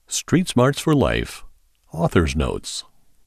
Street Smarts for Life. Author's Notes.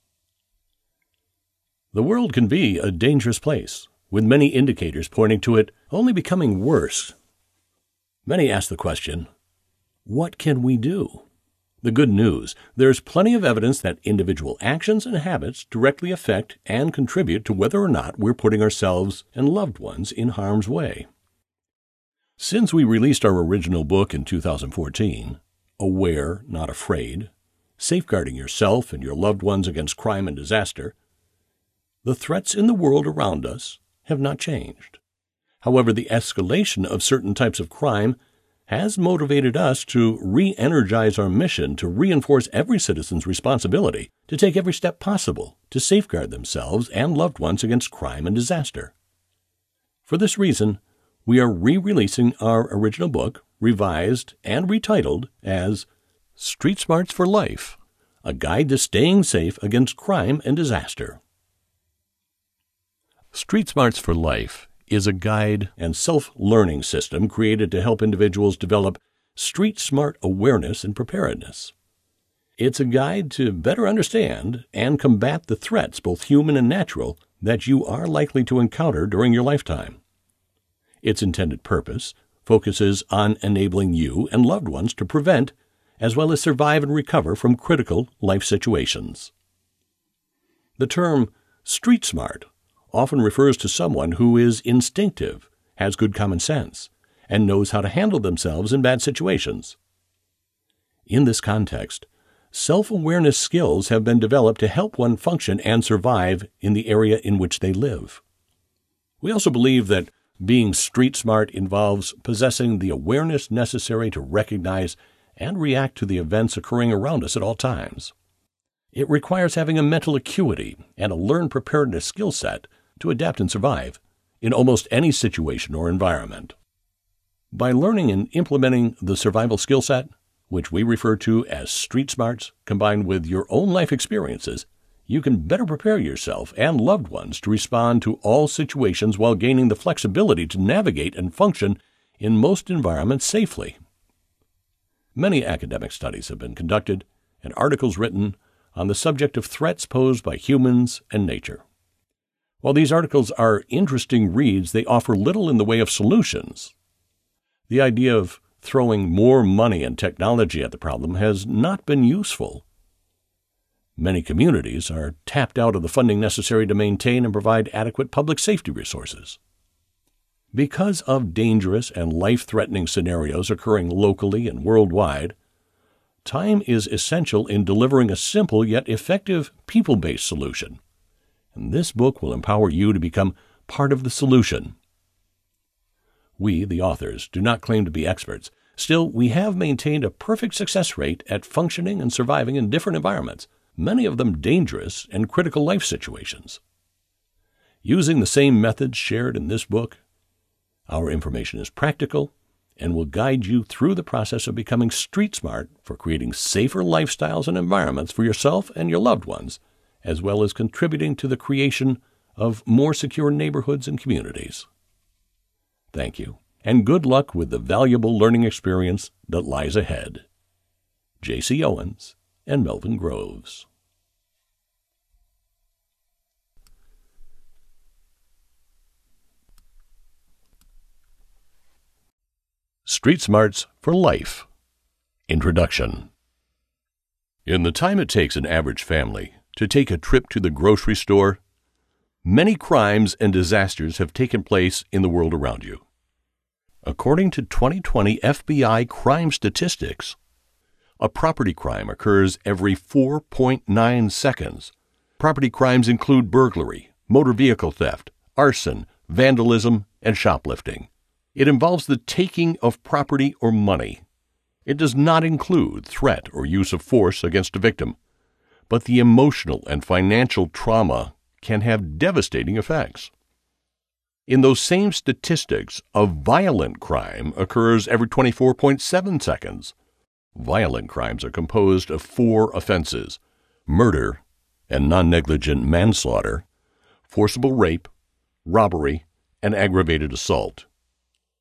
The world can be a dangerous place, with many indicators pointing to it only becoming worse. Many ask the question, what can we do? The good news, there's plenty of evidence that individual actions and habits directly affect and contribute to whether or not we're putting ourselves and loved ones in harm's way. Since we released our original book in 2014, Aware, Not Afraid, Safeguarding Yourself and Your Loved Ones Against Crime and Disaster, the threats in the world around us have not changed. However, the escalation of certain types of crime has motivated us to re-energize our mission to reinforce every citizen's responsibility to take every step possible to safeguard themselves and loved ones against crime and disaster. For this reason, we are re-releasing our original book, revised and retitled as Street Smarts for Life, A Guide to Staying Safe Against Crime and Disaster. Street Smarts for Life is a guide and self-learning system created to help individuals develop street smart awareness and preparedness. It's a guide to better understand and combat the threats, both human and natural, that you are likely to encounter during your lifetime. Its intended purpose focuses on enabling you and loved ones to prevent, as well as survive and recover from critical life situations. The term street smart often refers to someone who is instinctive, has good common sense, and knows how to handle themselves in bad situations. In this context, self-awareness skills have been developed to help one function and survive in the area in which they live. We also believe that being street smart involves possessing the awareness necessary to recognize and react to the events occurring around us at all times. It requires having a mental acuity and a learned preparedness skill set to adapt and survive in almost any situation or environment. By learning and implementing the survival skill set, which we refer to as street smarts, combined with your own life experiences, you can better prepare yourself and loved ones to respond to all situations while gaining the flexibility to navigate and function in most environments safely. Many academic studies have been conducted and articles written on the subject of threats posed by humans and nature. While these articles are interesting reads, they offer little in the way of solutions. The idea of throwing more money and technology at the problem has not been useful. Many communities are tapped out of the funding necessary to maintain and provide adequate public safety resources. Because of dangerous and life-threatening scenarios occurring locally and worldwide, time is essential in delivering a simple yet effective people-based solution, and this book will empower you to become part of the solution. We, the authors, do not claim to be experts. Still, we have maintained a perfect success rate at functioning and surviving in different environments, many of them dangerous and critical life situations. Using the same methods shared in this book, our information is practical and will guide you through the process of becoming street smart for creating safer lifestyles and environments for yourself and your loved ones, as well as contributing to the creation of more secure neighborhoods and communities. Thank you, and good luck with the valuable learning experience that lies ahead. J.C. Owens and Melvin Groves. Street Smarts for Life. Introduction. In the time it takes an average family to take a trip to the grocery store, many crimes and disasters have taken place in the world around you. According to 2020 FBI crime statistics, a property crime occurs every 4.9 seconds. Property crimes include burglary, motor vehicle theft, arson, vandalism, and shoplifting. It involves the taking of property or money. It does not include threat or use of force against a victim, but the emotional and financial trauma can have devastating effects. In those same statistics, a violent crime occurs every 24.7 seconds. Violent crimes are composed of 4 offenses: murder and non-negligent manslaughter, forcible rape, robbery, and aggravated assault.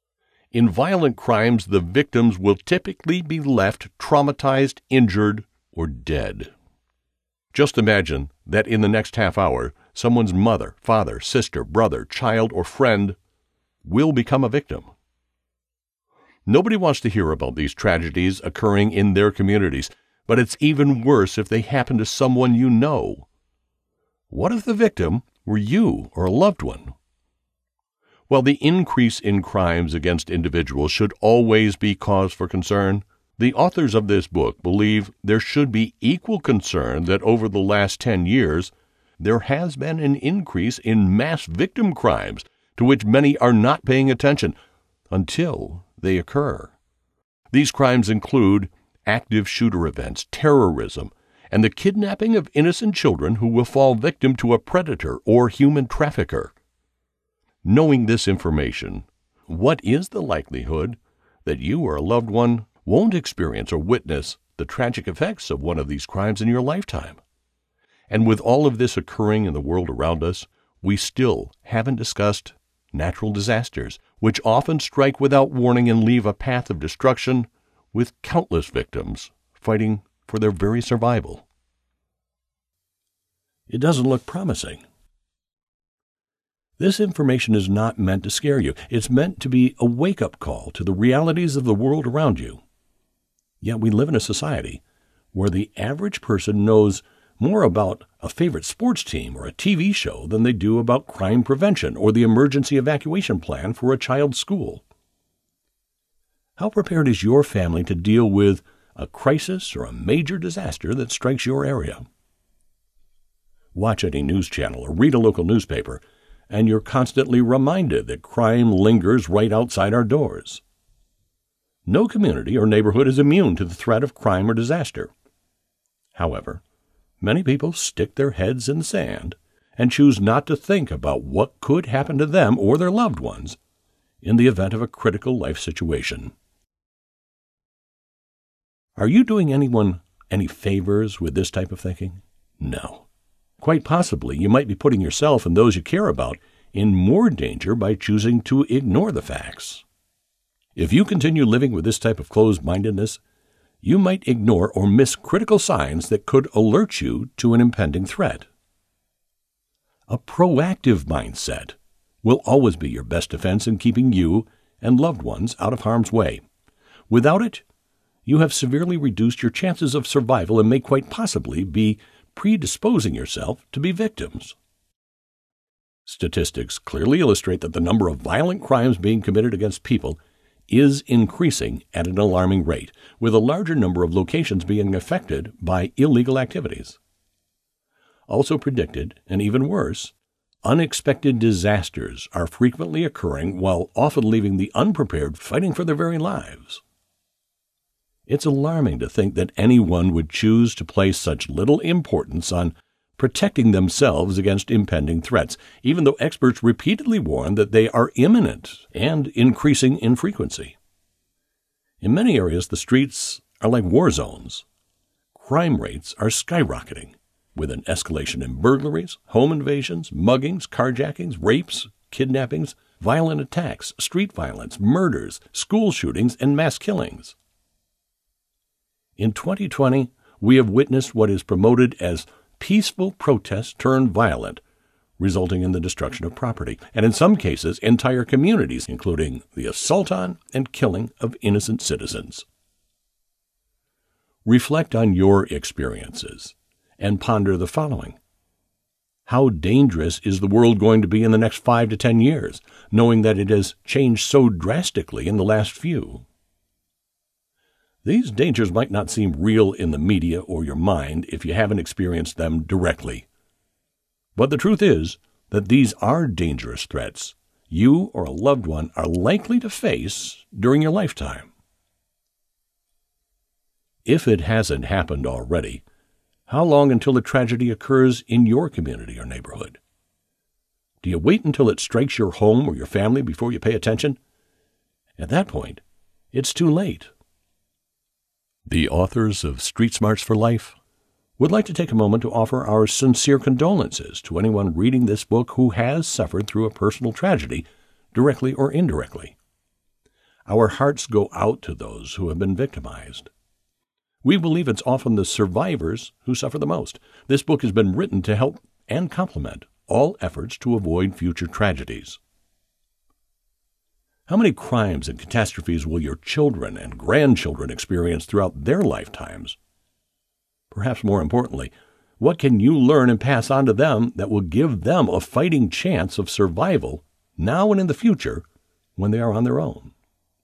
In violent crimes, the victims will typically be left traumatized, injured, or dead. Just imagine that in the next half hour, someone's mother, father, sister, brother, child, or friend will become a victim. Nobody wants to hear about these tragedies occurring in their communities, but it's even worse if they happen to someone you know. What if the victim were you or a loved one? While the increase in crimes against individuals should always be cause for concern, the authors of this book believe there should be equal concern that over the last 10 years, there has been an increase in mass victim crimes to which many are not paying attention until they occur. These crimes include active shooter events, terrorism, and the kidnapping of innocent children who will fall victim to a predator or human trafficker. Knowing this information, what is the likelihood that you or a loved one won't experience or witness the tragic effects of one of these crimes in your lifetime? And with all of this occurring in the world around us, we still haven't discussed natural disasters, which often strike without warning and leave a path of destruction with countless victims fighting for their very survival. It doesn't look promising. This information is not meant to scare you. It's meant to be a wake-up call to the realities of the world around you. Yet we live in a society where the average person knows more about a favorite sports team or a TV show than they do about crime prevention or the emergency evacuation plan for a child's school. How prepared is your family to deal with a crisis or a major disaster that strikes your area? Watch any news channel or read a local newspaper, and you're constantly reminded that crime lingers right outside our doors. No community or neighborhood is immune to the threat of crime or disaster. However, many people stick their heads in the sand and choose not to think about what could happen to them or their loved ones in the event of a critical life situation. Are you doing anyone any favors with this type of thinking? No. Quite possibly, you might be putting yourself and those you care about in more danger by choosing to ignore the facts. If you continue living with this type of closed-mindedness, you might ignore or miss critical signs that could alert you to an impending threat. A proactive mindset will always be your best defense in keeping you and loved ones out of harm's way. Without it, you have severely reduced your chances of survival and may quite possibly be predisposing yourself to be victims. Statistics clearly illustrate that the number of violent crimes being committed against people is increasing at an alarming rate, with a larger number of locations being affected by illegal activities. Also predicted, and even worse, unexpected disasters are frequently occurring while often leaving the unprepared fighting for their very lives. It's alarming to think that anyone would choose to place such little importance on protecting themselves against impending threats, even though experts repeatedly warn that they are imminent and increasing in frequency. In many areas, the streets are like war zones. Crime rates are skyrocketing, with an escalation in burglaries, home invasions, muggings, carjackings, rapes, kidnappings, violent attacks, street violence, murders, school shootings, and mass killings. In 2020, we have witnessed what is promoted as peaceful protest turned violent, resulting in the destruction of property, and in some cases, entire communities, including the assault on and killing of innocent citizens. Reflect on your experiences and ponder the following. How dangerous is the world going to be in the next 5 to 10 years, knowing that it has changed so drastically in the last few? These dangers might not seem real in the media or your mind if you haven't experienced them directly. But the truth is that these are dangerous threats you or a loved one are likely to face during your lifetime. If it hasn't happened already, how long until a tragedy occurs in your community or neighborhood? Do you wait until it strikes your home or your family before you pay attention? At that point, it's too late. The authors of Street Smarts for Life would like to take a moment to offer our sincere condolences to anyone reading this book who has suffered through a personal tragedy, directly or indirectly. Our hearts go out to those who have been victimized. We believe it's often the survivors who suffer the most. This book has been written to help and complement all efforts to avoid future tragedies. How many crimes and catastrophes will your children and grandchildren experience throughout their lifetimes? Perhaps more importantly, what can you learn and pass on to them that will give them a fighting chance of survival now and in the future when they are on their own?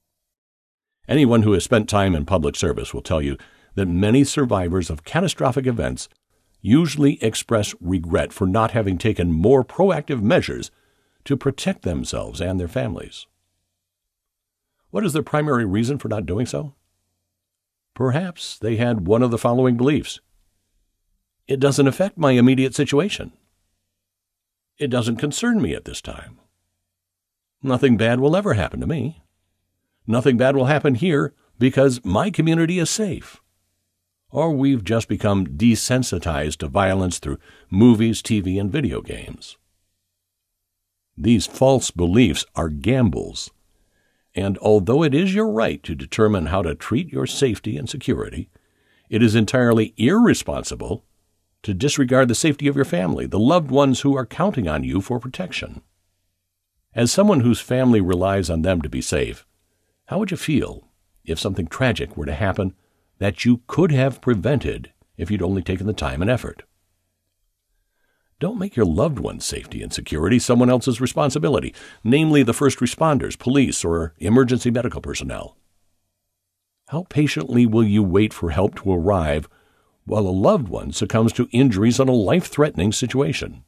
Anyone who has spent time in public service will tell you that many survivors of catastrophic events usually express regret for not having taken more proactive measures to protect themselves and their families. What is their primary reason for not doing so? Perhaps they had one of the following beliefs. It doesn't affect my immediate situation. It doesn't concern me at this time. Nothing bad will ever happen to me. Nothing bad will happen here because my community is safe. Or we've just become desensitized to violence through movies, TV, and video games. These false beliefs are gambles, and although it is your right to determine how to treat your safety and security, it is entirely irresponsible to disregard the safety of your family, the loved ones who are counting on you for protection. As someone whose family relies on them to be safe, how would you feel if something tragic were to happen that you could have prevented if you'd only taken the time and effort? Don't make your loved one's safety and security someone else's responsibility, namely the first responders, police, or emergency medical personnel. How patiently will you wait for help to arrive while a loved one succumbs to injuries in a life-threatening situation?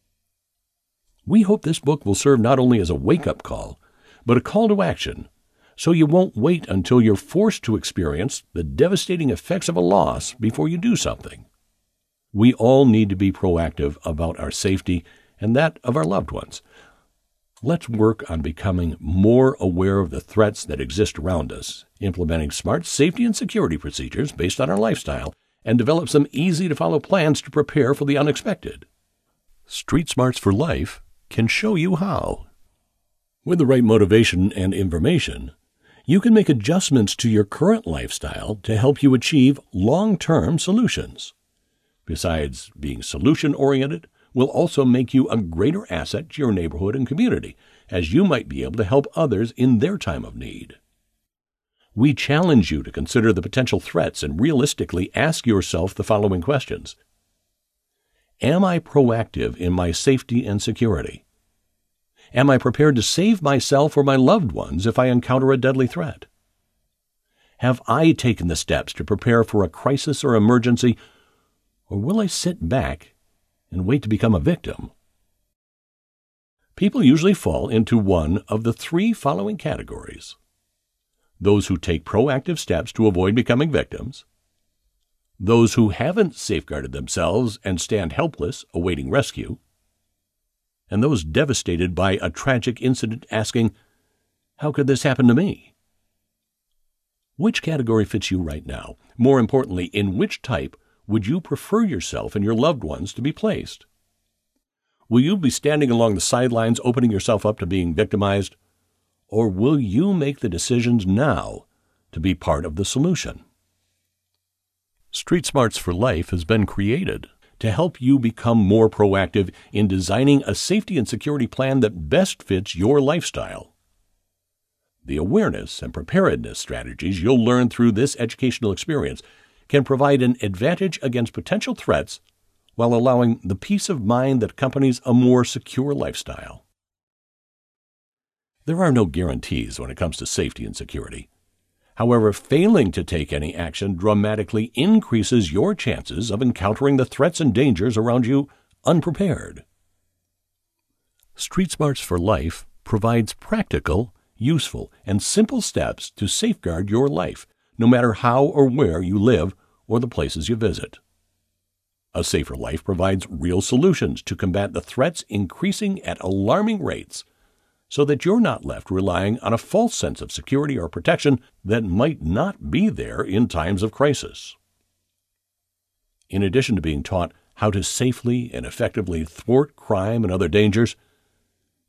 We hope this book will serve not only as a wake-up call, but a call to action, so you won't wait until you're forced to experience the devastating effects of a loss before you do something. We all need to be proactive about our safety and that of our loved ones. Let's work on becoming more aware of the threats that exist around us, implementing smart safety and security procedures based on our lifestyle, and develop some easy-to-follow plans to prepare for the unexpected. Street Smarts for Life can show you how. With the right motivation and information, you can make adjustments to your current lifestyle to help you achieve long-term solutions. Besides being solution-oriented, will also make you a greater asset to your neighborhood and community, as you might be able to help others in their time of need. We challenge you to consider the potential threats and realistically ask yourself the following questions. Am I proactive in my safety and security? Am I prepared to save myself or my loved ones if I encounter a deadly threat? Have I taken the steps to prepare for a crisis or emergency, or will I sit back and wait to become a victim? People usually fall into one of the three following categories: those who take proactive steps to avoid becoming victims, those who haven't safeguarded themselves and stand helpless awaiting rescue, and those devastated by a tragic incident asking, "How could this happen to me?" Which category fits you right now? More importantly, in which type would you prefer yourself and your loved ones to be placed? Will you be standing along the sidelines opening yourself up to being victimized, or will you make the decisions now to be part of the solution? Street Smarts for Life has been created to help you become more proactive in designing a safety and security plan that best fits your lifestyle. The awareness and preparedness strategies you'll learn through this educational experience can provide an advantage against potential threats while allowing the peace of mind that accompanies a more secure lifestyle. There are no guarantees when it comes to safety and security. However, failing to take any action dramatically increases your chances of encountering the threats and dangers around you unprepared. Street Smarts for Life provides practical, useful, and simple steps to safeguard your life, no matter how or where you live or the places you visit. A Safer Life provides real solutions to combat the threats increasing at alarming rates, so that you're not left relying on a false sense of security or protection that might not be there in times of crisis. In addition to being taught how to safely and effectively thwart crime and other dangers,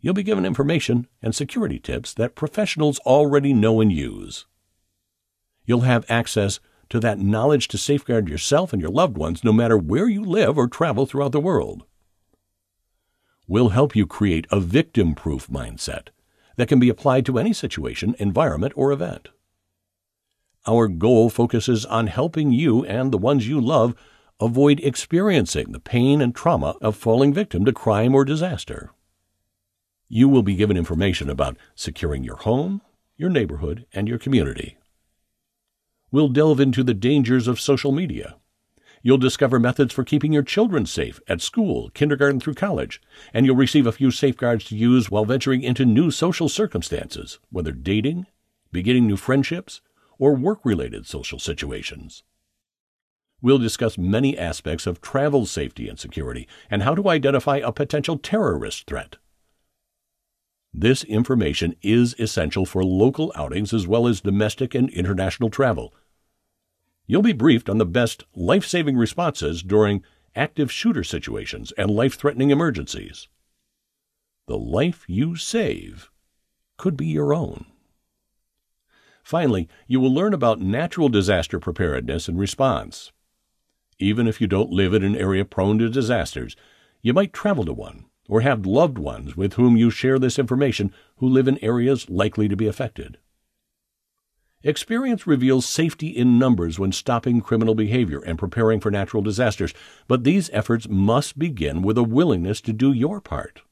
You'll be given information and security tips that professionals already know and use. You'll have access to that knowledge to safeguard yourself and your loved ones no matter where you live or travel throughout the world. We'll help you create a victim-proof mindset that can be applied to any situation, environment, or event. Our goal focuses on helping you and the ones you love avoid experiencing the pain and trauma of falling victim to crime or disaster. You will be given information about securing your home, your neighborhood, and your community. We'll delve into the dangers of social media. You'll discover methods for keeping your children safe at school, kindergarten through college, and you'll receive a few safeguards to use while venturing into new social circumstances, whether dating, beginning new friendships, or work-related social situations. We'll discuss many aspects of travel safety and security and how to identify a potential terrorist threat. This information is essential for local outings as well as domestic and international travel. You'll be briefed on the best life-saving responses during active shooter situations and life-threatening emergencies. The life you save could be your own. Finally, you will learn about natural disaster preparedness and response. Even if you don't live in an area prone to disasters, you might travel to one or have loved ones with whom you share this information who live in areas likely to be affected. Experience reveals safety in numbers when stopping criminal behavior and preparing for natural disasters, but these efforts must begin with a willingness to do your part.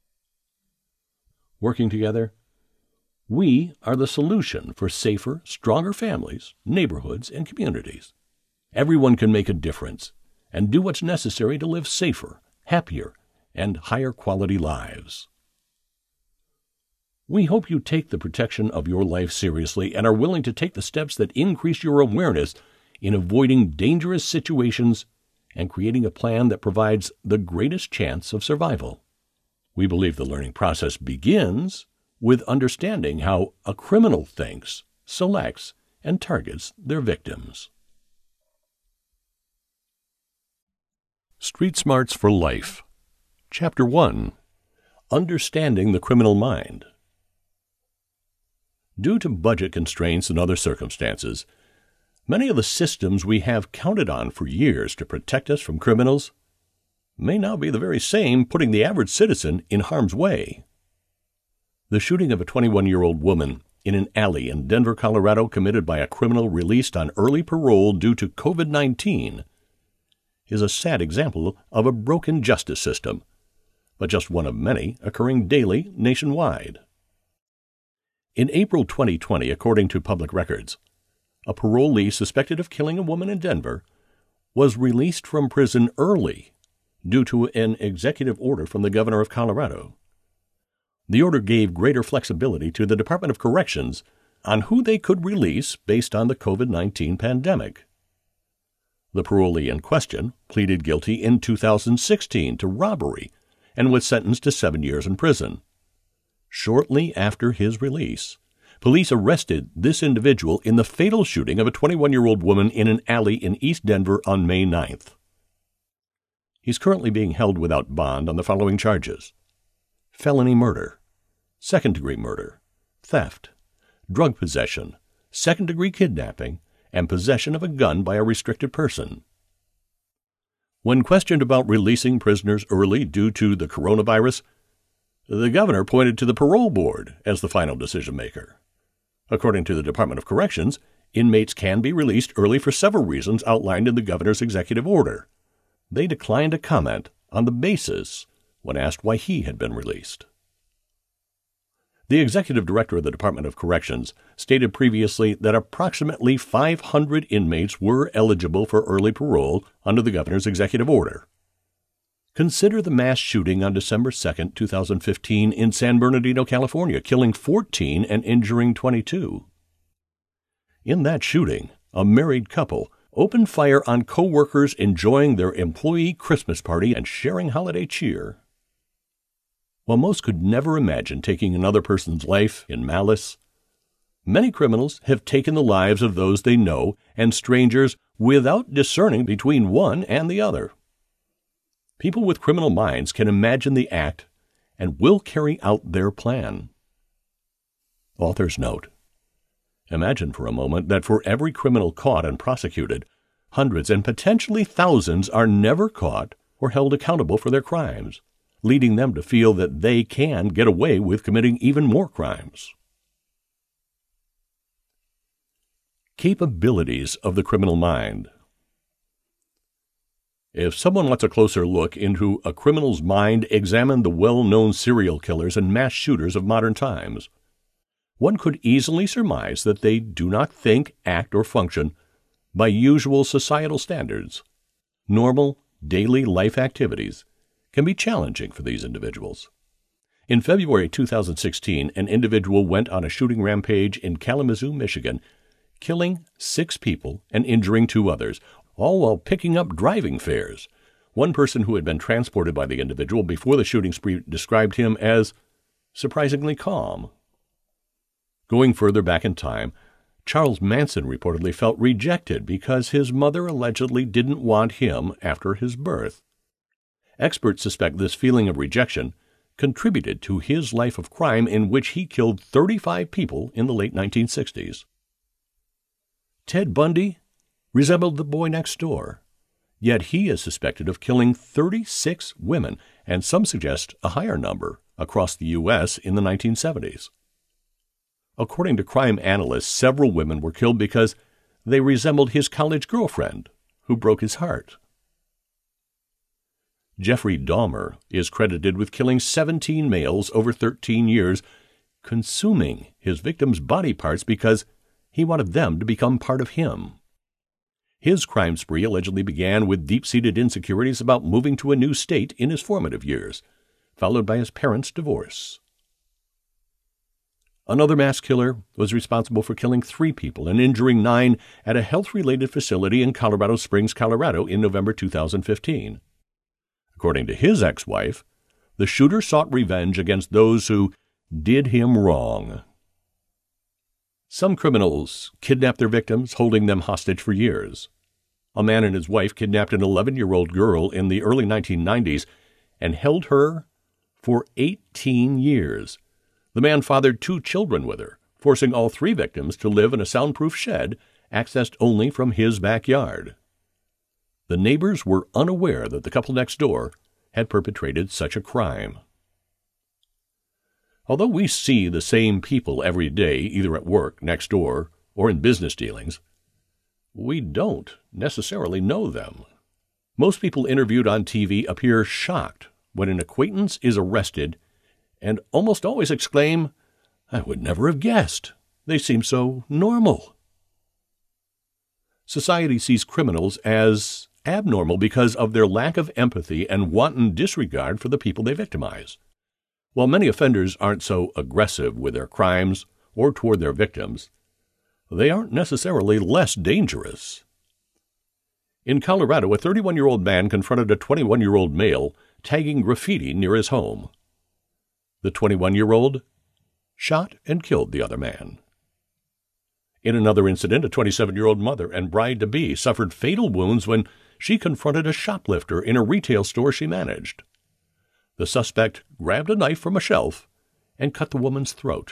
Working together, we are the solution for safer, stronger families, neighborhoods, and communities. Everyone can make a difference and do what's necessary to live safer, happier, and higher quality lives. We hope you take the protection of your life seriously and are willing to take the steps that increase your awareness in avoiding dangerous situations and creating a plan that provides the greatest chance of survival. We believe the learning process begins with understanding how a criminal thinks, selects, and targets their victims. Street Smarts for Life. Chapter 1. Understanding the Criminal Mind. Due to budget constraints and other circumstances, many of the systems we have counted on for years to protect us from criminals may now be the very same putting the average citizen in harm's way. The shooting of a 21-year-old woman in an alley in Denver, Colorado, committed by a criminal released on early parole due to COVID-19, is a sad example of a broken justice system, but just one of many occurring daily nationwide. In April 2020, according to public records, a parolee suspected of killing a woman in Denver was released from prison early due to an executive order from the governor of Colorado. The order gave greater flexibility to the Department of Corrections on who they could release based on the COVID-19 pandemic. The parolee in question pleaded guilty in 2016 to robbery and was sentenced to 7 years in prison. Shortly after his release, police arrested this individual in the fatal shooting of a 21-year-old woman in an alley in East Denver on May 9th. He's currently being held without bond on the following charges: felony murder, second-degree murder, theft, drug possession, second-degree kidnapping, and possession of a gun by a restricted person. When questioned about releasing prisoners early due to the coronavirus, the governor pointed to the parole board as the final decision-maker. According to the Department of Corrections, inmates can be released early for several reasons outlined in the governor's executive order. They declined to comment on the basis when asked why he had been released. The executive director of the Department of Corrections stated previously that approximately 500 inmates were eligible for early parole under the governor's executive order. Consider the mass shooting on December 2, 2015 in San Bernardino, California, killing 14 and injuring 22. In that shooting, a married couple opened fire on co-workers enjoying their employee Christmas party and sharing holiday cheer. While most could never imagine taking another person's life in malice, many criminals have taken the lives of those they know and strangers without discerning between one and the other. People with criminal minds can imagine the act and will carry out their plan. Author's note: imagine for a moment that for every criminal caught and prosecuted, hundreds and potentially thousands are never caught or held accountable for their crimes, leading them to feel that they can get away with committing even more crimes. Capabilities of the criminal mind. If someone wants a closer look into a criminal's mind, examine the well-known serial killers and mass shooters of modern times. One could easily surmise that they do not think, act, or function by usual societal standards. Normal, daily life activities can be challenging for these individuals. In February 2016, an individual went on a shooting rampage in Kalamazoo, Michigan, killing 6 people and injuring 2 others, all while picking up driving fares. One person who had been transported by the individual before the shooting spree described him as surprisingly calm. Going further back in time, Charles Manson reportedly felt rejected because his mother allegedly didn't want him after his birth. Experts suspect this feeling of rejection contributed to his life of crime, in which he killed 35 people in the late 1960s. Ted Bundy resembled the boy next door, yet he is suspected of killing 36 women, and some suggest a higher number, across the U.S. in the 1970s. According to crime analysts, several women were killed because they resembled his college girlfriend, who broke his heart. Jeffrey Dahmer is credited with killing 17 males over 13 years, consuming his victims' body parts because he wanted them to become part of him. His crime spree allegedly began with deep-seated insecurities about moving to a new state in his formative years, followed by his parents' divorce. Another mass killer was responsible for killing 3 people and injuring 9 at a health-related facility in Colorado Springs, Colorado in November 2015. According to his ex-wife, the shooter sought revenge against those who did him wrong. Some criminals kidnap their victims, holding them hostage for years. A man and his wife kidnapped an 11-year-old girl in the early 1990s and held her for 18 years. The man fathered 2 children with her, forcing all 3 victims to live in a soundproof shed accessed only from his backyard. The neighbors were unaware that the couple next door had perpetrated such a crime. Although we see the same people every day, either at work, next door, or in business dealings, we don't necessarily know them. Most people interviewed on TV appear shocked when an acquaintance is arrested and almost always exclaim, "I would never have guessed. They seem so normal." Society sees criminals as abnormal because of their lack of empathy and wanton disregard for the people they victimize. While many offenders aren't so aggressive with their crimes or toward their victims, they aren't necessarily less dangerous. In Colorado, a 31-year-old man confronted a 21-year-old male tagging graffiti near his home. The 21-year-old shot and killed the other man. In another incident, a 27-year-old mother and bride-to-be suffered fatal wounds when she confronted a shoplifter in a retail store she managed. The suspect grabbed a knife from a shelf and cut the woman's throat.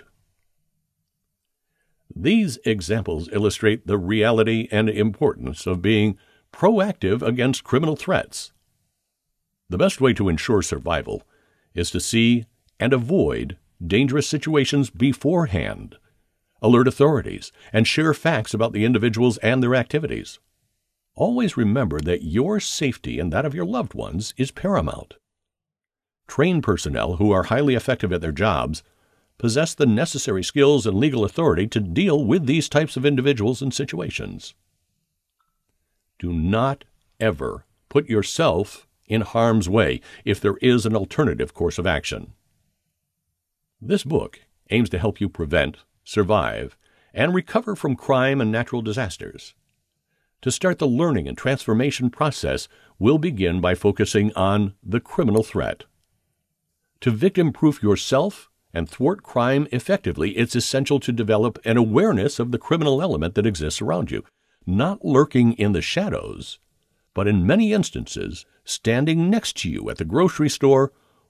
These examples illustrate the reality and importance of being proactive against criminal threats. The best way to ensure survival is to see and avoid dangerous situations beforehand, alert authorities, and share facts about the individuals and their activities. Always remember that your safety and that of your loved ones is paramount. Trained personnel who are highly effective at their jobs possess the necessary skills and legal authority to deal with these types of individuals and situations. Do not ever put yourself in harm's way if there is an alternative course of action. This book aims to help you prevent, survive, and recover from crime and natural disasters. To start the learning and transformation process, we'll begin by focusing on the criminal threat. To victim-proof yourself and thwart crime effectively, it's essential to develop an awareness of the criminal element that exists around you, not lurking in the shadows, but in many instances standing next to you at the grocery store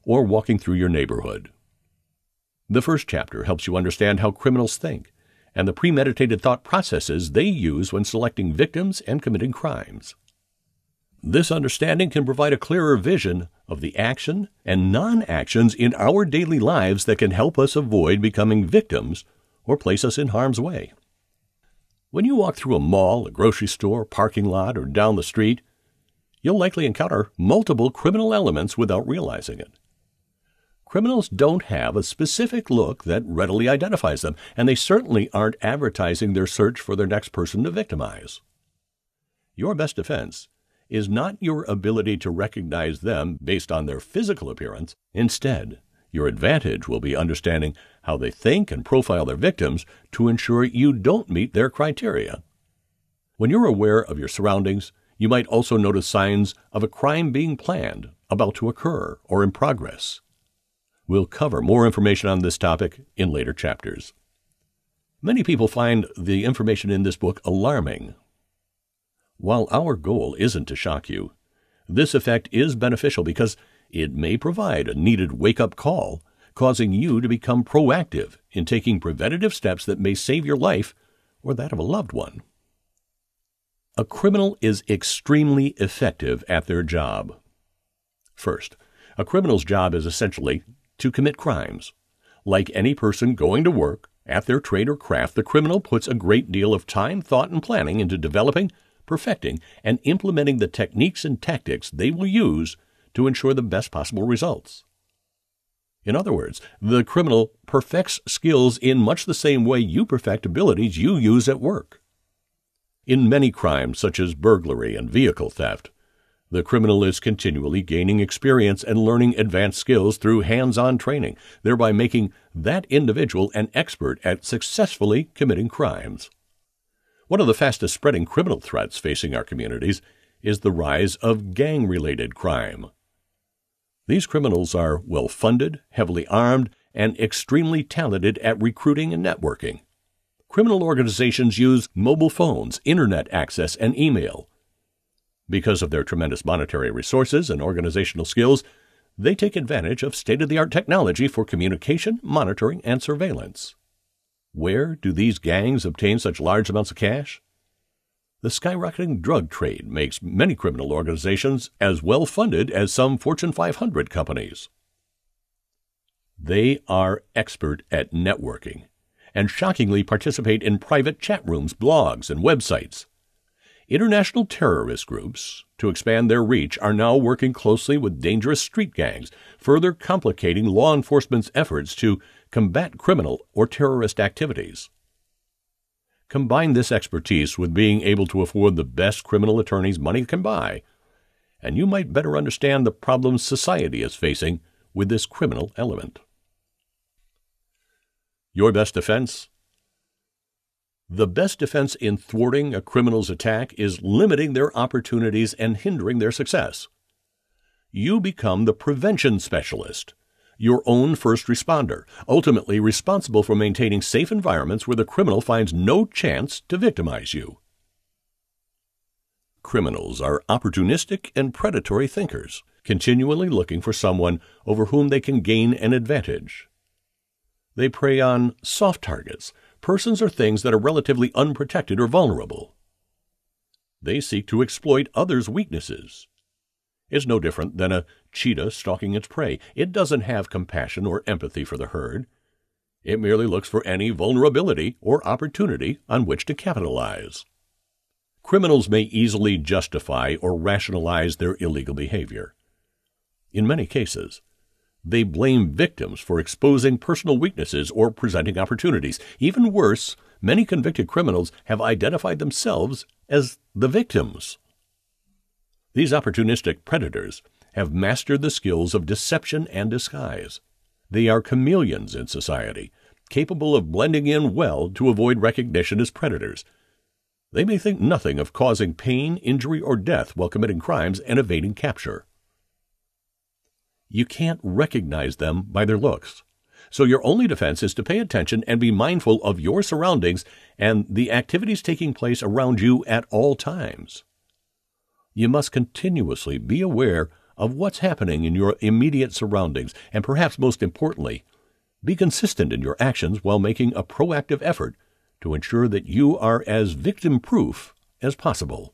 or walking through your neighborhood. The first chapter helps you understand how criminals think and the premeditated thought processes they use when selecting victims and committing crimes. This understanding can provide a clearer vision of the action and non-actions in our daily lives that can help us avoid becoming victims or place us in harm's way. When you walk through a mall, a grocery store, parking lot, or down the street, you'll likely encounter multiple criminal elements without realizing it. Criminals don't have a specific look that readily identifies them, and they certainly aren't advertising their search for their next person to victimize. Your best defense is not your ability to recognize them based on their physical appearance. Instead, your advantage will be understanding how they think and profile their victims to ensure you don't meet their criteria. When you're aware of your surroundings, you might also notice signs of a crime being planned, about to occur, or in progress. We'll cover more information on this topic in later chapters. Many people find the information in this book alarming. While our goal isn't to shock you, this effect is beneficial because it may provide a needed wake-up call, causing you to become proactive in taking preventative steps that may save your life or that of a loved one. A criminal is extremely effective at their job. First, a criminal's job is essentially to commit crimes. Like any person going to work at their trade or craft, the criminal puts a great deal of time, thought, and planning into developing, perfecting, and implementing the techniques and tactics they will use to ensure the best possible results. In other words, the criminal perfects skills in much the same way you perfect abilities you use at work. In many crimes, such as burglary and vehicle theft, the criminal is continually gaining experience and learning advanced skills through hands-on training, thereby making that individual an expert at successfully committing crimes. One of the fastest-spreading criminal threats facing our communities is the rise of gang-related crime. These criminals are well-funded, heavily armed, and extremely talented at recruiting and networking. Criminal organizations use mobile phones, internet access, and email. Because of their tremendous monetary resources and organizational skills, they take advantage of state-of-the-art technology for communication, monitoring, and surveillance. Where do these gangs obtain such large amounts of cash? The skyrocketing drug trade makes many criminal organizations as well-funded as some Fortune 500 companies. They are expert at networking and shockingly participate in private chat rooms, blogs, and websites. International terrorist groups, to expand their reach, are now working closely with dangerous street gangs, further complicating law enforcement's efforts to combat criminal or terrorist activities. Combine this expertise with being able to afford the best criminal attorneys money can buy, and you might better understand the problems society is facing with this criminal element. Your best defense? The best defense in thwarting a criminal's attack is limiting their opportunities and hindering their success. You become the prevention specialist, your own first responder, ultimately responsible for maintaining safe environments where the criminal finds no chance to victimize you. Criminals are opportunistic and predatory thinkers, continually looking for someone over whom they can gain an advantage. They prey on soft targets, persons or things that are relatively unprotected or vulnerable. They seek to exploit others' weaknesses. It's no different than a cheetah stalking its prey. It doesn't have compassion or empathy for the herd. It merely looks for any vulnerability or opportunity on which to capitalize. Criminals may easily justify or rationalize their illegal behavior. In many cases, they blame victims for exposing personal weaknesses or presenting opportunities. Even worse, many convicted criminals have identified themselves as the victims. These opportunistic predators have mastered the skills of deception and disguise. They are chameleons in society, capable of blending in well to avoid recognition as predators. They may think nothing of causing pain, injury, or death while committing crimes and evading capture. You can't recognize them by their looks, so your only defense is to pay attention and be mindful of your surroundings and the activities taking place around you at all times. You must continuously be aware of what's happening in your immediate surroundings, and perhaps most importantly, be consistent in your actions while making a proactive effort to ensure that you are as victim-proof as possible.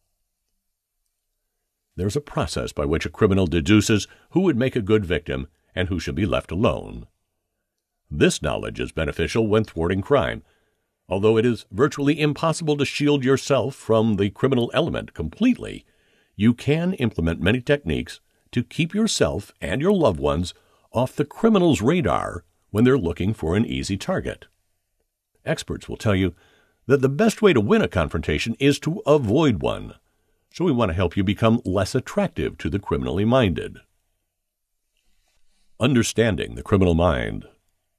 There's a process by which a criminal deduces who would make a good victim and who should be left alone. This knowledge is beneficial when thwarting crime, although it is virtually impossible to shield yourself from the criminal element completely. You can implement many techniques to keep yourself and your loved ones off the criminal's radar when they're looking for an easy target. Experts will tell you that the best way to win a confrontation is to avoid one, so we want to help you become less attractive to the criminally minded. Understanding the criminal mind.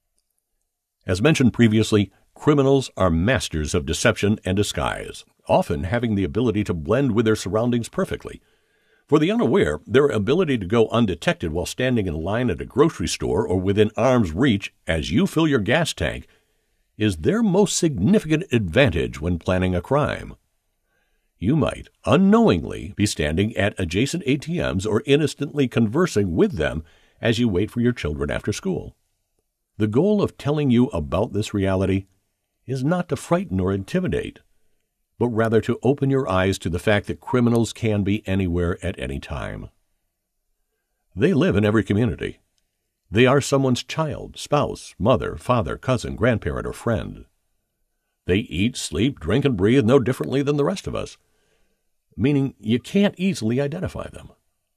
As mentioned previously, criminals are masters of deception and disguise, often having the ability to blend with their surroundings perfectly. For the unaware, their ability to go undetected while standing in line at a grocery store or within arm's reach as you fill your gas tank is their most significant advantage when planning a crime. You might unknowingly be standing at adjacent ATMs or innocently conversing with them as you wait for your children after school. The goal of telling you about this reality is not to frighten or intimidate, but rather to open your eyes to the fact that criminals can be anywhere at any time. They live in every community. They are someone's child, spouse, mother, father, cousin, grandparent, or friend. They eat, sleep, drink, and breathe no differently than the rest of us, meaning you can't easily identify them.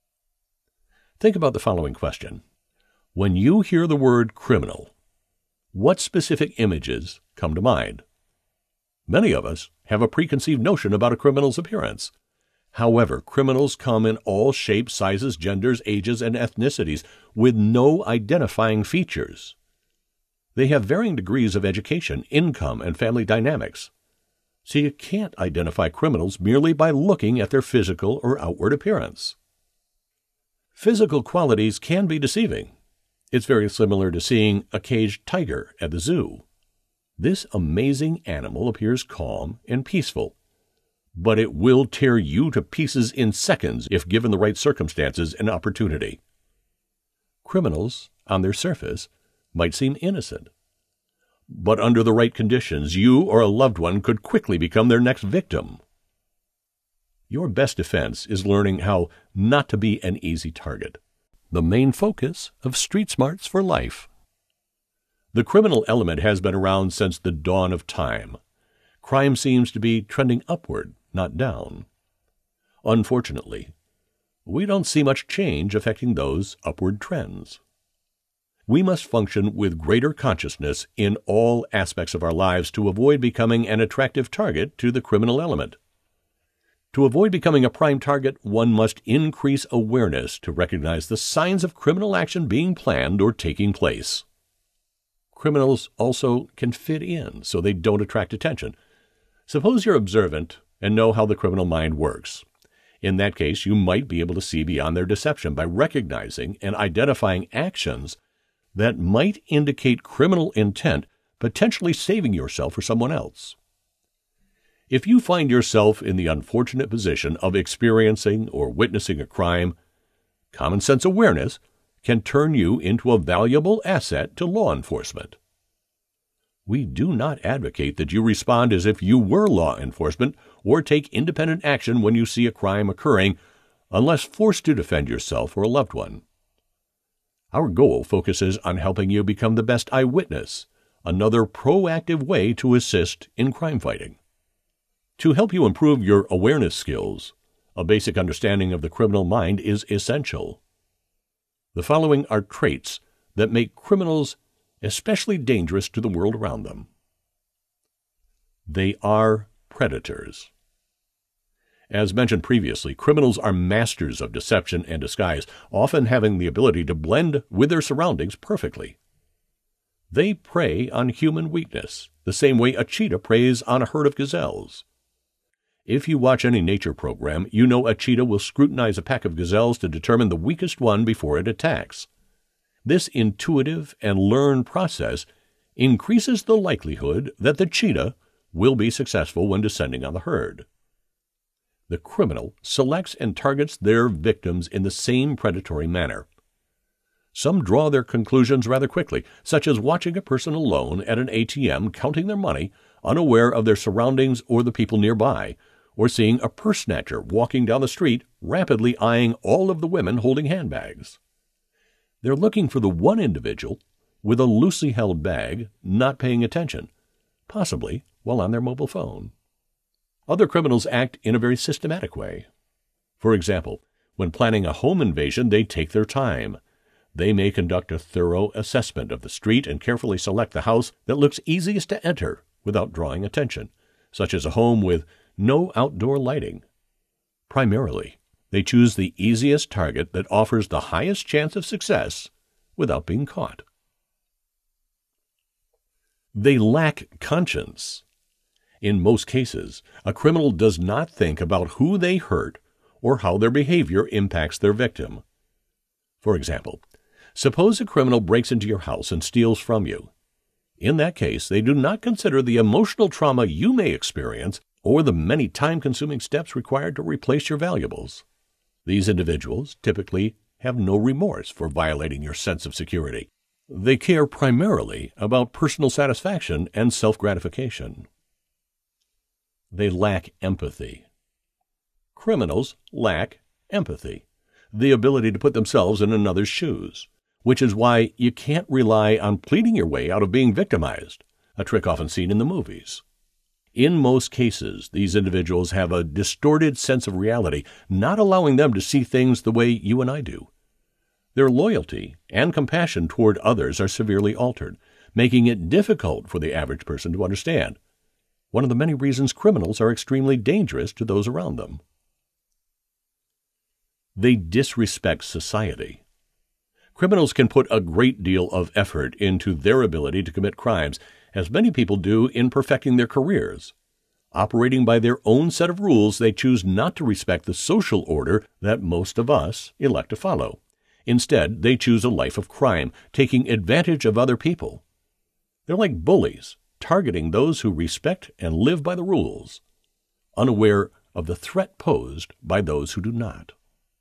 Think about the following question. When you hear the word criminal, what specific images come to mind? Many of us have a preconceived notion about a criminal's appearance. However, criminals come in all shapes, sizes, genders, ages, and ethnicities with no identifying features. They have varying degrees of education, income, and family dynamics. So you can't identify criminals merely by looking at their physical or outward appearance. Physical qualities can be deceiving. It's very similar to seeing a caged tiger at the zoo. This amazing animal appears calm and peaceful, but it will tear you to pieces in seconds if given the right circumstances and opportunity. Criminals, on their surface, might seem innocent, but under the right conditions, you or a loved one could quickly become their next victim. Your best defense is learning how not to be an easy target, the main focus of Street Smarts for Life. The criminal element has been around since the dawn of time. Crime seems to be trending upward, not down. Unfortunately, we don't see much change affecting those upward trends. We must function with greater consciousness in all aspects of our lives to avoid becoming an attractive target to the criminal element. To avoid becoming a prime target, one must increase awareness to recognize the signs of criminal action being planned or taking place. Criminals also can fit in so they don't attract attention. Suppose you're observant and know how the criminal mind works. In that case, you might be able to see beyond their deception by recognizing and identifying actions that might indicate criminal intent, potentially saving yourself or someone else. If you find yourself in the unfortunate position of experiencing or witnessing a crime, common sense awareness can turn you into a valuable asset to law enforcement. We do not advocate that you respond as if you were law enforcement or take independent action when you see a crime occurring, unless forced to defend yourself or a loved one. Our goal focuses on helping you become the best eyewitness, another proactive way to assist in crime fighting. To help you improve your awareness skills, a basic understanding of the criminal mind is essential. The following are traits that make criminals especially dangerous to the world around them. They are predators. As mentioned previously, criminals are masters of deception and disguise, often having the ability to blend with their surroundings perfectly. They prey on human weakness, the same way a cheetah preys on a herd of gazelles. If you watch any nature program, you know a cheetah will scrutinize a pack of gazelles to determine the weakest one before it attacks. This intuitive and learned process increases the likelihood that the cheetah will be successful when descending on the herd. The criminal selects and targets their victims in the same predatory manner. Some draw their conclusions rather quickly, such as watching a person alone at an ATM counting their money, unaware of their surroundings or the people nearby, or seeing a purse snatcher walking down the street, rapidly eyeing all of the women holding handbags. They're looking for the one individual with a loosely held bag, not paying attention, possibly while on their mobile phone. Other criminals act in a very systematic way. For example, when planning a home invasion, they take their time. They may conduct a thorough assessment of the street and carefully select the house that looks easiest to enter without drawing attention, such as a home with no outdoor lighting. Primarily, they choose the easiest target that offers the highest chance of success without being caught. They lack conscience. In most cases, a criminal does not think about who they hurt or how their behavior impacts their victim. For example, suppose a criminal breaks into your house and steals from you. In that case, they do not consider the emotional trauma you may experience or the many time-consuming steps required to replace your valuables. These individuals typically have no remorse for violating your sense of security. They care primarily about personal satisfaction and self-gratification. They lack empathy. Criminals lack empathy, the ability to put themselves in another's shoes, which is why you can't rely on pleading your way out of being victimized, a trick often seen in the movies. In most cases, these individuals have a distorted sense of reality, not allowing them to see things the way you and I do. Their loyalty and compassion toward others are severely altered, making it difficult for the average person to understand. One of the many reasons criminals are extremely dangerous to those around them. They disrespect society. Criminals can put a great deal of effort into their ability to commit crimes, as many people do in perfecting their careers. Operating by their own set of rules, they choose not to respect the social order that most of us elect to follow. Instead, they choose a life of crime, taking advantage of other people. They're like bullies, targeting those who respect and live by the rules, unaware of the threat posed by those who do not.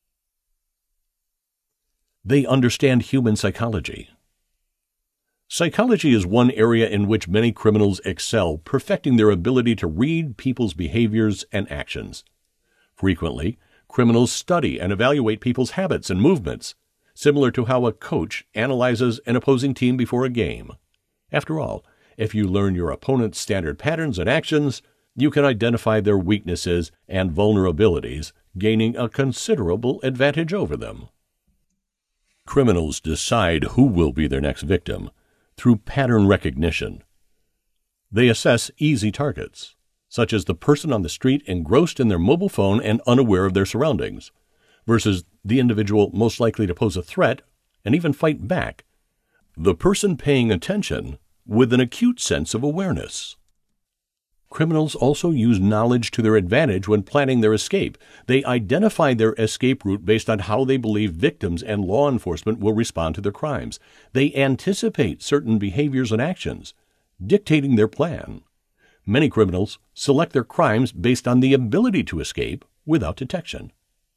They understand human psychology. Psychology is one area in which many criminals excel, perfecting their ability to read people's behaviors and actions. Frequently, criminals study and evaluate people's habits and movements, similar to how a coach analyzes an opposing team before a game. After all, if you learn your opponent's standard patterns and actions, you can identify their weaknesses and vulnerabilities, gaining a considerable advantage over them. Criminals decide who will be their next victim through pattern recognition. They assess easy targets, such as the person on the street engrossed in their mobile phone and unaware of their surroundings, versus the individual most likely to pose a threat and even fight back, the person paying attention with an acute sense of awareness. Criminals also use knowledge to their advantage when planning their escape. They identify their escape route based on how they believe victims and law enforcement will respond to their crimes. They anticipate certain behaviors and actions, dictating their plan. Many criminals select their crimes based on the ability to escape without detection.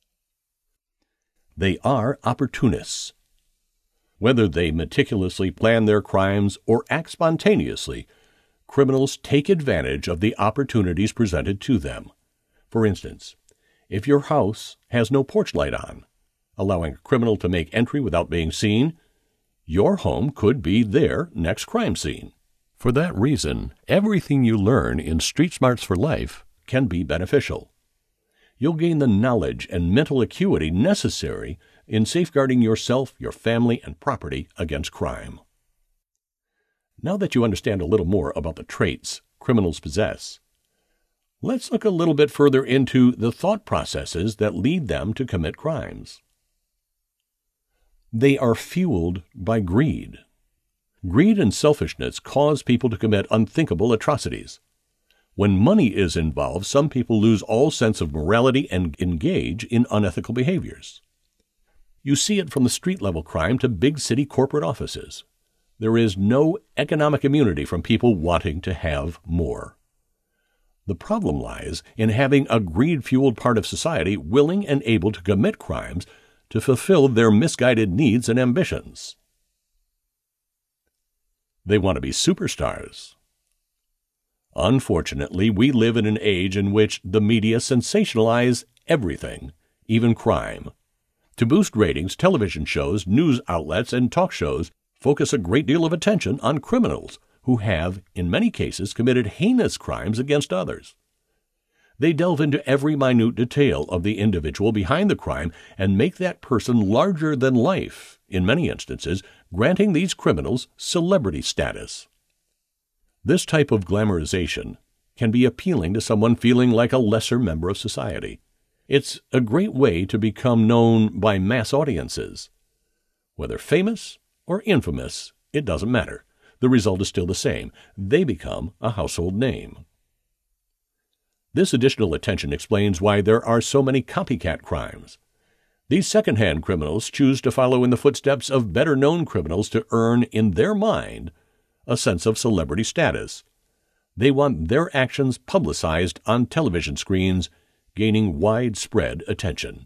They are opportunists. Whether they meticulously plan their crimes or act spontaneously, criminals take advantage of the opportunities presented to them. For instance, if your house has no porch light on, allowing a criminal to make entry without being seen, your home could be their next crime scene. For that reason, everything you learn in Street Smarts for Life can be beneficial. You'll gain the knowledge and mental acuity necessary in safeguarding yourself, your family, and property against crime. Now that you understand a little more about the traits criminals possess, let's look a little bit further into the thought processes that lead them to commit crimes. They are fueled by greed. Greed and selfishness cause people to commit unthinkable atrocities. When money is involved, some people lose all sense of morality and engage in unethical behaviors. You see it from the street-level crime to big city corporate offices. There is no economic immunity from people wanting to have more. The problem lies in having a greed-fueled part of society willing and able to commit crimes to fulfill their misguided needs and ambitions. They want to be superstars. Unfortunately, we live in an age in which the media sensationalize everything, even crime. To boost ratings, television shows, news outlets, and talk shows focus a great deal of attention on criminals who have, in many cases, committed heinous crimes against others. They delve into every minute detail of the individual behind the crime and make that person larger than life, in many instances, granting these criminals celebrity status. This type of glamorization can be appealing to someone feeling like a lesser member of society. It's a great way to become known by mass audiences. Whether famous or infamous, it doesn't matter. The result is still the same. They become a household name. This additional attention explains why there are so many copycat crimes. These second-hand criminals choose to follow in the footsteps of better-known criminals to earn, in their mind, a sense of celebrity status. They want their actions publicized on television screens, gaining widespread attention.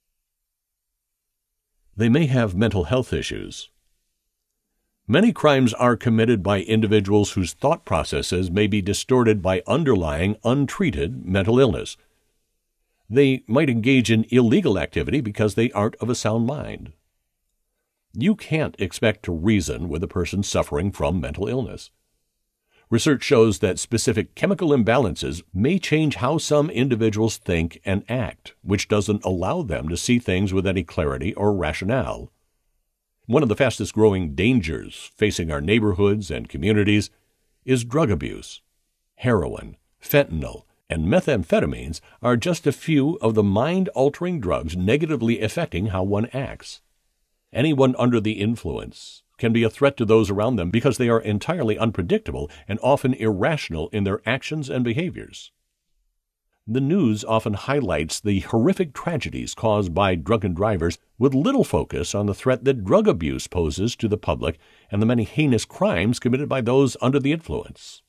They may have mental health issues. Many crimes are committed by individuals whose thought processes may be distorted by underlying, untreated mental illness. They might engage in illegal activity because they aren't of a sound mind. You can't expect to reason with a person suffering from mental illness. Research shows that specific chemical imbalances may change how some individuals think and act, which doesn't allow them to see things with any clarity or rationale. One of the fastest-growing dangers facing our neighborhoods and communities is drug abuse. Heroin, fentanyl, and methamphetamines are just a few of the mind-altering drugs negatively affecting how one acts. Anyone under the influence can be a threat to those around them because they are entirely unpredictable and often irrational in their actions and behaviors. The news often highlights the horrific tragedies caused by drunken drivers with little focus on the threat that drug abuse poses to the public and the many heinous crimes committed by those under the influence.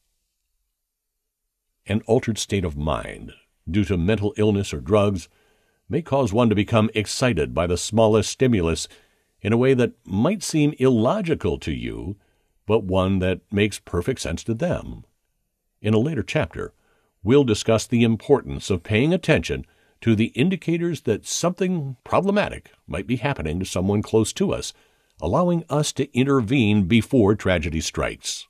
An altered state of mind, due to mental illness or drugs, may cause one to become excited by the smallest stimulus in a way that might seem illogical to you, but one that makes perfect sense to them. In a later chapter, we'll discuss the importance of paying attention to the indicators that something problematic might be happening to someone close to us, allowing us to intervene before tragedy strikes.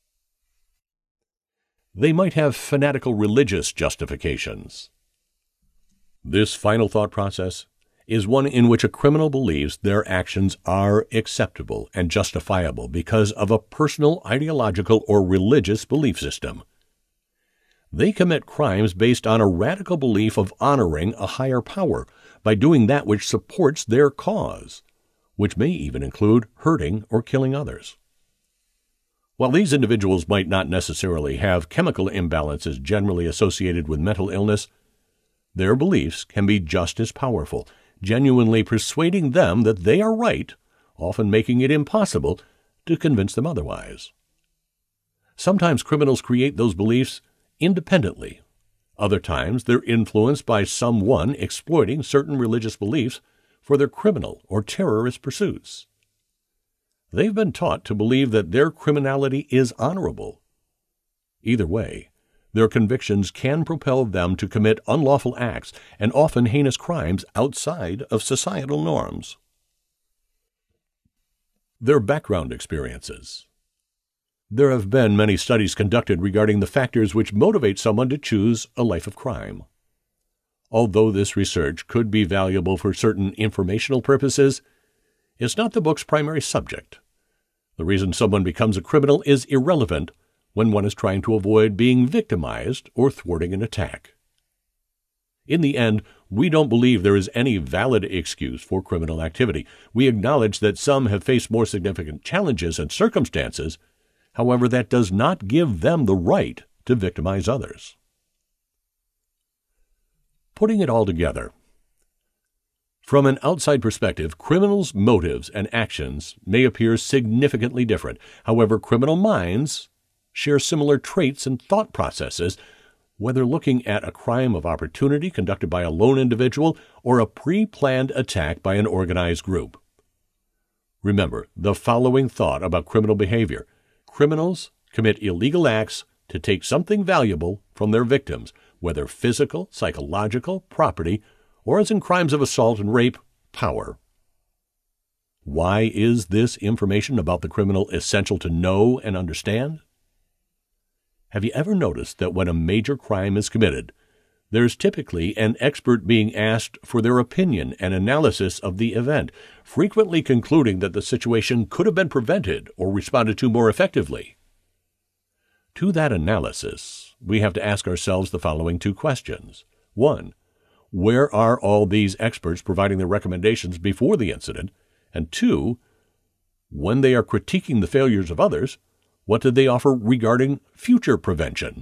They might have fanatical religious justifications. This final thought process is one in which a criminal believes their actions are acceptable and justifiable because of a personal, ideological, or religious belief system. They commit crimes based on a radical belief of honoring a higher power by doing that which supports their cause, which may even include hurting or killing others. While these individuals might not necessarily have chemical imbalances generally associated with mental illness, their beliefs can be just as powerful, genuinely persuading them that they are right, often making it impossible to convince them otherwise. Sometimes criminals create those beliefs independently. Other times, they're influenced by someone exploiting certain religious beliefs for their criminal or terrorist pursuits. They've been taught to believe that their criminality is honorable. Either way, their convictions can propel them to commit unlawful acts and often heinous crimes outside of societal norms. Their background experiences. There have been many studies conducted regarding the factors which motivate someone to choose a life of crime. Although this research could be valuable for certain informational purposes, it's not the book's primary subject. The reason someone becomes a criminal is irrelevant when one is trying to avoid being victimized or thwarting an attack. In the end, we don't believe there is any valid excuse for criminal activity. We acknowledge that some have faced more significant challenges and circumstances. However, that does not give them the right to victimize others. Putting it all together. From an outside perspective, criminals' motives and actions may appear significantly different. However, criminal minds share similar traits and thought processes, whether looking at a crime of opportunity conducted by a lone individual or a pre-planned attack by an organized group. Remember the following thought about criminal behavior. Criminals commit illegal acts to take something valuable from their victims, whether physical, psychological, property, or, as in crimes of assault and rape, power. Why is this information about the criminal essential to know and understand? Have you ever noticed that when a major crime is committed, there's typically an expert being asked for their opinion and analysis of the event, frequently concluding that the situation could have been prevented or responded to more effectively? To that analysis, we have to ask ourselves the following two questions. 1. Where are all these experts providing their recommendations before the incident? And 2, when they are critiquing the failures of others, what did they offer regarding future prevention?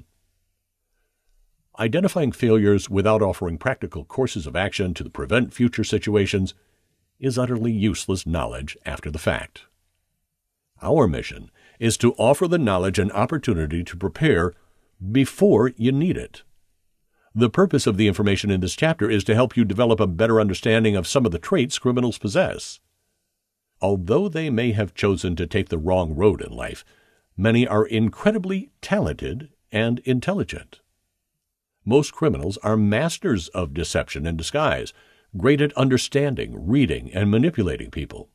Identifying failures without offering practical courses of action to prevent future situations is utterly useless knowledge after the fact. Our mission is to offer the knowledge and opportunity to prepare before you need it. The purpose of the information in this chapter is to help you develop a better understanding of some of the traits criminals possess. Although they may have chosen to take the wrong road in life, many are incredibly talented and intelligent. Most criminals are masters of deception and disguise, great at understanding, reading, and manipulating people.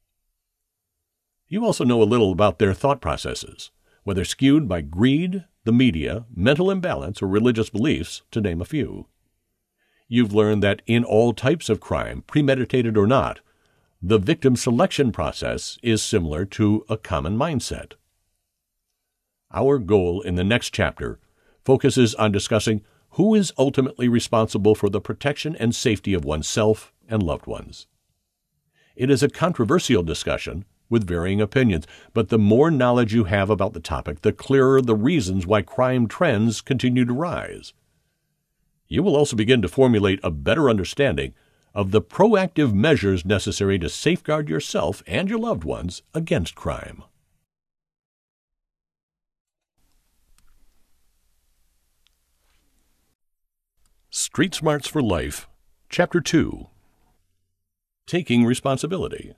You also know a little about their thought processes, whether skewed by greed, the media, mental imbalance, or religious beliefs, to name a few. You've learned that in all types of crime, premeditated or not, the victim selection process is similar to a common mindset. Our goal in the next chapter focuses on discussing who is ultimately responsible for the protection and safety of oneself and loved ones. It is a controversial discussion with varying opinions, but the more knowledge you have about the topic, the clearer the reasons why crime trends continue to rise. You will also begin to formulate a better understanding of the proactive measures necessary to safeguard yourself and your loved ones against crime. Street Smarts for Life, Chapter 2. Taking Responsibility.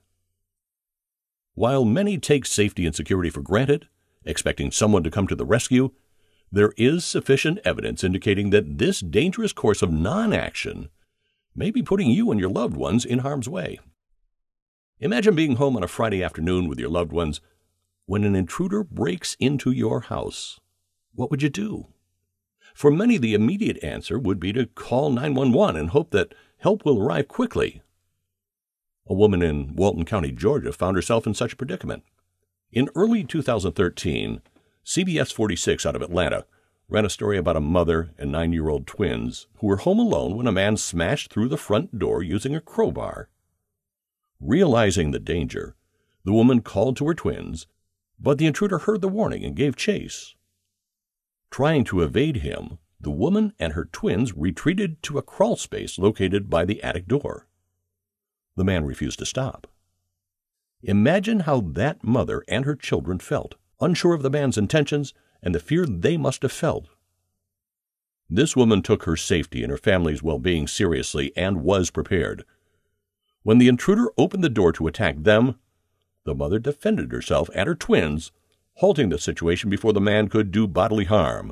While many take safety and security for granted, expecting someone to come to the rescue, there is sufficient evidence indicating that this dangerous course of non-action may be putting you and your loved ones in harm's way. Imagine being home on a Friday afternoon with your loved ones when an intruder breaks into your house. What would you do? For many, the immediate answer would be to call 911 and hope that help will arrive quickly. A woman in Walton County, Georgia, found herself in such a predicament. In early 2013, CBS 46 out of Atlanta ran a story about a mother and 9-year-old twins who were home alone when a man smashed through the front door using a crowbar. Realizing the danger, the woman called to her twins, but the intruder heard the warning and gave chase. Trying to evade him, the woman and her twins retreated to a crawl space located by the attic door. The man refused to stop. Imagine how that mother and her children felt, unsure of the man's intentions and the fear they must have felt. This woman took her safety and her family's well-being seriously and was prepared. When the intruder opened the door to attack them, the mother defended herself and her twins, halting the situation before the man could do bodily harm.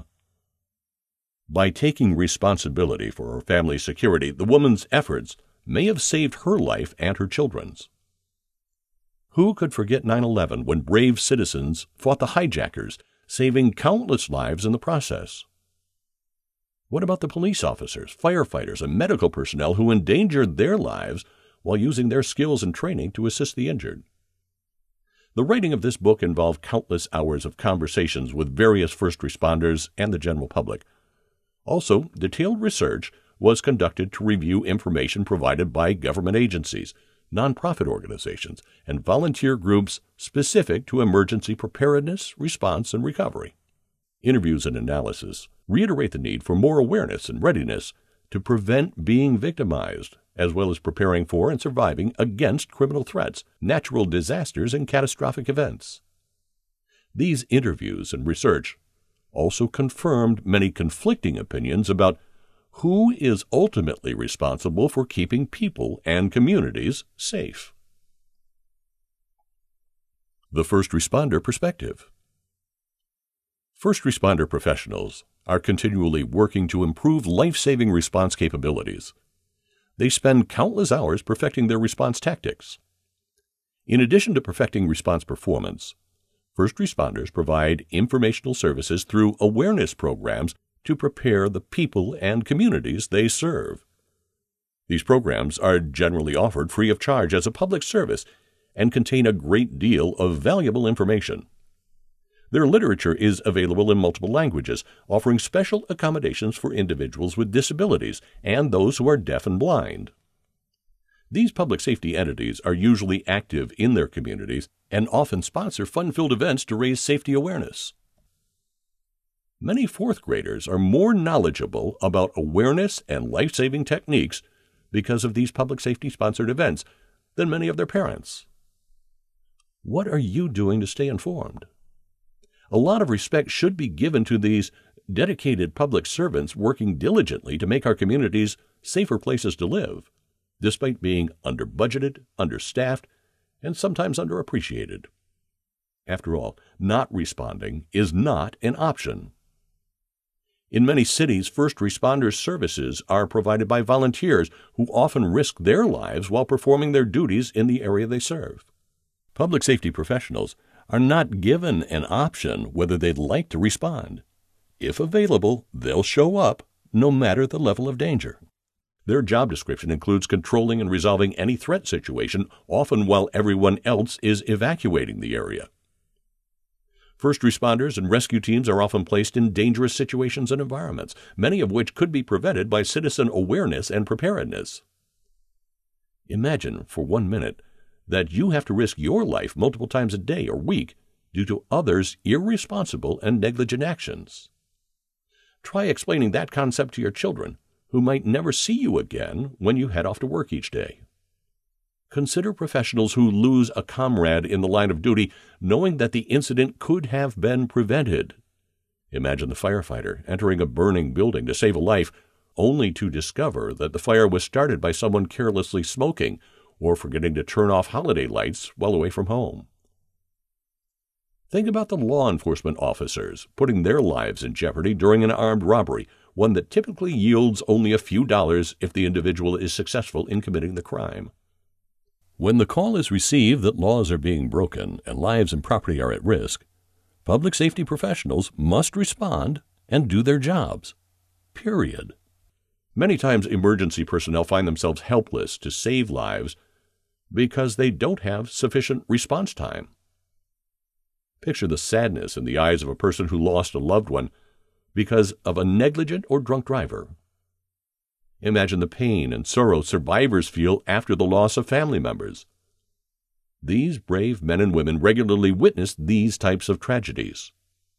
By taking responsibility for her family's security, the woman's efforts may have saved her life and her children's. Who could forget 9/11 when brave citizens fought the hijackers, saving countless lives in the process? What about the police officers, firefighters, and medical personnel who endangered their lives while using their skills and training to assist the injured? The writing of this book involved countless hours of conversations with various first responders and the general public. Also, detailed research was conducted to review information provided by government agencies, nonprofit organizations, and volunteer groups specific to emergency preparedness, response, and recovery. Interviews and analysis reiterate the need for more awareness and readiness to prevent being victimized, as well as preparing for and surviving against criminal threats, natural disasters, and catastrophic events. These interviews and research also confirmed many conflicting opinions about who is ultimately responsible for keeping people and communities safe. The first responder perspective. First responder professionals are continually working to improve life-saving response capabilities. They spend countless hours perfecting their response tactics. In addition to perfecting response performance, first responders provide informational services through awareness programs to prepare the people and communities they serve. These programs are generally offered free of charge as a public service and contain a great deal of valuable information. Their literature is available in multiple languages, offering special accommodations for individuals with disabilities and those who are deaf and blind. These public safety entities are usually active in their communities and often sponsor fun-filled events to raise safety awareness. Many fourth graders are more knowledgeable about awareness and life-saving techniques because of these public safety-sponsored events than many of their parents. What are you doing to stay informed? A lot of respect should be given to these dedicated public servants working diligently to make our communities safer places to live, despite being under-budgeted, understaffed, and sometimes underappreciated. After all, not responding is not an option. In many cities, first responders' services are provided by volunteers who often risk their lives while performing their duties in the area they serve. Public safety professionals are not given an option whether they'd like to respond. If available, they'll show up no matter the level of danger. Their job description includes controlling and resolving any threat situation, often while everyone else is evacuating the area. First responders and rescue teams are often placed in dangerous situations and environments, many of which could be prevented by citizen awareness and preparedness. Imagine for 1 minute that you have to risk your life multiple times a day or week due to others' irresponsible and negligent actions. Try explaining that concept to your children, who might never see you again when you head off to work each day. Consider professionals who lose a comrade in the line of duty knowing that the incident could have been prevented. Imagine the firefighter entering a burning building to save a life, only to discover that the fire was started by someone carelessly smoking or forgetting to turn off holiday lights while away from home. Think about the law enforcement officers putting their lives in jeopardy during an armed robbery, one that typically yields only a few dollars if the individual is successful in committing the crime. When the call is received that laws are being broken and lives and property are at risk, public safety professionals must respond and do their jobs. Period. Many times emergency personnel find themselves helpless to save lives because they don't have sufficient response time. Picture the sadness in the eyes of a person who lost a loved one because of a negligent or drunk driver. Imagine the pain and sorrow survivors feel after the loss of family members. These brave men and women regularly witness these types of tragedies.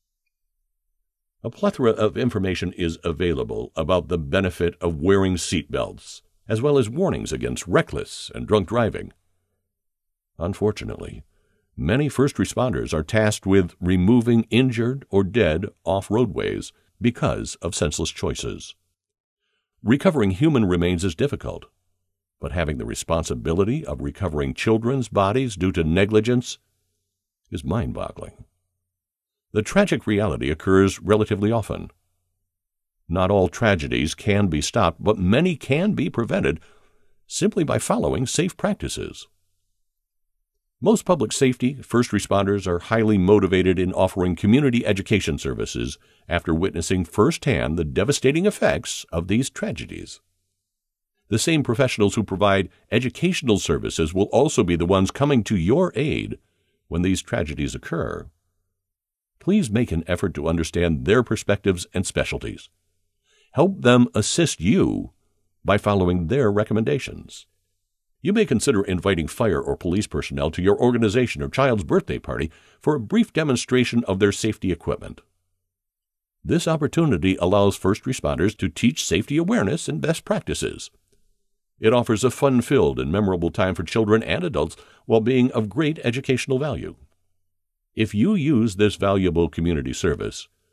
A plethora of information is available about the benefit of wearing seatbelts, as well as warnings against reckless and drunk driving. Unfortunately, many first responders are tasked with removing injured or dead off roadways because of senseless choices. Recovering human remains is difficult, but having the responsibility of recovering children's bodies due to negligence is mind-boggling. The tragic reality occurs relatively often. Not all tragedies can be stopped, but many can be prevented simply by following safe practices. Most public safety first responders are highly motivated in offering community education services after witnessing firsthand the devastating effects of these tragedies. The same professionals who provide educational services will also be the ones coming to your aid when these tragedies occur. Please make an effort to understand their perspectives and specialties. Help them assist you by following their recommendations. You may consider inviting fire or police personnel to your organization or child's birthday party for a brief demonstration of their safety equipment. This opportunity allows first responders to teach safety awareness and best practices. It offers a fun-filled and memorable time for children and adults while being of great educational value. If you use this valuable community service,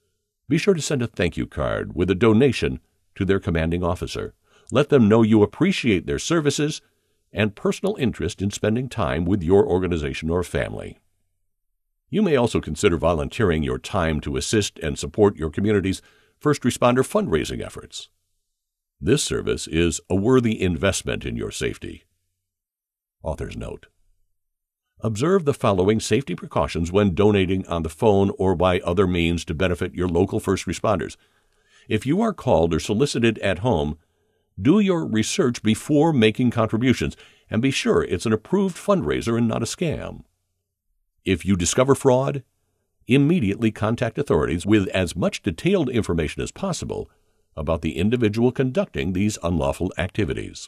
Be sure to send a thank you card with a donation to their commanding officer. Let them know you appreciate their services and personal interest in spending time with your organization or family. You may also consider volunteering your time to assist and support your community's first responder fundraising efforts. This service is a worthy investment in your safety. Author's note. Observe the following safety precautions when donating on the phone or by other means to benefit your local first responders. If you are called or solicited at home, do your research before making contributions and be sure it's an approved fundraiser and not a scam. If you discover fraud, immediately contact authorities with as much detailed information as possible about the individual conducting these unlawful activities.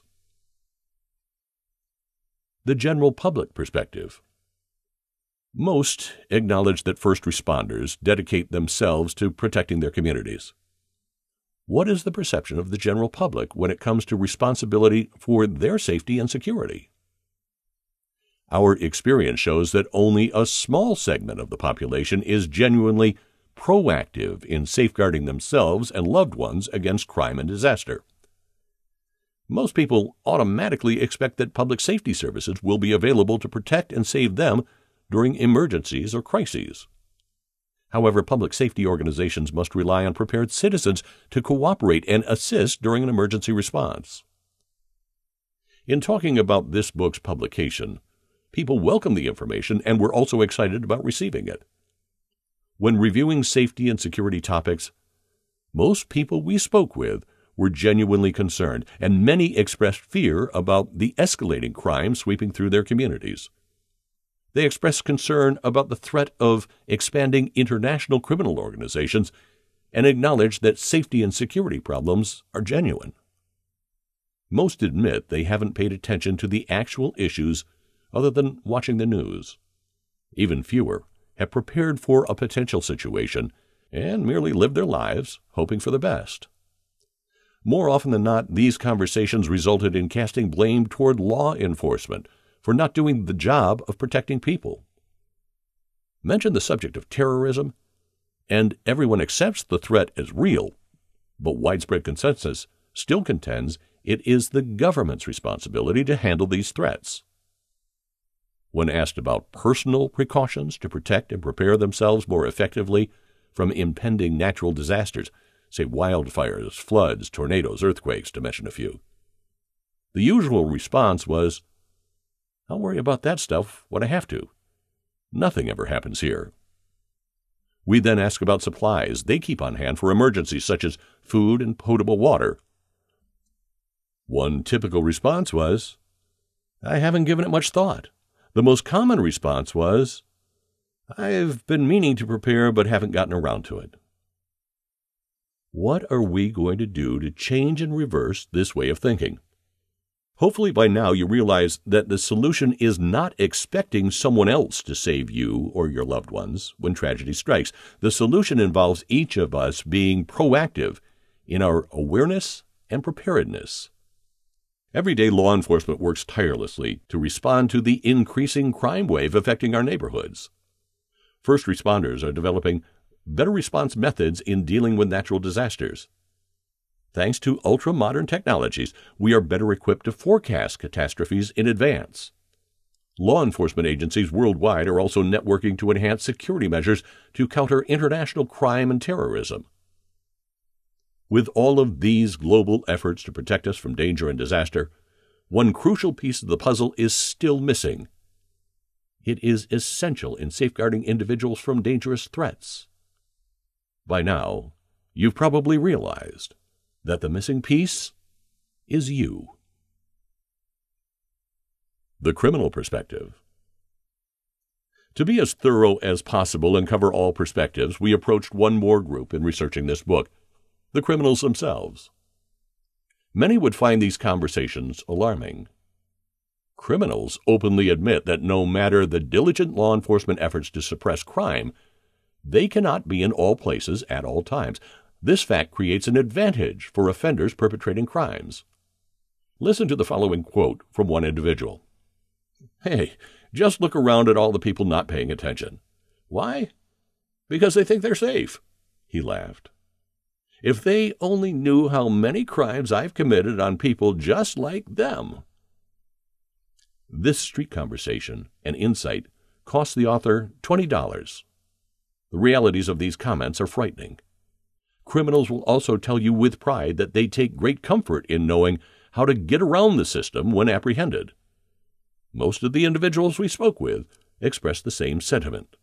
The general public perspective. Most acknowledge that first responders dedicate themselves to protecting their communities. What is the perception of the general public when it comes to responsibility for their safety and security? Our experience shows that only a small segment of the population is genuinely proactive in safeguarding themselves and loved ones against crime and disaster. Most people automatically expect that public safety services will be available to protect and save them during emergencies or crises. However, public safety organizations must rely on prepared citizens to cooperate and assist during an emergency response. In talking about this book's publication, people welcomed the information and were also excited about receiving it. When reviewing safety and security topics, most people we spoke with were genuinely concerned, and many expressed fear about the escalating crime sweeping through their communities. They expressed concern about the threat of expanding international criminal organizations and acknowledged that safety and security problems are genuine. Most admit they haven't paid attention to the actual issues other than watching the news. Even fewer have prepared for a potential situation and merely lived their lives hoping for the best. More often than not, these conversations resulted in casting blame toward law enforcement for not doing the job of protecting people. Mention the subject of terrorism, and everyone accepts the threat as real, but widespread consensus still contends it is the government's responsibility to handle these threats. When asked about personal precautions to protect and prepare themselves more effectively from impending natural disasters, say wildfires, floods, tornadoes, earthquakes, to mention a few, the usual response was, "I'll worry about that stuff when I have to. Nothing ever happens here." We then ask about supplies they keep on hand for emergencies such as food and potable water. One typical response was, "I haven't given it much thought." The most common response was, "I've been meaning to prepare but haven't gotten around to it." What are we going to do to change and reverse this way of thinking? Hopefully by now you realize that the solution is not expecting someone else to save you or your loved ones when tragedy strikes. The solution involves each of us being proactive in our awareness and preparedness. Every day, law enforcement works tirelessly to respond to the increasing crime wave affecting our neighborhoods. First responders are developing better response methods in dealing with natural disasters. Thanks to ultra-modern technologies, we are better equipped to forecast catastrophes in advance. Law enforcement agencies worldwide are also networking to enhance security measures to counter international crime and terrorism. With all of these global efforts to protect us from danger and disaster, one crucial piece of the puzzle is still missing. It is essential in safeguarding individuals from dangerous threats. By now, you've probably realized that the missing piece is you. The criminal perspective. To be as thorough as possible and cover all perspectives, we approached one more group in researching this book: the criminals themselves. Many would find these conversations alarming. Criminals openly admit that no matter the diligent law enforcement efforts to suppress crime, they cannot be in all places at all times. This fact creates an advantage for offenders perpetrating crimes. Listen to the following quote from one individual. "Hey, just look around at all the people not paying attention. Why? Because they think they're safe," He laughed. If they only knew how many crimes I've committed on people just like them. This street conversation and insight cost the author $20. The realities of these comments are frightening. Criminals will also tell you with pride that they take great comfort in knowing how to get around the system when apprehended. Most of the individuals we spoke with expressed the same sentiment.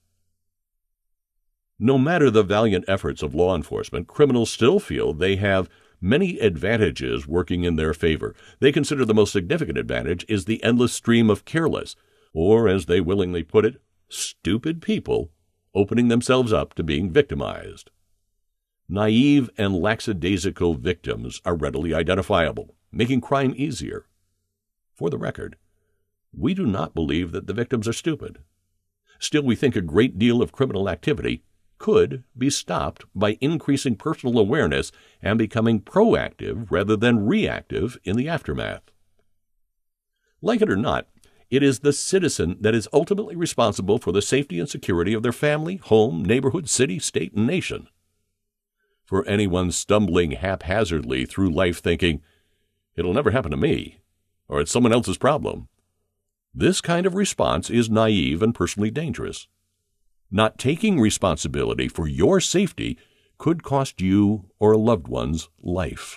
No matter the valiant efforts of law enforcement, criminals still feel they have many advantages working in their favor. They consider the most significant advantage is the endless stream of careless, or as they willingly put it, stupid people opening themselves up to being victimized. Naive and lackadaisical victims are readily identifiable, making crime easier. For the record, we do not believe that the victims are stupid. Still, we think a great deal of criminal activity could be stopped by increasing personal awareness and becoming proactive rather than reactive in the aftermath. Like it or not, it is the citizen that is ultimately responsible for the safety and security of their family, home, neighborhood, city, state, and nation. For anyone stumbling haphazardly through life thinking, "It'll never happen to me," or "it's someone else's problem," this kind of response is naive and personally dangerous. Not taking responsibility for your safety could cost you or a loved one's life.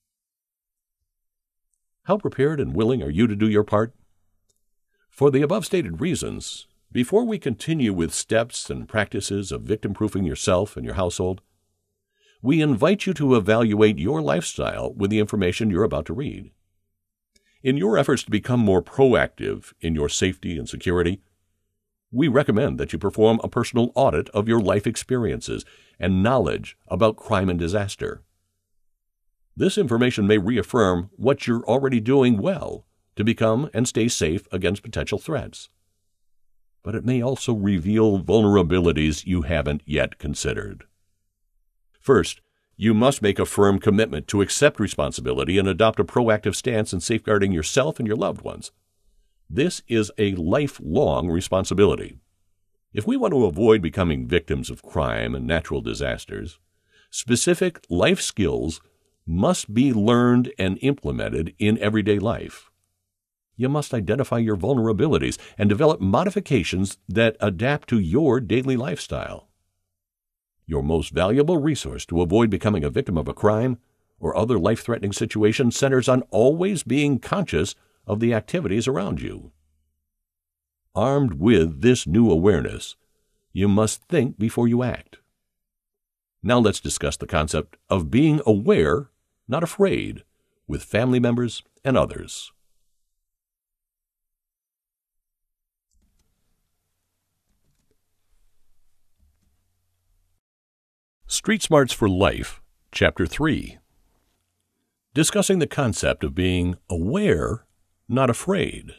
How prepared and willing are you to do your part? For the above stated reasons, before we continue with steps and practices of victim-proofing yourself and your household, we invite you to evaluate your lifestyle with the information you're about to read. In your efforts to become more proactive in your safety and security, we recommend that you perform a personal audit of your life experiences and knowledge about crime and disaster. This information may reaffirm what you're already doing well to become and stay safe against potential threats. But it may also reveal vulnerabilities you haven't yet considered. First, you must make a firm commitment to accept responsibility and adopt a proactive stance in safeguarding yourself and your loved ones. This is a lifelong responsibility. If we want to avoid becoming victims of crime and natural disasters, specific life skills must be learned and implemented in everyday life. You must identify your vulnerabilities and develop modifications that adapt to your daily lifestyle. Your most valuable resource to avoid becoming a victim of a crime or other life-threatening situation centers on always being conscious of the activities around you. Armed with this new awareness, you must think before you act. Now let's discuss the concept of being aware, not afraid, with family members and others. Street Smarts for Life, Chapter 3. Discussing the concept of being aware, not afraid.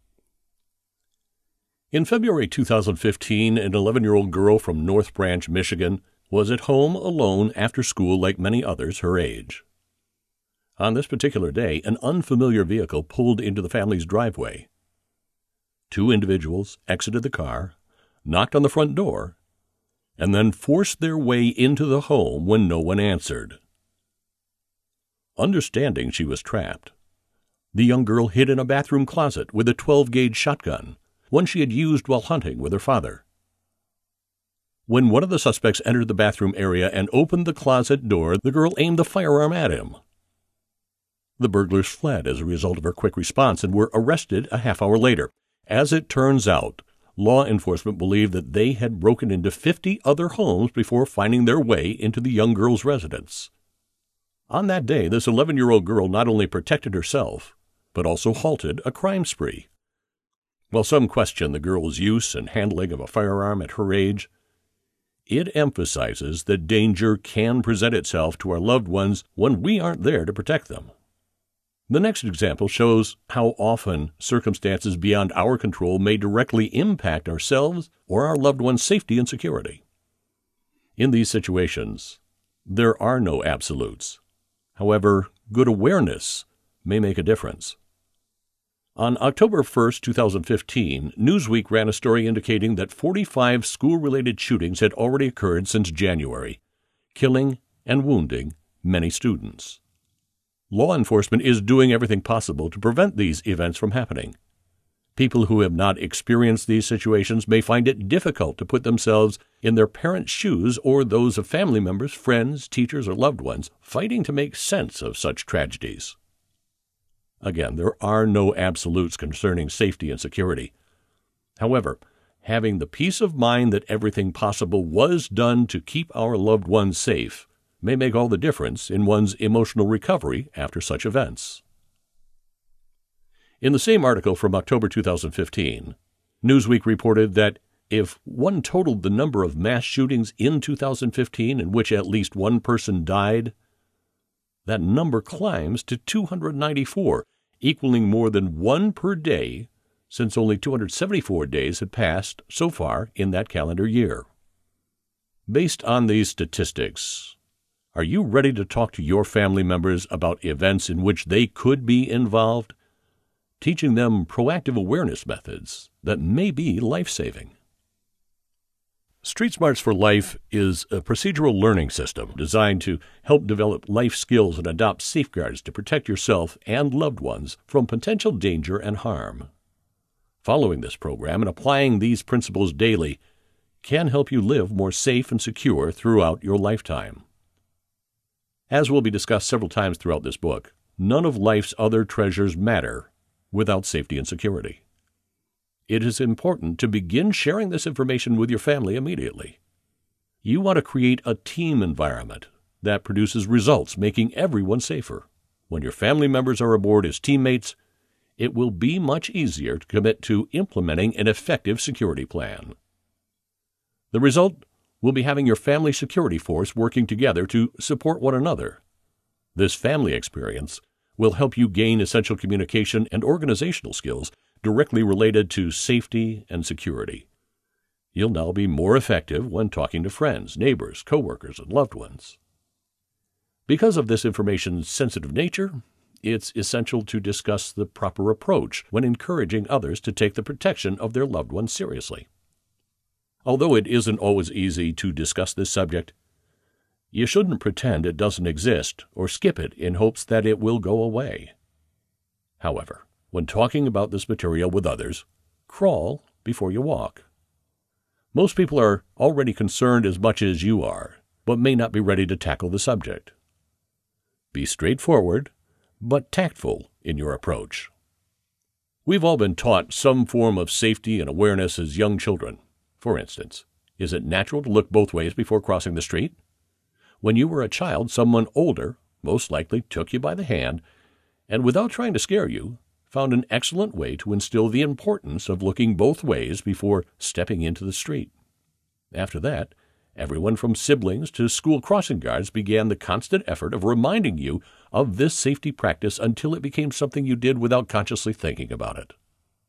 In February 2015, an 11-year-old girl from North Branch, Michigan, was at home alone after school like many others her age. On this particular day, an unfamiliar vehicle pulled into the family's driveway. Two individuals exited the car, knocked on the front door, and then forced their way into the home when no one answered. Understanding she was trapped, the young girl hid in a bathroom closet with a 12-gauge shotgun, one she had used while hunting with her father. When one of the suspects entered the bathroom area and opened the closet door, the girl aimed the firearm at him. The burglars fled as a result of her quick response and were arrested a half hour later. As it turns out, law enforcement believed that they had broken into 50 other homes before finding their way into the young girl's residence. On that day, this 11-year-old girl not only protected herself, but also halted a crime spree. While some question the girl's use and handling of a firearm at her age, it emphasizes that danger can present itself to our loved ones when we aren't there to protect them. The next example shows how often circumstances beyond our control may directly impact ourselves or our loved ones' safety and security. In these situations, there are no absolutes. However, good awareness may make a difference. On October 1, 2015, Newsweek ran a story indicating that 45 school-related shootings had already occurred since January, killing and wounding many students. Law enforcement is doing everything possible to prevent these events from happening. People who have not experienced these situations may find it difficult to put themselves in their parents' shoes or those of family members, friends, teachers, or loved ones fighting to make sense of such tragedies. Again, there are no absolutes concerning safety and security. However, having the peace of mind that everything possible was done to keep our loved ones safe may make all the difference in one's emotional recovery after such events. In the same article from October 2015, Newsweek reported that if one totaled the number of mass shootings in 2015 in which at least one person died, that number climbs to 294, equaling more than one per day, since only 274 days had passed so far in that calendar year. Based on these statistics, are you ready to talk to your family members about events in which they could be involved, teaching them proactive awareness methods that may be life-saving? Street Smarts for Life is a procedural learning system designed to help develop life skills and adopt safeguards to protect yourself and loved ones from potential danger and harm. Following this program and applying these principles daily can help you live more safe and secure throughout your lifetime. As will be discussed several times throughout this book, none of life's other treasures matter without safety and security. It is important to begin sharing this information with your family immediately. You want to create a team environment that produces results, making everyone safer. When your family members are aboard as teammates, it will be much easier to commit to implementing an effective security plan. The result will be having your family security force working together to support one another. This family experience will help you gain essential communication and organizational skills directly related to safety and security. You'll now be more effective when talking to friends, neighbors, coworkers, and loved ones. Because of this information's sensitive nature, it's essential to discuss the proper approach when encouraging others to take the protection of their loved ones seriously. Although it isn't always easy to discuss this subject, you shouldn't pretend it doesn't exist or skip it in hopes that it will go away. However, when talking about this material with others, crawl before you walk. Most people are already concerned as much as you are, but may not be ready to tackle the subject. Be straightforward, but tactful in your approach. We've all been taught some form of safety and awareness as young children. For instance, is it natural to look both ways before crossing the street? When you were a child, someone older most likely took you by the hand and, without trying to scare you, found an excellent way to instill the importance of looking both ways before stepping into the street. After that, everyone from siblings to school crossing guards began the constant effort of reminding you of this safety practice until it became something you did without consciously thinking about it.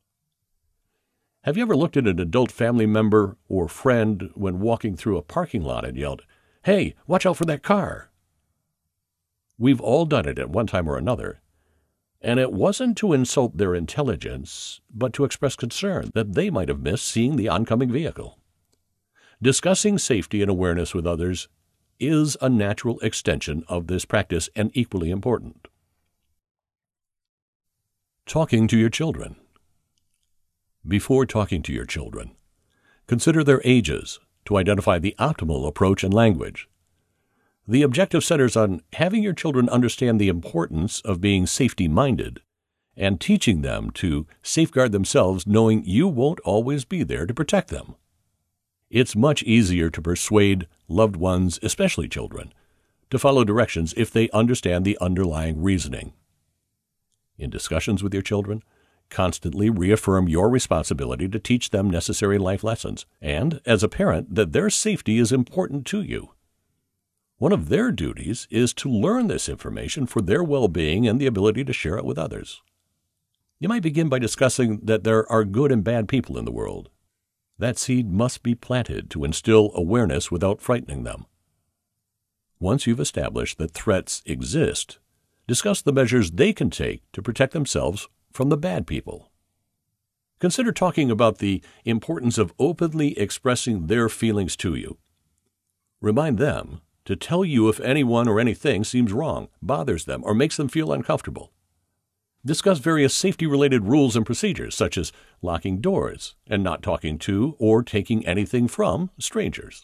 Have you ever looked at an adult family member or friend when walking through a parking lot and yelled, "Hey, watch out for that car"? We've all done it at one time or another, and it wasn't to insult their intelligence, but to express concern that they might have missed seeing the oncoming vehicle. Discussing safety and awareness with others is a natural extension of this practice and equally important. Talking to your children. Before talking to your children, consider their ages to identify the optimal approach and language. The objective centers on having your children understand the importance of being safety-minded and teaching them to safeguard themselves, knowing you won't always be there to protect them. It's much easier to persuade loved ones, especially children, to follow directions if they understand the underlying reasoning. In discussions with your children, constantly reaffirm your responsibility to teach them necessary life lessons, and, as a parent, that their safety is important to you. One of their duties is to learn this information for their well-being and the ability to share it with others. You might begin by discussing that there are good and bad people in the world. That seed must be planted to instill awareness without frightening them. Once you've established that threats exist, discuss the measures they can take to protect themselves from the bad people. Consider talking about the importance of openly expressing their feelings to you. Remind them to tell you if anyone or anything seems wrong, bothers them, or makes them feel uncomfortable. Discuss various safety-related rules and procedures, such as locking doors and not talking to or taking anything from strangers.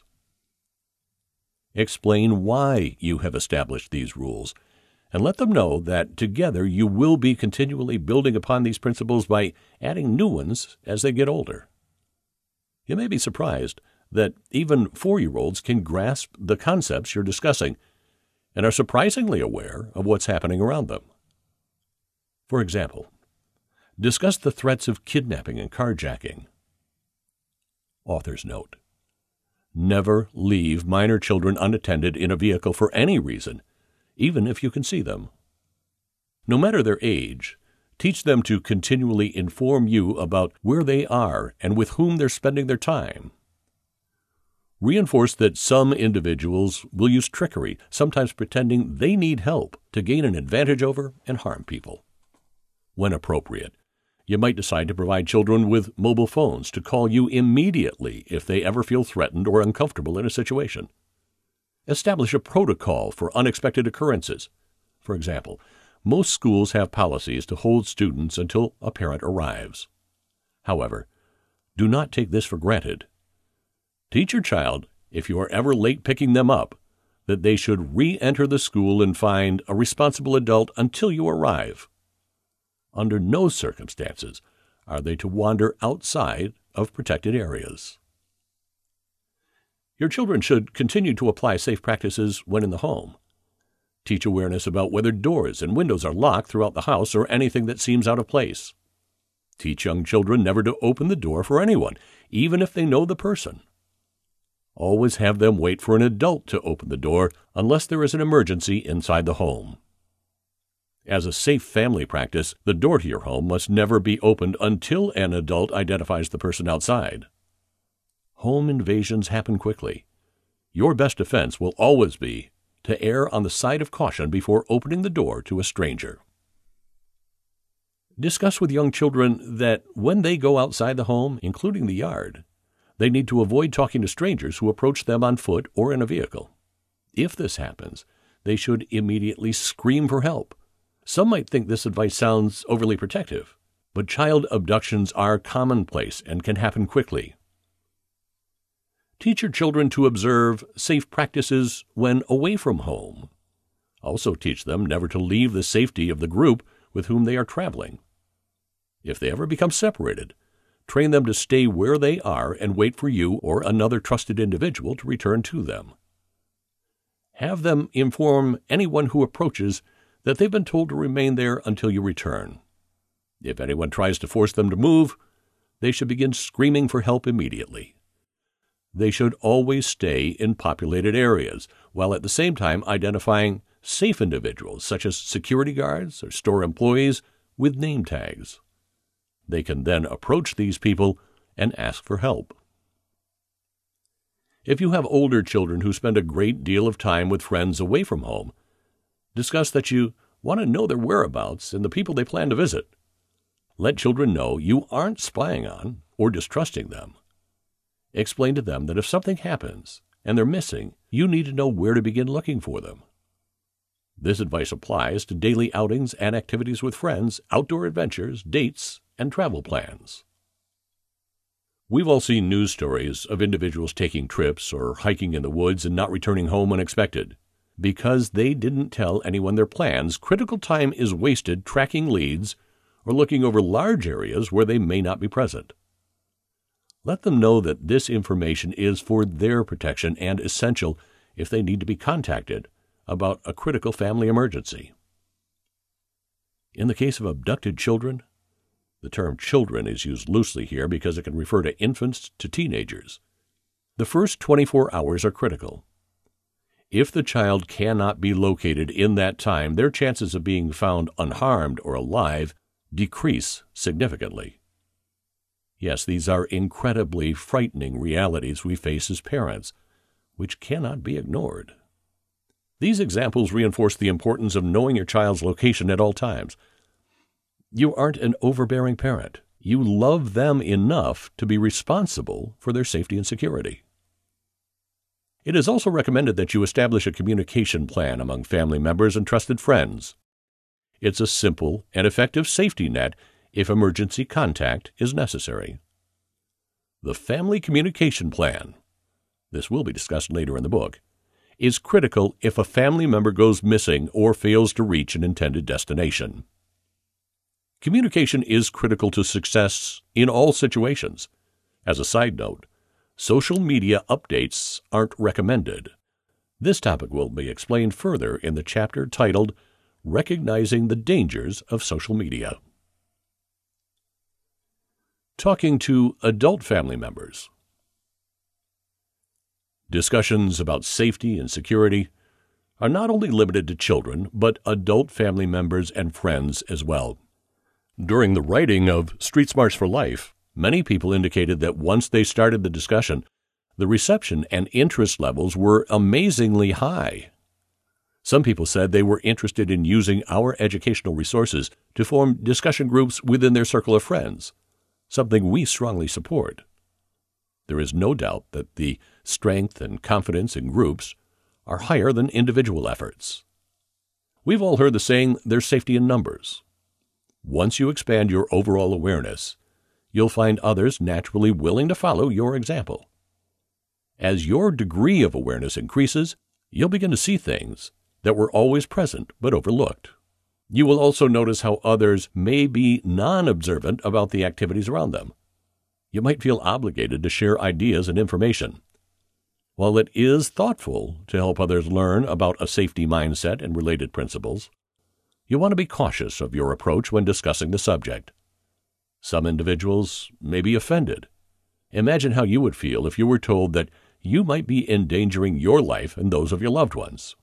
Explain why you have established these rules, and let them know that together you will be continually building upon these principles by adding new ones as they get older. You may be surprised that even 4-year-olds can grasp the concepts you're discussing and are surprisingly aware of what's happening around them. For example, discuss the threats of kidnapping and carjacking. Author's note: never leave minor children unattended in a vehicle for any reason, even if you can see them. No matter their age, teach them to continually inform you about where they are and with whom they're spending their time. Reinforce that some individuals will use trickery, sometimes pretending they need help to gain an advantage over and harm people. When appropriate, you might decide to provide children with mobile phones to call you immediately if they ever feel threatened or uncomfortable in a situation. Establish a protocol for unexpected occurrences. For example, most schools have policies to hold students until a parent arrives. However, do not take this for granted. Teach your child, if you are ever late picking them up, that they should re-enter the school and find a responsible adult until you arrive. Under no circumstances are they to wander outside of protected areas. Your children should continue to apply safe practices when in the home. Teach awareness about whether doors and windows are locked throughout the house or anything that seems out of place. Teach young children never to open the door for anyone, even if they know the person. Always have them wait for an adult to open the door unless there is an emergency inside the home. As a safe family practice, the door to your home must never be opened until an adult identifies the person outside. Home invasions happen quickly. Your best defense will always be to err on the side of caution before opening the door to a stranger. Discuss with young children that when they go outside the home, including the yard, they need to avoid talking to strangers who approach them on foot or in a vehicle. If this happens, they should immediately scream for help. Some might think this advice sounds overly protective, but child abductions are commonplace and can happen quickly. Teach your children to observe safe practices when away from home. Also teach them never to leave the safety of the group with whom they are traveling. If they ever become separated, train them to stay where they are and wait for you or another trusted individual to return to them. Have them inform anyone who approaches that they've been told to remain there until you return. If anyone tries to force them to move, they should begin screaming for help immediately. They should always stay in populated areas, while at the same time identifying safe individuals, such as security guards or store employees, with name tags. They can then approach these people and ask for help. If you have older children who spend a great deal of time with friends away from home, discuss that you want to know their whereabouts and the people they plan to visit. Let children know you aren't spying on or distrusting them. Explain to them that if something happens and they're missing, you need to know where to begin looking for them. This advice applies to daily outings and activities with friends, outdoor adventures, dates, and travel plans. We've all seen news stories of individuals taking trips or hiking in the woods and not returning home unexpected. Because they didn't tell anyone their plans, critical time is wasted tracking leads or looking over large areas where they may not be present. Let them know that this information is for their protection and essential if they need to be contacted about a critical family emergency. In the case of abducted children, the term children is used loosely here because it can refer to infants to teenagers. The first 24 hours are critical. If the child cannot be located in that time, their chances of being found unharmed or alive decrease significantly. Yes, these are incredibly frightening realities we face as parents, which cannot be ignored. These examples reinforce the importance of knowing your child's location at all times. You aren't an overbearing parent. You love them enough to be responsible for their safety and security. It is also recommended that you establish a communication plan among family members and trusted friends. It's a simple and effective safety net if emergency contact is necessary. The family communication plan, this will be discussed later in the book, is critical if a family member goes missing or fails to reach an intended destination. Communication is critical to success in all situations. As a side note, social media updates aren't recommended. This topic will be explained further in the chapter titled Recognizing the Dangers of Social Media. Talking to adult family members. Discussions about safety and security are not only limited to children, but adult family members and friends as well. During the writing of Street Smarts for Life, many people indicated that once they started the discussion, the reception and interest levels were amazingly high. Some people said they were interested in using our educational resources to form discussion groups within their circle of friends, something we strongly support. There is no doubt that the strength and confidence in groups are higher than individual efforts. We've all heard the saying, there's safety in numbers. Once you expand your overall awareness, you'll find others naturally willing to follow your example. As your degree of awareness increases, you'll begin to see things that were always present but overlooked. You will also notice how others may be non-observant about the activities around them. You might feel obligated to share ideas and information. While it is thoughtful to help others learn about a safety mindset and related principles, you want to be cautious of your approach when discussing the subject. Some individuals may be offended. Imagine how you would feel if you were told that you might be endangering your life and those of your loved ones.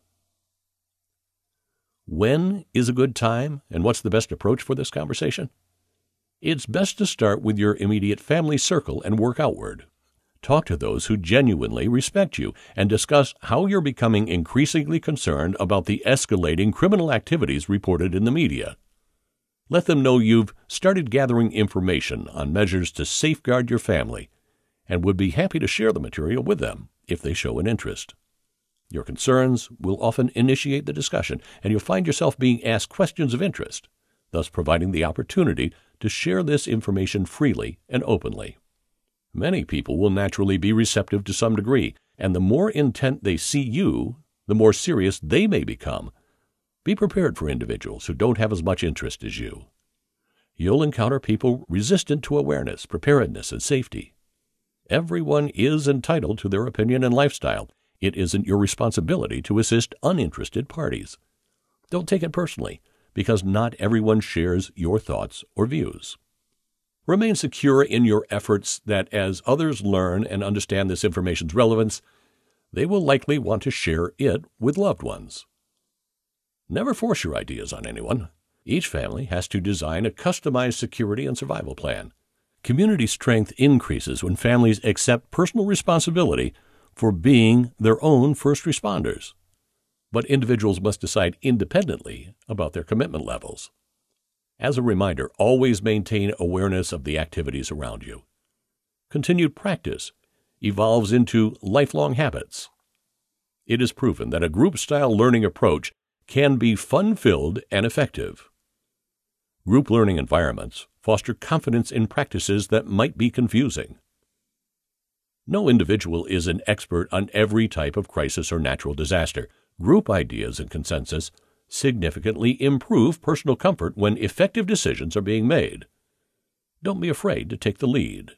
When is a good time, and what's the best approach for this conversation? It's best to start with your immediate family circle and work outward. Talk to those who genuinely respect you and discuss how you're becoming increasingly concerned about the escalating criminal activities reported in the media. Let them know you've started gathering information on measures to safeguard your family and would be happy to share the material with them if they show an interest. Your concerns will often initiate the discussion, and you'll find yourself being asked questions of interest, thus providing the opportunity to share this information freely and openly. Many people will naturally be receptive to some degree, and the more intent they see you, the more serious they may become. Be prepared for individuals who don't have as much interest as you. You'll encounter people resistant to awareness, preparedness, and safety. Everyone is entitled to their opinion and lifestyle. It isn't your responsibility to assist uninterested parties. Don't take it personally, because not everyone shares your thoughts or views. Remain secure in your efforts that as others learn and understand this information's relevance, they will likely want to share it with loved ones. Never force your ideas on anyone. Each family has to design a customized security and survival plan. Community strength increases when families accept personal responsibility for being their own first responders. But individuals must decide independently about their commitment levels. As a reminder, always maintain awareness of the activities around you. Continued practice evolves into lifelong habits. It is proven that a group-style learning approach can be fun-filled and effective. Group learning environments foster confidence in practices that might be confusing. No individual is an expert on every type of crisis or natural disaster. Group ideas and consensus significantly improve personal comfort when effective decisions are being made. Don't be afraid to take the lead.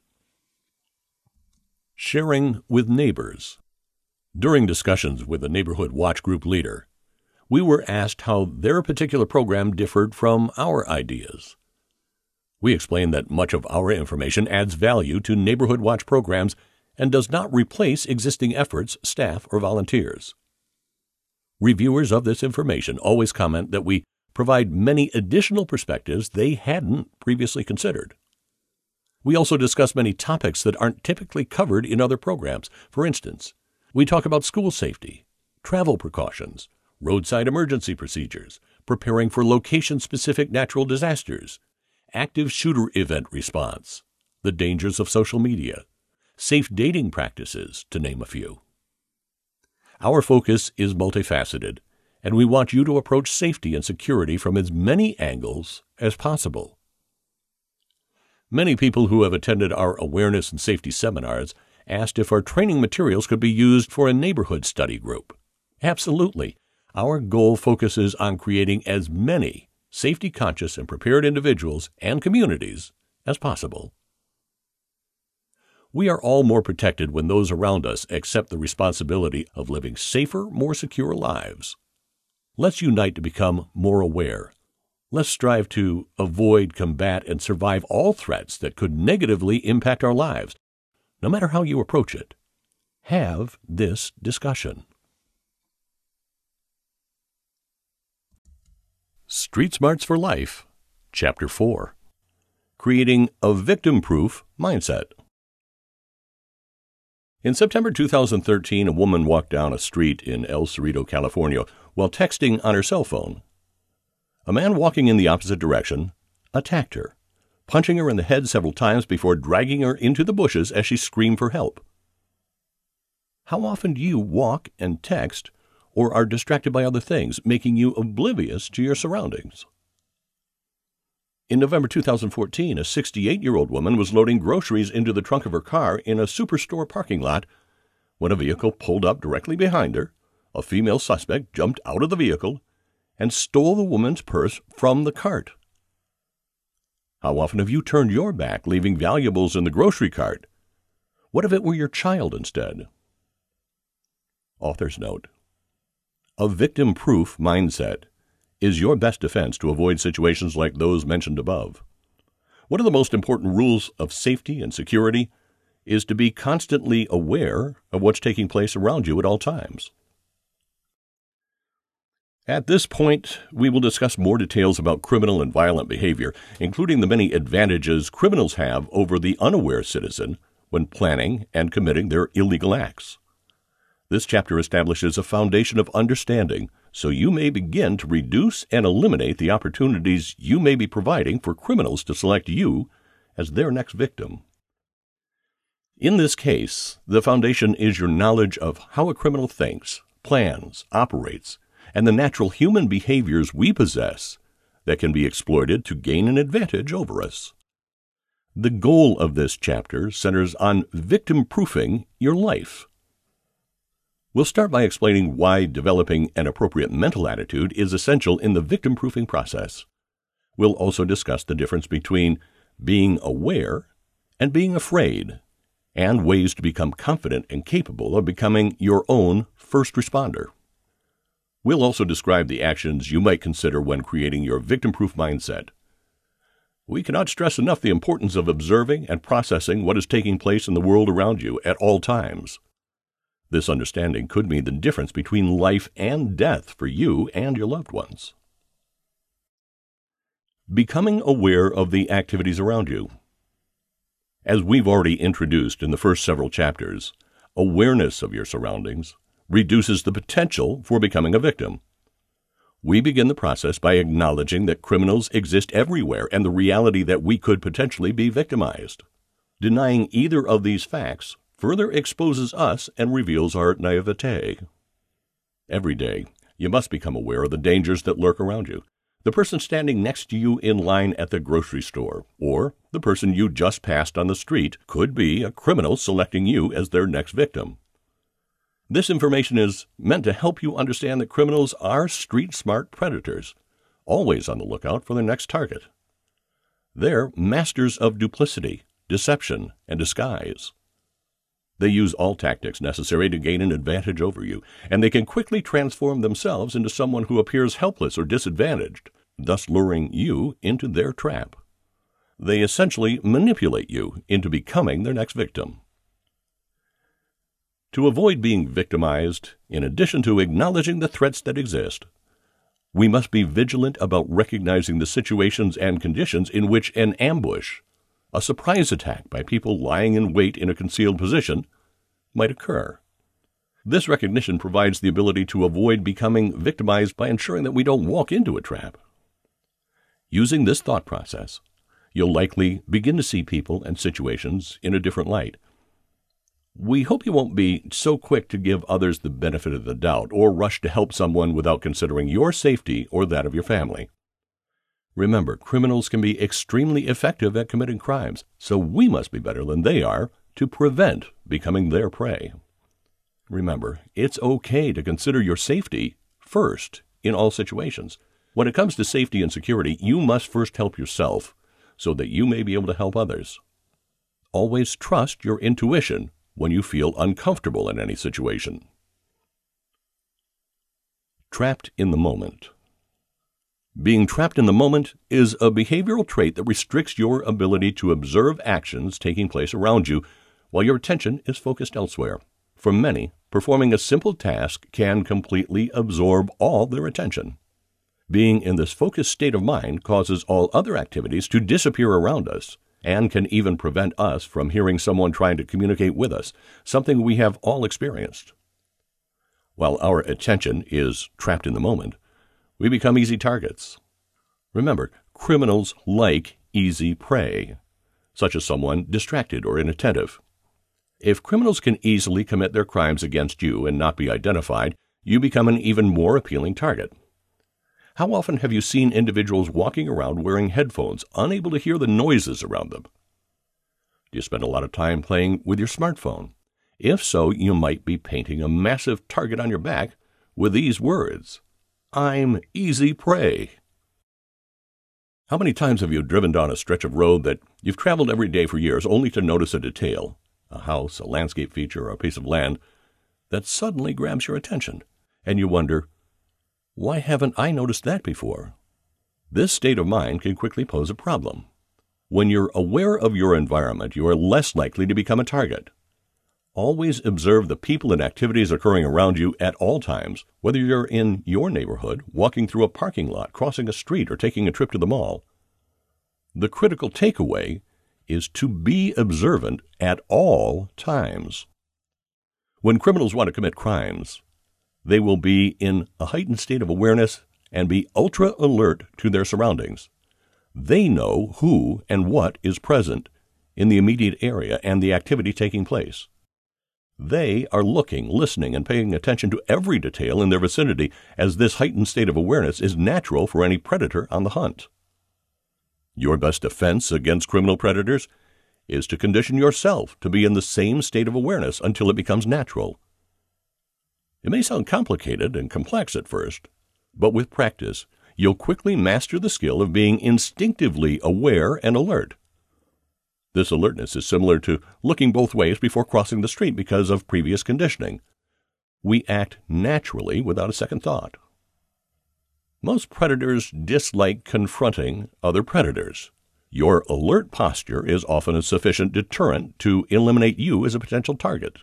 Sharing with neighbors. During discussions with a neighborhood watch group leader, we were asked how their particular program differed from our ideas. We explained that much of our information adds value to neighborhood watch programs and does not replace existing efforts, staff, or volunteers. Reviewers of this information always comment that we provide many additional perspectives they hadn't previously considered. We also discuss many topics that aren't typically covered in other programs. For instance, we talk about school safety, travel precautions, roadside emergency procedures, preparing for location-specific natural disasters, active shooter event response, the dangers of social media, safe dating practices, to name a few. Our focus is multifaceted, and we want you to approach safety and security from as many angles as possible. Many people who have attended our awareness and safety seminars asked if our training materials could be used for a neighborhood study group. Absolutely. Our goal focuses on creating as many safety-conscious and prepared individuals and communities as possible. We are all more protected when those around us accept the responsibility of living safer, more secure lives. Let's unite to become more aware. Let's strive to avoid, combat, and survive all threats that could negatively impact our lives, no matter how you approach it. Have this discussion. Street Smarts for Life, Chapter 4. Creating a Victim-Proof Mindset. In September 2013, a woman walked down a street in El Cerrito, California, while texting on her cell phone. A man walking in the opposite direction attacked her, punching her in the head several times before dragging her into the bushes as she screamed for help. How often do you walk and text or are distracted by other things, making you oblivious to your surroundings? In November 2014, a 68-year-old woman was loading groceries into the trunk of her car in a superstore parking lot when a vehicle pulled up directly behind her. A female suspect jumped out of the vehicle and stole the woman's purse from the cart. How often have you turned your back, leaving valuables in the grocery cart? What if it were your child instead? Author's note: a victim-proof mindset is your best defense to avoid situations like those mentioned above. One of the most important rules of safety and security is to be constantly aware of what's taking place around you at all times. At this point, we will discuss more details about criminal and violent behavior, including the many advantages criminals have over the unaware citizen when planning and committing their illegal acts. This chapter establishes a foundation of understanding so you may begin to reduce and eliminate the opportunities you may be providing for criminals to select you as their next victim. In this case, the foundation is your knowledge of how a criminal thinks, plans, operates, and the natural human behaviors we possess that can be exploited to gain an advantage over us. The goal of this chapter centers on victim-proofing your life. We'll start by explaining why developing an appropriate mental attitude is essential in the victim-proofing process. We'll also discuss the difference between being aware and being afraid, and ways to become confident and capable of becoming your own first responder. We'll also describe the actions you might consider when creating your victim-proof mindset. We cannot stress enough the importance of observing and processing what is taking place in the world around you at all times. This understanding could mean the difference between life and death for you and your loved ones. Becoming aware of the activities around you. As we've already introduced in the first several chapters, awareness of your surroundings reduces the potential for becoming a victim. We begin the process by acknowledging that criminals exist everywhere and the reality that we could potentially be victimized. Denying either of these facts further exposes us and reveals our naivete. Every day, you must become aware of the dangers that lurk around you. The person standing next to you in line at the grocery store, or the person you just passed on the street, could be a criminal selecting you as their next victim. This information is meant to help you understand that criminals are street-smart predators, always on the lookout for their next target. They're masters of duplicity, deception, and disguise. They use all tactics necessary to gain an advantage over you, and they can quickly transform themselves into someone who appears helpless or disadvantaged, thus luring you into their trap. They essentially manipulate you into becoming their next victim. To avoid being victimized, in addition to acknowledging the threats that exist, we must be vigilant about recognizing the situations and conditions in which an ambush, a surprise attack by people lying in wait in a concealed position, might occur. This recognition provides the ability to avoid becoming victimized by ensuring that we don't walk into a trap. Using this thought process, you'll likely begin to see people and situations in a different light. We hope you won't be so quick to give others the benefit of the doubt or rush to help someone without considering your safety or that of your family. Remember, criminals can be extremely effective at committing crimes, so we must be better than they are to prevent becoming their prey. Remember, it's okay to consider your safety first in all situations. When it comes to safety and security, you must first help yourself so that you may be able to help others. Always trust your intuition when you feel uncomfortable in any situation. Trapped in the moment. Being trapped in the moment is a behavioral trait that restricts your ability to observe actions taking place around you while your attention is focused elsewhere. For many, performing a simple task can completely absorb all their attention. Being in this focused state of mind causes all other activities to disappear around us and can even prevent us from hearing someone trying to communicate with us, something we have all experienced. While our attention is trapped in the moment, we become easy targets. Remember, criminals like easy prey, such as someone distracted or inattentive. If criminals can easily commit their crimes against you and not be identified, you become an even more appealing target. How often have you seen individuals walking around wearing headphones, unable to hear the noises around them? Do you spend a lot of time playing with your smartphone? If so, you might be painting a massive target on your back with these words: "I'm easy prey." How many times have you driven down a stretch of road that you've traveled every day for years only to notice a detail, a house, a landscape feature, or a piece of land, that suddenly grabs your attention, and you wonder, why haven't I noticed that before? This state of mind can quickly pose a problem. When you're aware of your environment, you are less likely to become a target. Always observe the people and activities occurring around you at all times, whether you're in your neighborhood, walking through a parking lot, crossing a street, or taking a trip to the mall. The critical takeaway is to be observant at all times. When criminals want to commit crimes, they will be in a heightened state of awareness and be ultra alert to their surroundings. They know who and what is present in the immediate area and the activity taking place. They are looking, listening, and paying attention to every detail in their vicinity, as this heightened state of awareness is natural for any predator on the hunt. Your best defense against criminal predators is to condition yourself to be in the same state of awareness until it becomes natural. It may sound complicated and complex at first, but with practice, you'll quickly master the skill of being instinctively aware and alert. This alertness is similar to looking both ways before crossing the street because of previous conditioning. We act naturally without a second thought. Most predators dislike confronting other predators. Your alert posture is often a sufficient deterrent to eliminate you as a potential target.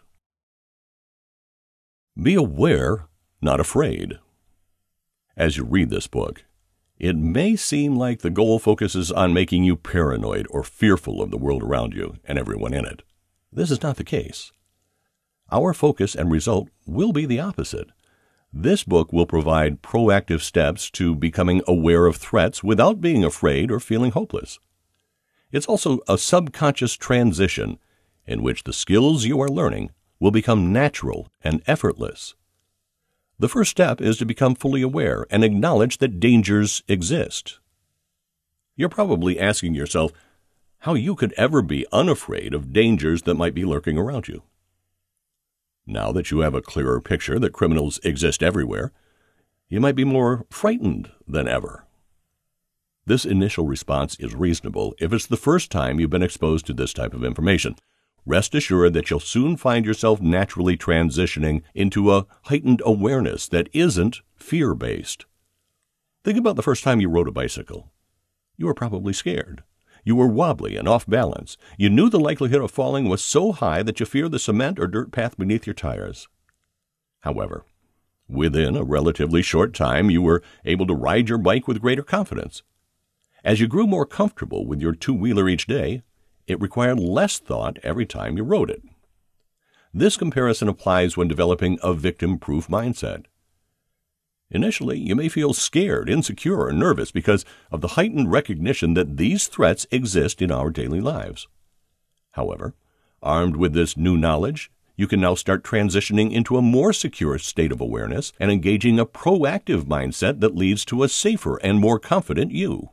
Be aware, not afraid. As you read this book, it may seem like the goal focuses on making you paranoid or fearful of the world around you and everyone in it. This is not the case. Our focus and result will be the opposite. This book will provide proactive steps to becoming aware of threats without being afraid or feeling hopeless. It's also a subconscious transition in which the skills you are learning will become natural and effortless. The first step is to become fully aware and acknowledge that dangers exist. You're probably asking yourself how you could ever be unafraid of dangers that might be lurking around you. Now that you have a clearer picture that criminals exist everywhere, you might be more frightened than ever. This initial response is reasonable if it's the first time you've been exposed to this type of information. Rest assured that you'll soon find yourself naturally transitioning into a heightened awareness that isn't fear-based. Think about the first time you rode a bicycle. You were probably scared. You were wobbly and off balance. You knew the likelihood of falling was so high that you feared the cement or dirt path beneath your tires. However, within a relatively short time, you were able to ride your bike with greater confidence. As you grew more comfortable with your two-wheeler each day, it required less thought every time you rode it. This comparison applies when developing a victim-proof mindset. Initially, you may feel scared, insecure, or nervous because of the heightened recognition that these threats exist in our daily lives. However, armed with this new knowledge, You can now start transitioning into a more secure state of awareness and engaging a proactive mindset that leads to a safer and more confident you.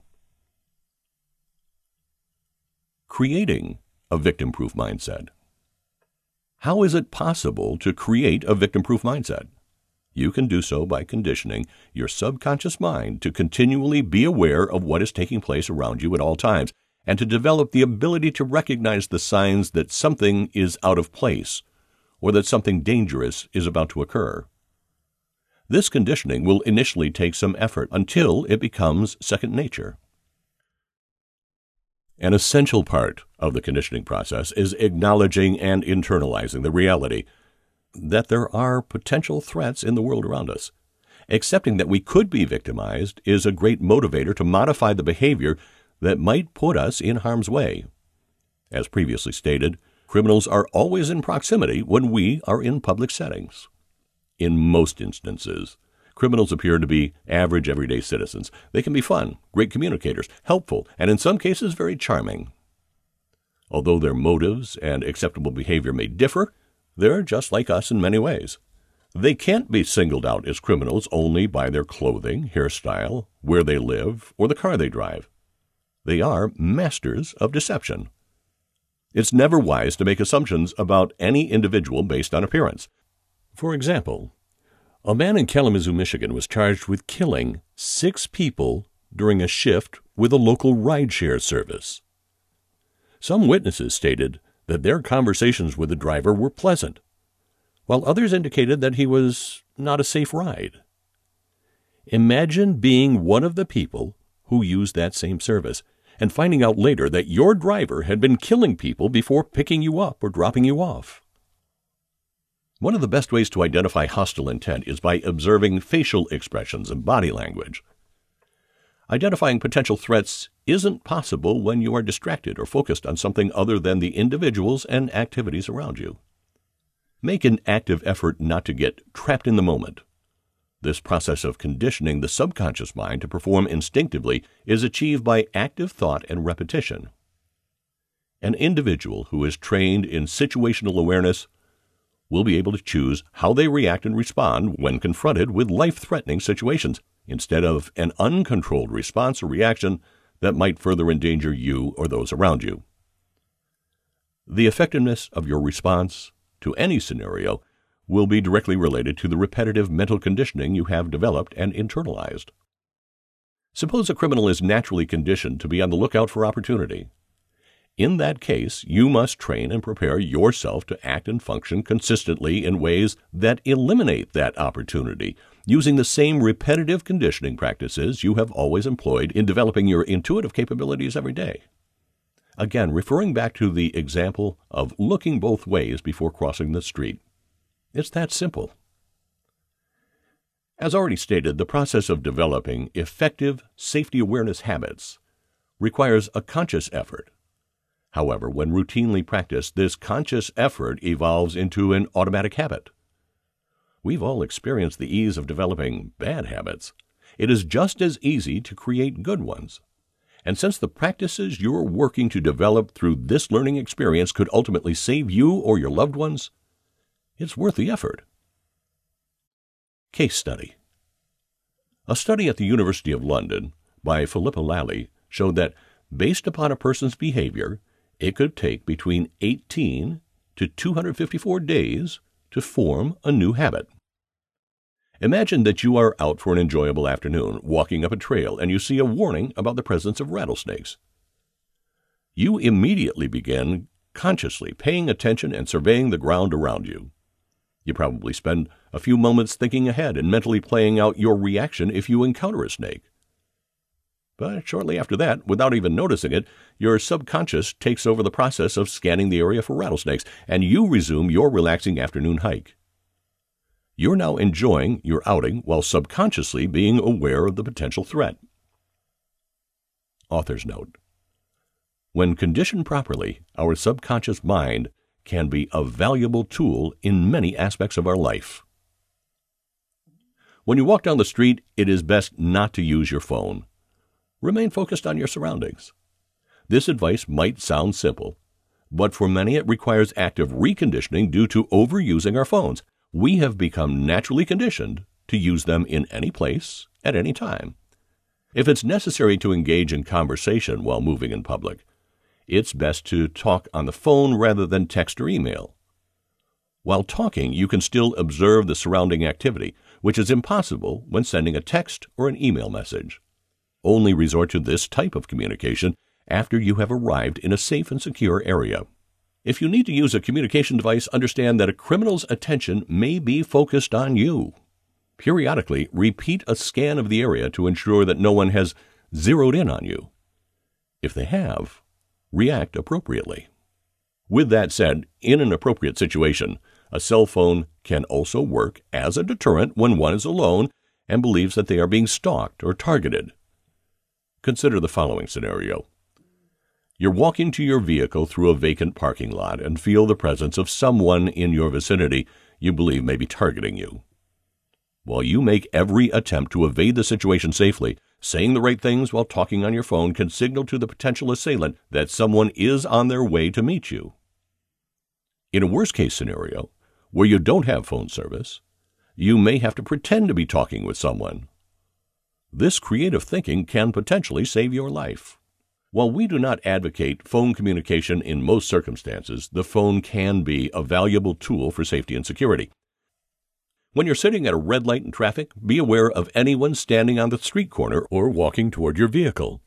Creating a victim-proof mindset. How is it possible to create a victim-proof mindset? You can do so by conditioning your subconscious mind to continually be aware of what is taking place around you at all times, and to develop the ability to recognize the signs that something is out of place or that something dangerous is about to occur. This conditioning will initially take some effort until it becomes second nature. An essential part of the conditioning process is acknowledging and internalizing the reality that there are potential threats in the world around us. Accepting that we could be victimized is a great motivator to modify the behavior that might put us in harm's way. As previously stated, criminals are always in proximity when we are in public settings. In most instances, criminals appear to be average, everyday citizens. They can be fun, great communicators, helpful, and in some cases very charming. Although their motives and acceptable behavior may differ, they're just like us in many ways. They can't be singled out as criminals only by their clothing, hairstyle, where they live, or the car they drive. They are masters of deception. It's never wise to make assumptions about any individual based on appearance. For example, a man in Kalamazoo, Michigan was charged with killing 6 people during a shift with a local rideshare service. Some witnesses stated that their conversations with the driver were pleasant, while others indicated that he was not a safe ride. Imagine being one of the people who used that same service and finding out later that your driver had been killing people before picking you up or dropping you off. One of the best ways to identify hostile intent is by observing facial expressions and body language. Identifying potential threats isn't possible when you are distracted or focused on something other than the individuals and activities around you. Make an active effort not to get trapped in the moment. This process of conditioning the subconscious mind to perform instinctively is achieved by active thought and repetition. An individual who is trained in situational awareness will be able to choose how they react and respond when confronted with life-threatening situations, instead of an uncontrolled response or reaction that might further endanger you or those around you. The effectiveness of your response to any scenario will be directly related to the repetitive mental conditioning you have developed and internalized. Suppose a criminal is naturally conditioned to be on the lookout for opportunity. In that case, you must train and prepare yourself to act and function consistently in ways that eliminate that opportunity, using the same repetitive conditioning practices you have always employed in developing your intuitive capabilities every day. Again, referring back to the example of looking both ways before crossing the street. It's that simple. As already stated, the process of developing effective safety awareness habits requires a conscious effort. However, when routinely practiced, this conscious effort evolves into an automatic habit. We've all experienced the ease of developing bad habits. It is just as easy to create good ones. And since the practices you're working to develop through this learning experience could ultimately save you or your loved ones, it's worth the effort. Case study. A study at the University of London by Philippa Lally showed that, based upon a person's behavior, it could take between 18 to 254 days to form a new habit. Imagine that you are out for an enjoyable afternoon, walking up a trail, and you see a warning about the presence of rattlesnakes. You immediately begin consciously paying attention and surveying the ground around you. You probably spend a few moments thinking ahead and mentally playing out your reaction if you encounter a snake. But shortly after that, without even noticing it, your subconscious takes over the process of scanning the area for rattlesnakes, and you resume your relaxing afternoon hike. You're now enjoying your outing while subconsciously being aware of the potential threat. Author's note: when conditioned properly, our subconscious mind can be a valuable tool in many aspects of our life. When you walk down the street, it is best not to use your phone. Remain focused on your surroundings. This advice might sound simple, but for many it requires active reconditioning due to overusing our phones. We have become naturally conditioned to use them in any place, at any time. If it's necessary to engage in conversation while moving in public, it's best to talk on the phone rather than text or email. While talking, you can still observe the surrounding activity, which is impossible when sending a text or an email message. Only resort to this type of communication after you have arrived in a safe and secure area. If you need to use a communication device, understand that a criminal's attention may be focused on you. Periodically, repeat a scan of the area to ensure that no one has zeroed in on you. If they have, react appropriately. With that said, in an appropriate situation, a cell phone can also work as a deterrent when one is alone and believes that they are being stalked or targeted. Consider the following scenario. You're walking to your vehicle through a vacant parking lot and feel the presence of someone in your vicinity you believe may be targeting you. While you make every attempt to evade the situation safely, saying the right things while talking on your phone can signal to the potential assailant that someone is on their way to meet you. In a worst-case scenario, where you don't have phone service, you may have to pretend to be talking with someone. This creative thinking can potentially save your life. While we do not advocate phone communication in most circumstances, the phone can be a valuable tool for safety and security. When you're sitting at a red light in traffic, be aware of anyone standing on the street corner or walking toward your vehicle.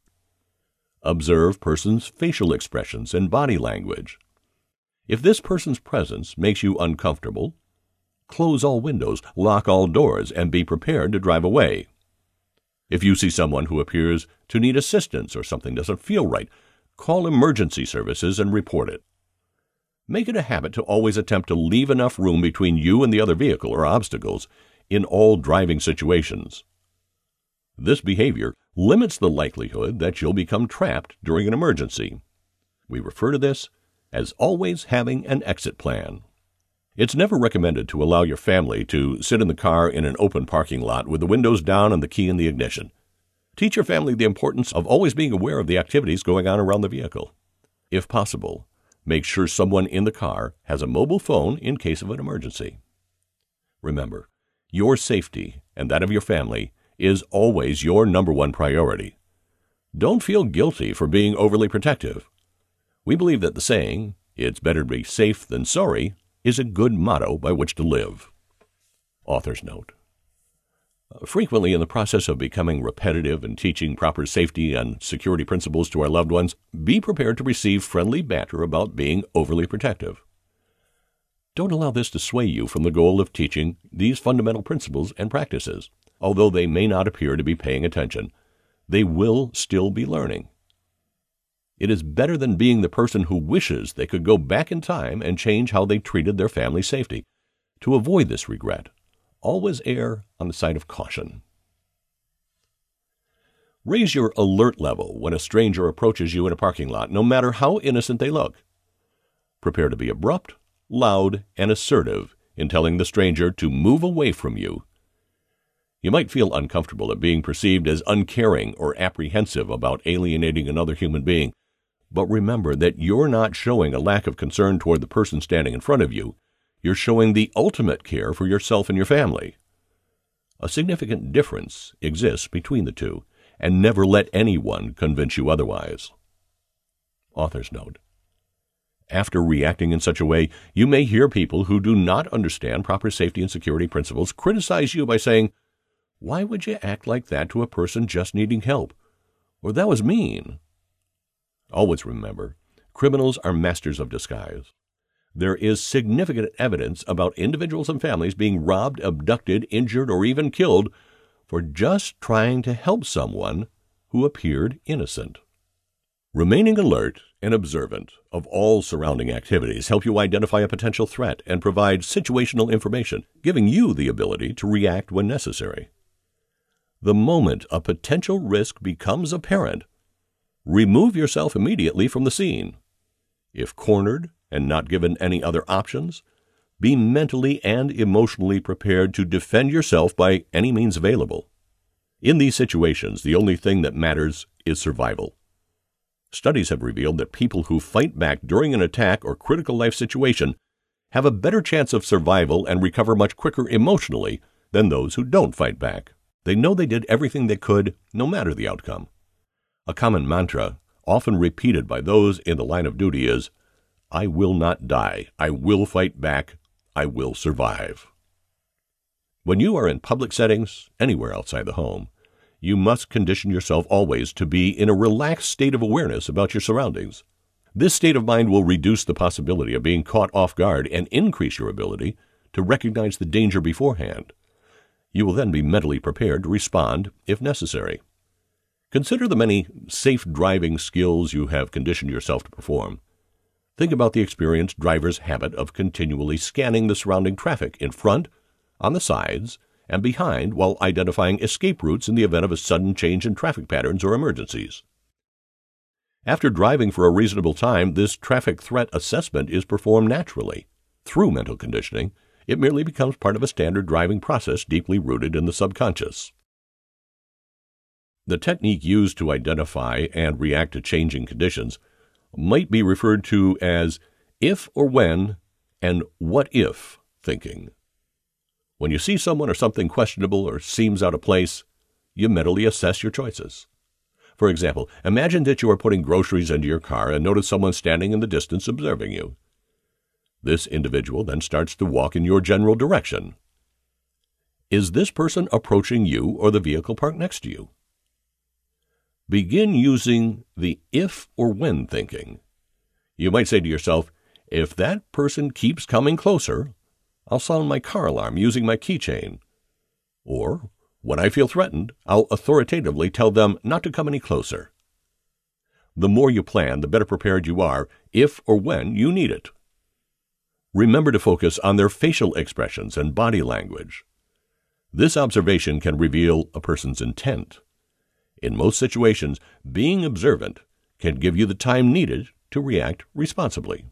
Observe person's facial expressions and body language. If this person's presence makes you uncomfortable, close all windows, lock all doors, and be prepared to drive away. If you see someone who appears to need assistance or something doesn't feel right, call emergency services and report it. Make it a habit to always attempt to leave enough room between you and the other vehicle or obstacles in all driving situations. This behavior limits the likelihood that you'll become trapped during an emergency. We refer to this as always having an exit plan. It's never recommended to allow your family to sit in the car in an open parking lot with the windows down and the key in the ignition. Teach your family the importance of always being aware of the activities going on around the vehicle. If possible, make sure someone in the car has a mobile phone in case of an emergency. Remember, your safety and that of your family is always your number one priority. Don't feel guilty for being overly protective. We believe that the saying, "It's better to be safe than sorry," is a good motto by which to live. Author's note. Frequently, in the process of becoming repetitive and teaching proper safety and security principles to our loved ones, be prepared to receive friendly banter about being overly protective. Don't allow this to sway you from the goal of teaching these fundamental principles and practices. Although they may not appear to be paying attention, they will still be learning. It is better than being the person who wishes they could go back in time and change how they treated their family's safety. To avoid this regret, always err on the side of caution. Raise your alert level when a stranger approaches you in a parking lot, no matter how innocent they look. Prepare to be abrupt, loud, and assertive in telling the stranger to move away from you. You might feel uncomfortable at being perceived as uncaring or apprehensive about alienating another human being, but remember that you're not showing a lack of concern toward the person standing in front of you. You're showing the ultimate care for yourself and your family. A significant difference exists between the two, and never let anyone convince you otherwise. Author's note. After reacting in such a way, you may hear people who do not understand proper safety and security principles criticize you by saying, "Why would you act like that to a person just needing help?" Or, "That was mean." Always remember, criminals are masters of disguise. There is significant evidence about individuals and families being robbed, abducted, injured, or even killed for just trying to help someone who appeared innocent. Remaining alert and observant of all surrounding activities help you identify a potential threat and provide situational information, giving you the ability to react when necessary. The moment a potential risk becomes apparent, remove yourself immediately from the scene. If cornered and not given any other options, be mentally and emotionally prepared to defend yourself by any means available. In these situations, the only thing that matters is survival. Studies have revealed that people who fight back during an attack or critical life situation have a better chance of survival and recover much quicker emotionally than those who don't fight back. They know they did everything they could, no matter the outcome. A common mantra, often repeated by those in the line of duty, is, "I will not die. I will fight back. I will survive." When you are in public settings, anywhere outside the home, you must condition yourself always to be in a relaxed state of awareness about your surroundings. This state of mind will reduce the possibility of being caught off guard and increase your ability to recognize the danger beforehand. You will then be mentally prepared to respond if necessary. Consider the many safe driving skills you have conditioned yourself to perform. Think about the experienced driver's habit of continually scanning the surrounding traffic in front, on the sides, and behind while identifying escape routes in the event of a sudden change in traffic patterns or emergencies. After driving for a reasonable time, this traffic threat assessment is performed naturally. Through mental conditioning, it merely becomes part of a standard driving process deeply rooted in the subconscious. The technique used to identify and react to changing conditions might be referred to as if or when and what if thinking. When you see someone or something questionable or seems out of place, you mentally assess your choices. For example, imagine that you are putting groceries into your car and notice someone standing in the distance observing you. This individual then starts to walk in your general direction. Is this person approaching you or the vehicle parked next to you? Begin using the if or when thinking. You might say to yourself, if that person keeps coming closer, I'll sound my car alarm using my keychain. Or, when I feel threatened, I'll authoritatively tell them not to come any closer. The more you plan, the better prepared you are if or when you need it. Remember to focus on their facial expressions and body language. This observation can reveal a person's intent. In most situations, being observant can give you the time needed to react responsibly.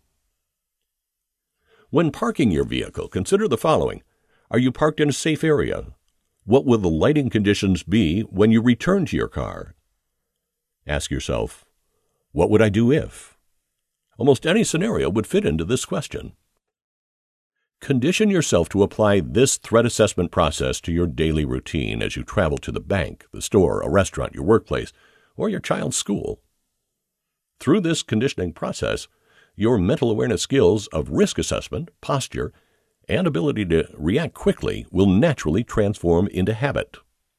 When parking your vehicle, consider the following. Are you parked in a safe area? What will the lighting conditions be when you return to your car? Ask yourself, what would I do if? Almost any scenario would fit into this question. Condition yourself to apply this threat assessment process to your daily routine as you travel to the bank, the store, a restaurant, your workplace, or your child's school. Through this conditioning process, your mental awareness skills of risk assessment, posture, and ability to react quickly will naturally transform into habit.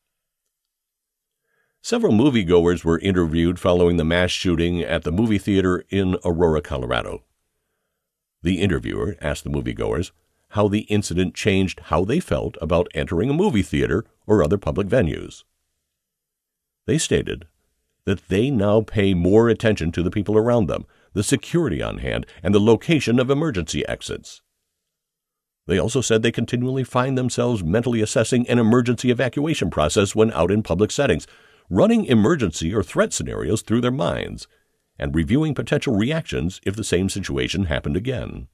Several moviegoers were interviewed following the mass shooting at the movie theater in Aurora, Colorado. The interviewer asked the moviegoers how the incident changed how they felt about entering a movie theater or other public venues. They stated that they now pay more attention to the people around them, the security on hand, and the location of emergency exits. They also said they continually find themselves mentally assessing an emergency evacuation process when out in public settings, running emergency or threat scenarios through their minds, and reviewing potential reactions if the same situation happened again.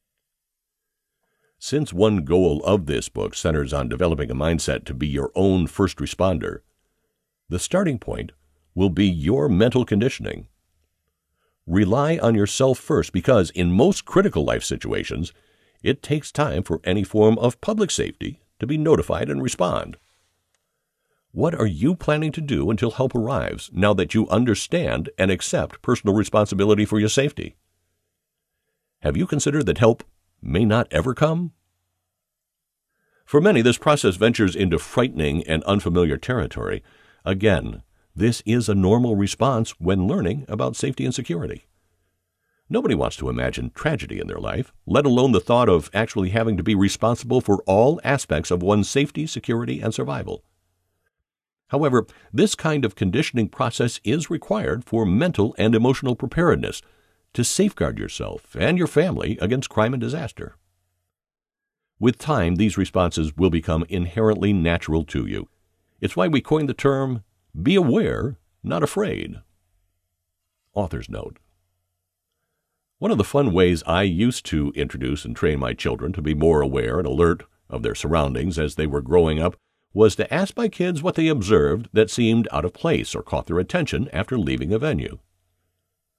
Since one goal of this book centers on developing a mindset to be your own first responder, the starting point will be your mental conditioning. Rely on yourself first because in most critical life situations, it takes time for any form of public safety to be notified and respond. What are you planning to do until help arrives now that you understand and accept personal responsibility for your safety? Have you considered that help may not ever come? For many, this process ventures into frightening and unfamiliar territory. Again, this is a normal response when learning about safety and security. Nobody wants to imagine tragedy in their life, let alone the thought of actually having to be responsible for all aspects of one's safety, security, and survival. However, this kind of conditioning process is required for mental and emotional preparedness to safeguard yourself and your family against crime and disaster. With time, these responses will become inherently natural to you. It's why we coined the term, be aware, not afraid. Author's note. One of the fun ways I used to introduce and train my children to be more aware and alert of their surroundings as they were growing up was to ask my kids what they observed that seemed out of place or caught their attention after leaving a venue.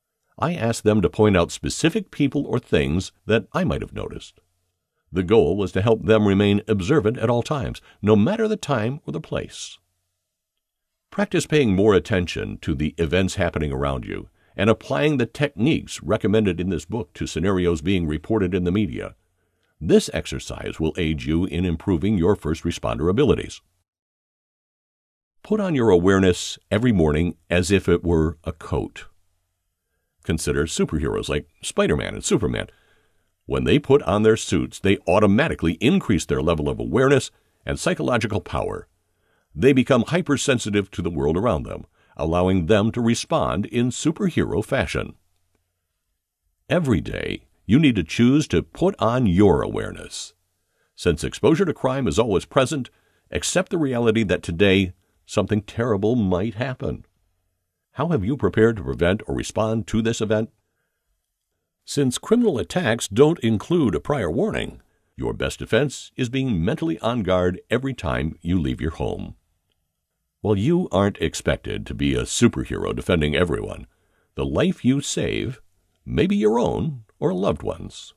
I asked them to point out specific people or things that I might have noticed. The goal was to help them remain observant at all times, no matter the time or the place. Practice paying more attention to the events happening around you and applying the techniques recommended in this book to scenarios being reported in the media. This exercise will aid you in improving your first responder abilities. Put on your awareness every morning as if it were a coat. Consider superheroes like Spider-Man and Superman. When they put on their suits, they automatically increase their level of awareness and psychological power. They become hypersensitive to the world around them, allowing them to respond in superhero fashion. Every day, you need to choose to put on your awareness. Since exposure to crime is always present, accept the reality that today something terrible might happen. How have you prepared to prevent or respond to this event? Since criminal attacks don't include a prior warning, your best defense is being mentally on guard every time you leave your home. While you aren't expected to be a superhero defending everyone, the life you save may be your own or a loved one's.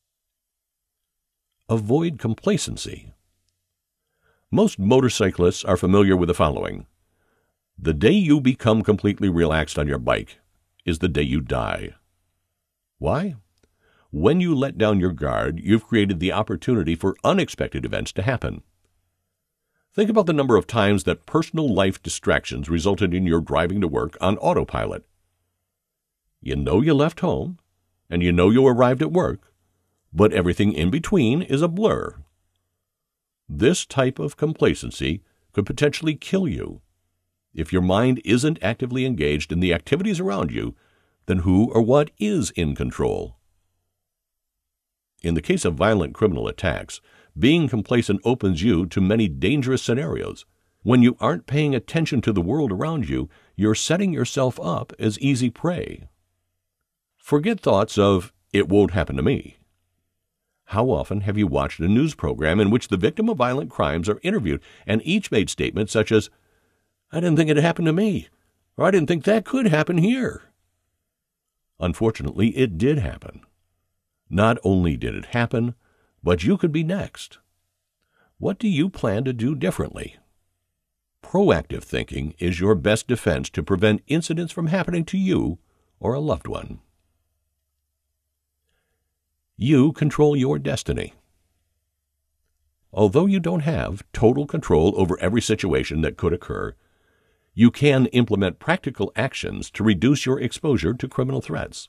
Avoid complacency. Most motorcyclists are familiar with the following. The day you become completely relaxed on your bike is the day you die. Why? When you let down your guard, you've created the opportunity for unexpected events to happen. Think about the number of times that personal life distractions resulted in your driving to work on autopilot. You know you left home, and you know you arrived at work, but everything in between is a blur. This type of complacency could potentially kill you. If your mind isn't actively engaged in the activities around you, then who or what is in control? In the case of violent criminal attacks, being complacent opens you to many dangerous scenarios. When you aren't paying attention to the world around you, you're setting yourself up as easy prey. Forget thoughts of, "It won't happen to me." How often have you watched a news program in which the victim of violent crimes are interviewed and each made statements such as, "I didn't think it happened to me," or "I didn't think that could happen here"? Unfortunately, it did happen. Not only did it happen, but you could be next. What do you plan to do differently? Proactive thinking is your best defense to prevent incidents from happening to you or a loved one. You control your destiny. Although you don't have total control over every situation that could occur, you can implement practical actions to reduce your exposure to criminal threats.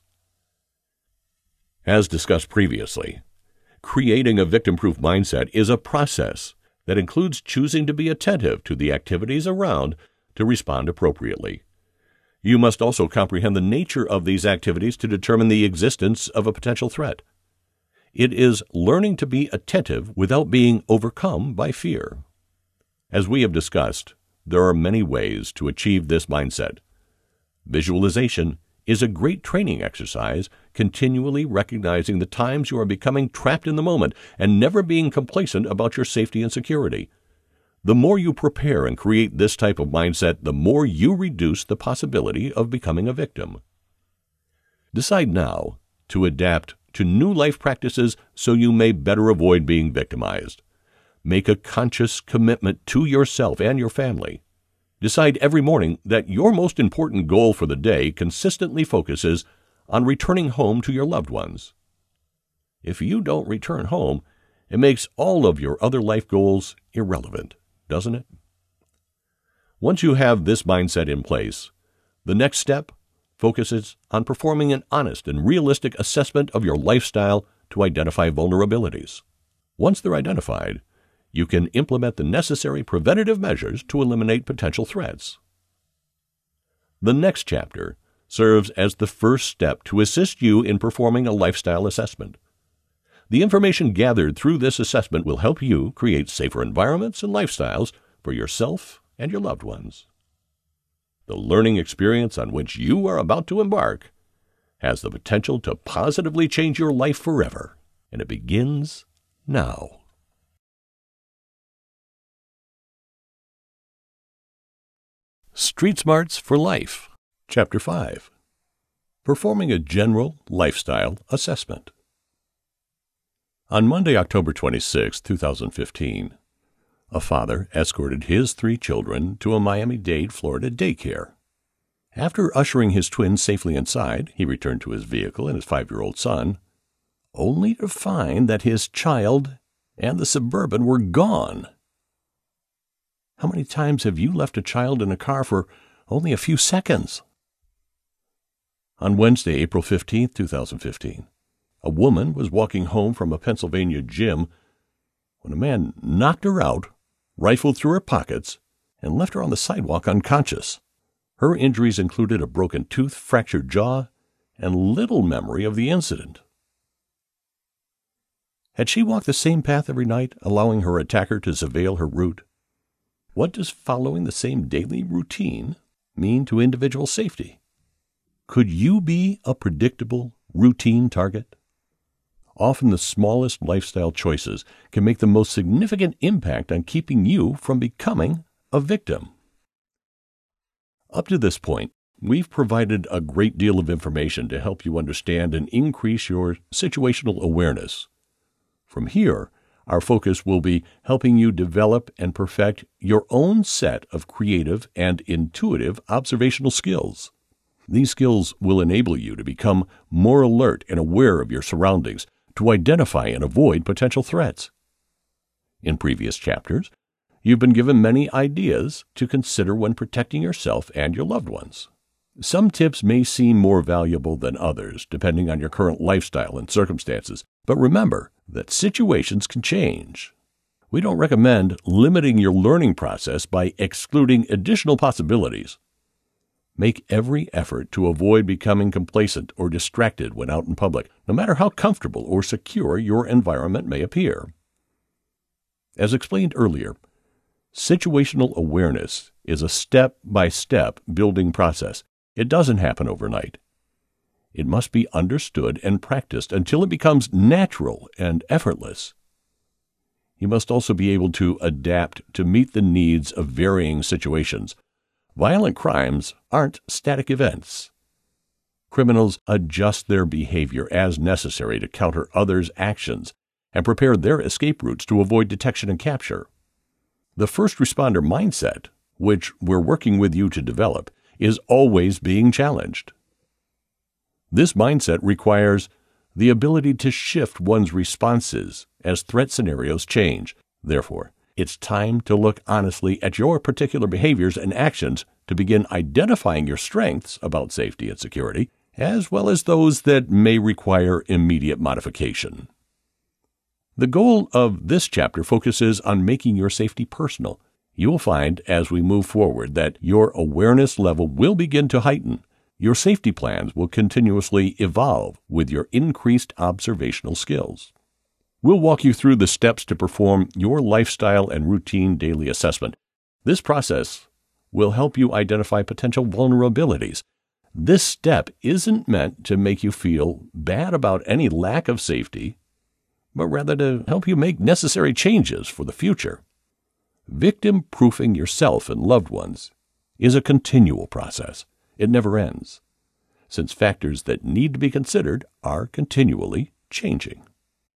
As discussed previously, creating a victim-proof mindset is a process that includes choosing to be attentive to the activities around to respond appropriately. You must also comprehend the nature of these activities to determine the existence of a potential threat. It is learning to be attentive without being overcome by fear. As we have discussed, there are many ways to achieve this mindset. Visualization is a great training exercise, continually recognizing the times you are becoming trapped in the moment and never being complacent about your safety and security. The more you prepare and create this type of mindset, the more you reduce the possibility of becoming a victim. Decide now to adapt to new life practices so you may better avoid being victimized. Make a conscious commitment to yourself and your family. Decide every morning that your most important goal for the day consistently focuses on returning home to your loved ones. If you don't return home, it makes all of your other life goals irrelevant, doesn't it? Once you have this mindset in place, the next step focuses on performing an honest and realistic assessment of your lifestyle to identify vulnerabilities. Once they're identified, you can implement the necessary preventative measures to eliminate potential threats. The next chapter serves as the first step to assist you in performing a lifestyle assessment. The information gathered through this assessment will help you create safer environments and lifestyles for yourself and your loved ones. The learning experience on which you are about to embark has the potential to positively change your life forever, and it begins now. Street Smarts for Life, Chapter 5. Performing a general lifestyle assessment. On Monday, October 26, 2015, a father escorted his 3 children to a Miami-Dade, Florida daycare. After ushering his twins safely inside, he returned to his vehicle and his 5-year-old son, only to find that his child and the Suburban were gone. How many times have you left a child in a car for only a few seconds? On Wednesday, April 15, 2015, a woman was walking home from a Pennsylvania gym when a man knocked her out, rifled through her pockets, and left her on the sidewalk unconscious. Her injuries included a broken tooth, fractured jaw, and little memory of the incident. Had she walked the same path every night, allowing her attacker to surveil her route? What does following the same daily routine mean to individual safety? Could you be a predictable, routine target? Often the smallest lifestyle choices can make the most significant impact on keeping you from becoming a victim. Up to this point, we've provided a great deal of information to help you understand and increase your situational awareness. From here, our focus will be helping you develop and perfect your own set of creative and intuitive observational skills. These skills will enable you to become more alert and aware of your surroundings, to identify and avoid potential threats. In previous chapters, you've been given many ideas to consider when protecting yourself and your loved ones. Some tips may seem more valuable than others, depending on your current lifestyle and circumstances, but remember that situations can change. We don't recommend limiting your learning process by excluding additional possibilities. Make every effort to avoid becoming complacent or distracted when out in public, no matter how comfortable or secure your environment may appear. As explained earlier, situational awareness is a step-by-step building process. It doesn't happen overnight. It must be understood and practiced until it becomes natural and effortless. You must also be able to adapt to meet the needs of varying situations. Violent crimes aren't static events. Criminals adjust their behavior as necessary to counter others' actions and prepare their escape routes to avoid detection and capture. The first responder mindset, which we're working with you to develop, is always being challenged. This mindset requires the ability to shift one's responses as threat scenarios change. Therefore, it's time to look honestly at your particular behaviors and actions to begin identifying your strengths about safety and security, as well as those that may require immediate modification. The goal of this chapter focuses on making your safety personal. You will find as we move forward that your awareness level will begin to heighten. Your safety plans will continuously evolve with your increased observational skills. We'll walk you through the steps to perform your lifestyle and routine daily assessment. This process will help you identify potential vulnerabilities. This step isn't meant to make you feel bad about any lack of safety, but rather to help you make necessary changes for the future. Victim-proofing yourself and loved ones is a continual process. It never ends, since factors that need to be considered are continually changing.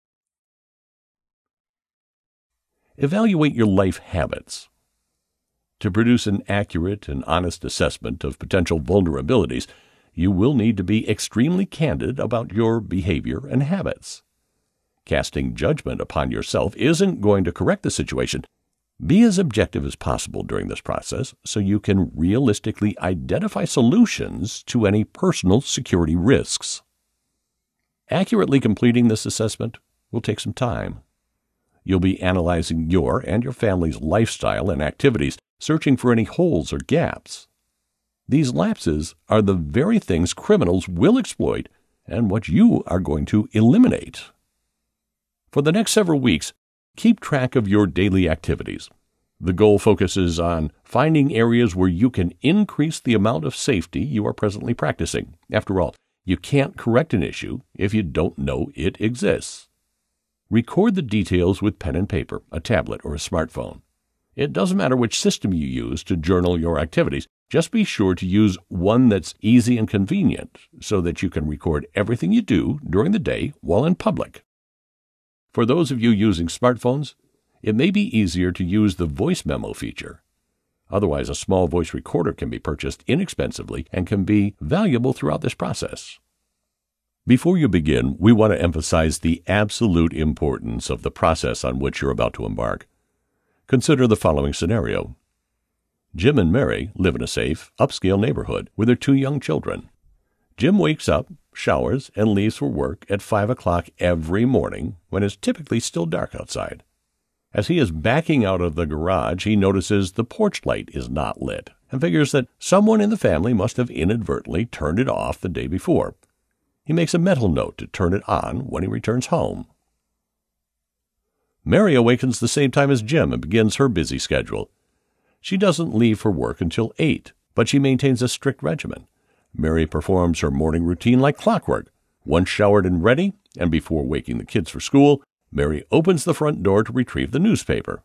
Evaluate your life habits. To produce an accurate and honest assessment of potential vulnerabilities, you will need to be extremely candid about your behavior and habits. Casting judgment upon yourself isn't going to correct the situation. Be as objective as possible during this process so you can realistically identify solutions to any personal security risks. Accurately completing this assessment will take some time. You'll be analyzing your and your family's lifestyle and activities, searching for any holes or gaps. These lapses are the very things criminals will exploit and what you are going to eliminate. For the next several weeks, keep track of your daily activities. The goal focuses on finding areas where you can increase the amount of safety you are presently practicing. After all, you can't correct an issue if you don't know it exists. Record the details with pen and paper, a tablet, or a smartphone. It doesn't matter which system you use to journal your activities. Just be sure to use one that's easy and convenient so that you can record everything you do during the day while in public. For those of you using smartphones, it may be easier to use the voice memo feature. Otherwise, a small voice recorder can be purchased inexpensively and can be valuable throughout this process. Before you begin, we want to emphasize the absolute importance of the process on which you're about to embark. Consider the following scenario. Jim and Mary live in a safe, upscale neighborhood with their 2 young children. Jim wakes up, showers, and leaves for work at 5 o'clock every morning when it's typically still dark outside. As he is backing out of the garage, he notices the porch light is not lit and figures that someone in the family must have inadvertently turned it off the day before. He makes a mental note to turn it on when he returns home. Mary awakens the same time as Jim and begins her busy schedule. She doesn't leave for work until 8, but she maintains a strict regimen. Mary performs her morning routine like clockwork. Once showered and ready, and before waking the kids for school, Mary opens the front door to retrieve the newspaper.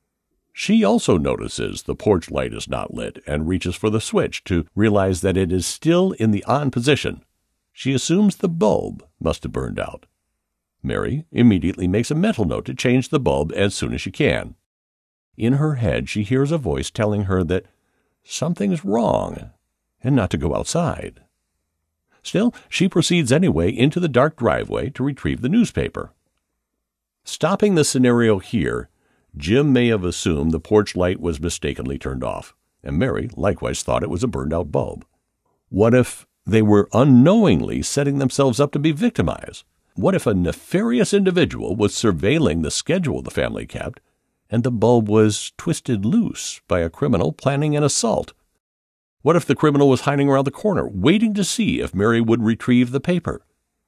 She also notices the porch light is not lit and reaches for the switch to realize that it is still in the on position. She assumes the bulb must have burned out. Mary immediately makes a mental note to change the bulb as soon as she can. In her head, she hears a voice telling her that something's wrong and not to go outside. Still, she proceeds anyway into the dark driveway to retrieve the newspaper. Stopping the scenario here, Jim may have assumed the porch light was mistakenly turned off, and Mary likewise thought it was a burned-out bulb. What if they were unknowingly setting themselves up to be victimized? What if a nefarious individual was surveilling the schedule the family kept, and the bulb was twisted loose by a criminal planning an assault? What if the criminal was hiding around the corner, waiting to see if Mary would retrieve the paper?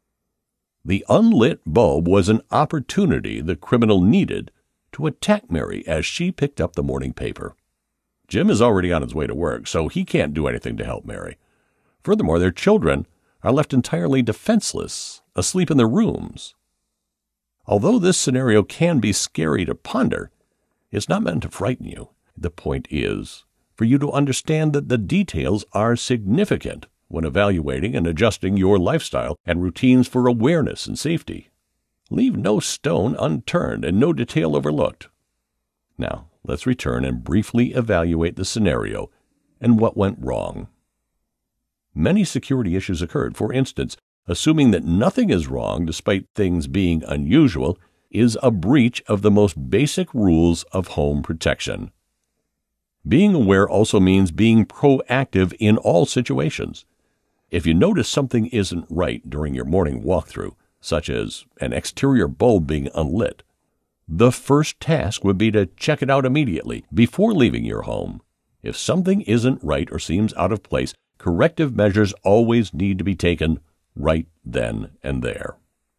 The unlit bulb was an opportunity the criminal needed to attack Mary as she picked up the morning paper. Jim is already on his way to work, so he can't do anything to help Mary. Furthermore, their children are left entirely defenseless, asleep in their rooms. Although this scenario can be scary to ponder, it's not meant to frighten you. The point is for you to understand that the details are significant when evaluating and adjusting your lifestyle and routines for awareness and safety. Leave no stone unturned and no detail overlooked. Now, let's return and briefly evaluate the scenario and what went wrong. Many security issues occurred. For instance, assuming that nothing is wrong despite things being unusual is a breach of the most basic rules of home protection. Being aware also means being proactive in all situations. If you notice something isn't right during your morning walkthrough, such as an exterior bulb being unlit, the first task would be to check it out immediately before leaving your home. If something isn't right or seems out of place, corrective measures always need to be taken right then and there.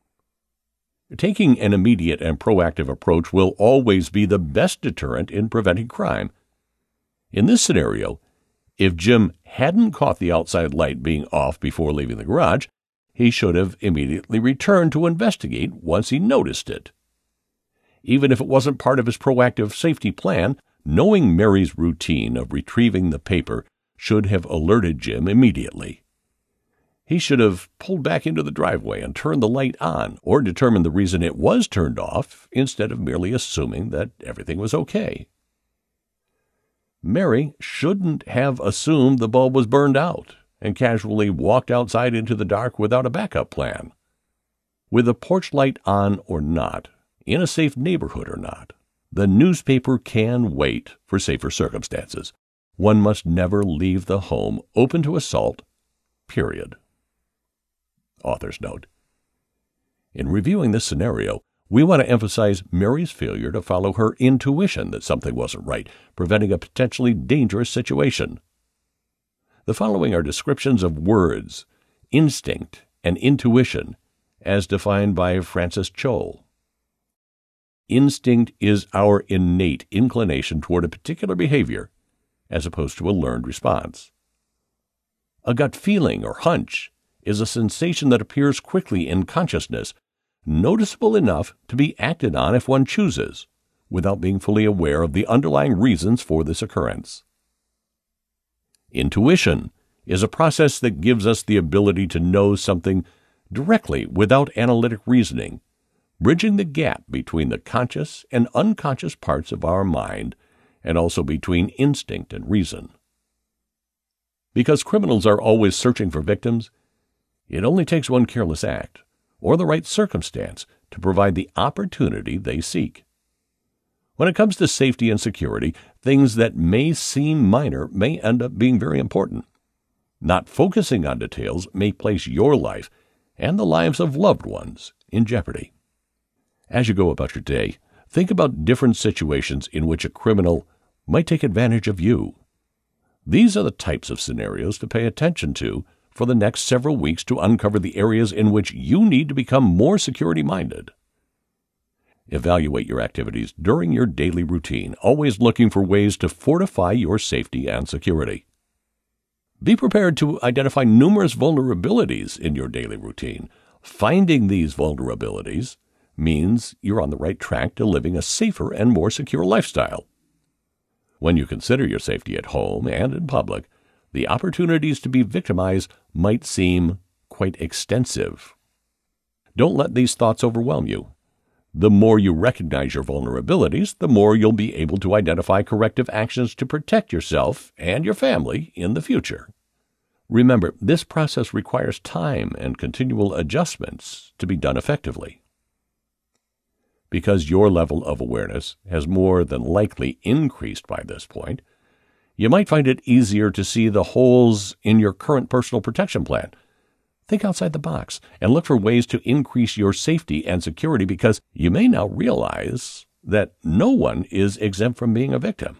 Taking an immediate and proactive approach will always be the best deterrent in preventing crime. In this scenario, if Jim hadn't caught the outside light being off before leaving the garage, he should have immediately returned to investigate once he noticed it. Even if it wasn't part of his proactive safety plan, knowing Mary's routine of retrieving the paper should have alerted Jim immediately. He should have pulled back into the driveway and turned the light on, or determined the reason it was turned off, instead of merely assuming that everything was okay. Mary shouldn't have assumed the bulb was burned out and casually walked outside into the dark without a backup plan. With a porch light on or not, in a safe neighborhood or not, the newspaper can wait for safer circumstances. One must never leave the home open to assault, period. Author's note. In reviewing this scenario, we want to emphasize Mary's failure to follow her intuition that something wasn't right, preventing a potentially dangerous situation. The following are descriptions of words, instinct, and intuition, as defined by Francis Cole. Instinct is our innate inclination toward a particular behavior, as opposed to a learned response. A gut feeling or hunch is a sensation that appears quickly in consciousness, noticeable enough to be acted on if one chooses, without being fully aware of the underlying reasons for this occurrence. Intuition is a process that gives us the ability to know something directly without analytic reasoning, bridging the gap between the conscious and unconscious parts of our mind, and also between instinct and reason. Because criminals are always searching for victims, it only takes one careless act or the right circumstance to provide the opportunity they seek. When it comes to safety and security, things that may seem minor may end up being very important. Not focusing on details may place your life and the lives of loved ones in jeopardy. As you go about your day, think about different situations in which a criminal might take advantage of you. These are the types of scenarios to pay attention to for the next several weeks to uncover the areas in which you need to become more security-minded. Evaluate your activities during your daily routine, always looking for ways to fortify your safety and security. Be prepared to identify numerous vulnerabilities in your daily routine. Finding these vulnerabilities means you're on the right track to living a safer and more secure lifestyle. When you consider your safety at home and in public, the opportunities to be victimized might seem quite extensive. Don't let these thoughts overwhelm you. The more you recognize your vulnerabilities, the more you'll be able to identify corrective actions to protect yourself and your family in the future. Remember, this process requires time and continual adjustments to be done effectively. Because your level of awareness has more than likely increased by this point, you might find it easier to see the holes in your current personal protection plan. Think outside the box and look for ways to increase your safety and security, because you may now realize that no one is exempt from being a victim.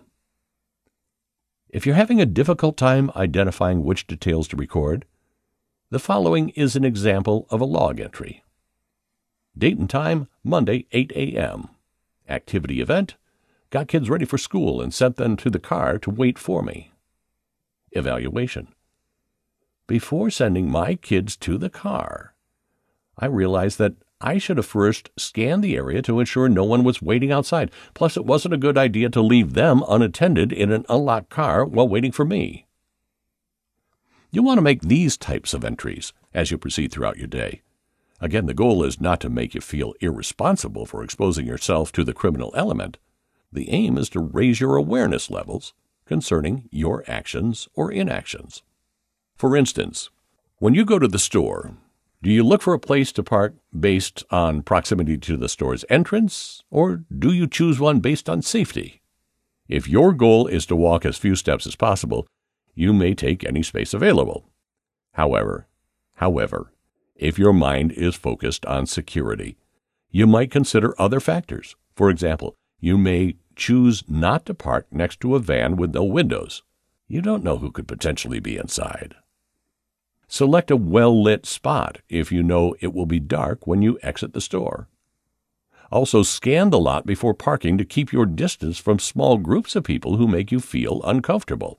If you're having a difficult time identifying which details to record, the following is an example of a log entry. Date and time, Monday, 8 a.m. Activity event, got kids ready for school and sent them to the car to wait for me. Evaluation. Before sending my kids to the car, I realized that I should have first scanned the area to ensure no one was waiting outside. Plus, it wasn't a good idea to leave them unattended in an unlocked car while waiting for me. You want to make these types of entries as you proceed throughout your day. Again, the goal is not to make you feel irresponsible for exposing yourself to the criminal element. The aim is to raise your awareness levels concerning your actions or inactions. For instance, when you go to the store, do you look for a place to park based on proximity to the store's entrance, or do you choose one based on safety? If your goal is to walk as few steps as possible, you may take any space available. However, if your mind is focused on security, you might consider other factors. For example, you may choose not to park next to a van with no windows. You don't know who could potentially be inside. Select a well-lit spot if you know it will be dark when you exit the store. Also, scan the lot before parking to keep your distance from small groups of people who make you feel uncomfortable.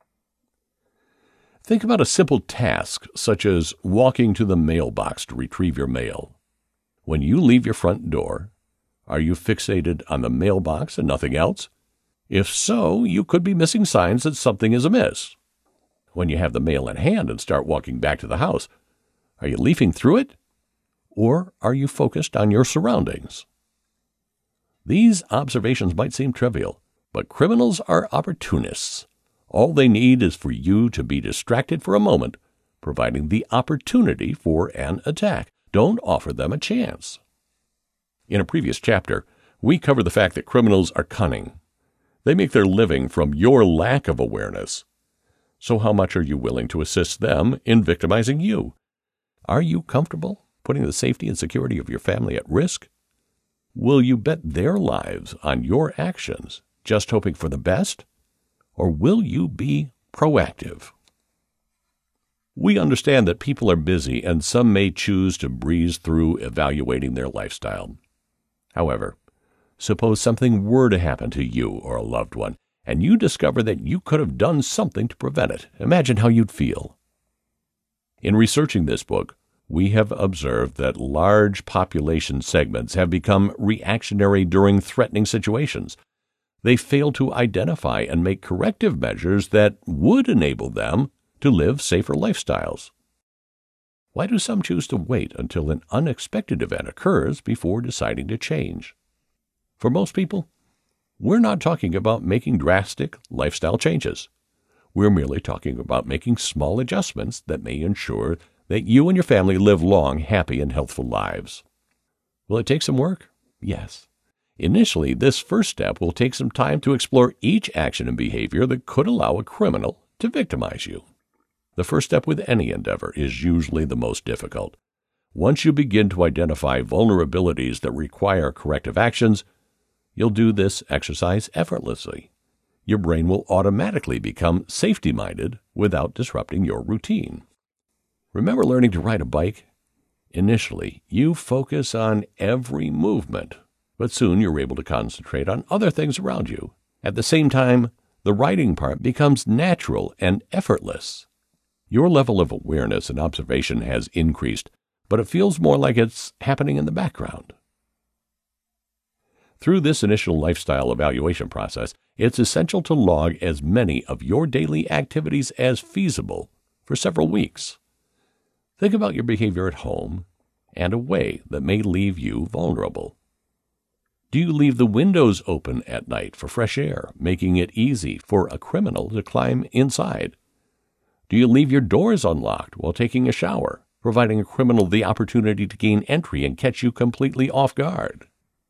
Think about a simple task such as walking to the mailbox to retrieve your mail. When you leave your front door, are you fixated on the mailbox and nothing else? If so, you could be missing signs that something is amiss. When you have the mail in hand and start walking back to the house, are you leafing through it? Or are you focused on your surroundings? These observations might seem trivial, but criminals are opportunists. All they need is for you to be distracted for a moment, providing the opportunity for an attack. Don't offer them a chance. In a previous chapter, we covered the fact that criminals are cunning. They make their living from your lack of awareness. So how much are you willing to assist them in victimizing you? Are you comfortable putting the safety and security of your family at risk? Will you bet their lives on your actions, just hoping for the best? Or will you be proactive? We understand that people are busy and some may choose to breeze through evaluating their lifestyle. However, suppose something were to happen to you or a loved one, and you discover that you could have done something to prevent it. Imagine how you'd feel. In researching this book, we have observed that large population segments have become reactionary during threatening situations. They fail to identify and make corrective measures that would enable them to live safer lifestyles. Why do some choose to wait until an unexpected event occurs before deciding to change? For most people, we're not talking about making drastic lifestyle changes. We're merely talking about making small adjustments that may ensure that you and your family live long, happy, and healthful lives. Will it take some work? Yes. Initially, this first step will take some time to explore each action and behavior that could allow a criminal to victimize you. The first step with any endeavor is usually the most difficult. Once you begin to identify vulnerabilities that require corrective actions, you'll do this exercise effortlessly. Your brain will automatically become safety-minded without disrupting your routine. Remember learning to ride a bike? Initially, you focus on every movement, but soon you're able to concentrate on other things around you. At the same time, the riding part becomes natural and effortless. Your level of awareness and observation has increased, but it feels more like it's happening in the background. Through this initial lifestyle evaluation process, it's essential to log as many of your daily activities as feasible for several weeks. Think about your behavior at home and away that may leave you vulnerable. Do you leave the windows open at night for fresh air, making it easy for a criminal to climb inside? Do you leave your doors unlocked while taking a shower, providing a criminal the opportunity to gain entry and catch you completely off guard?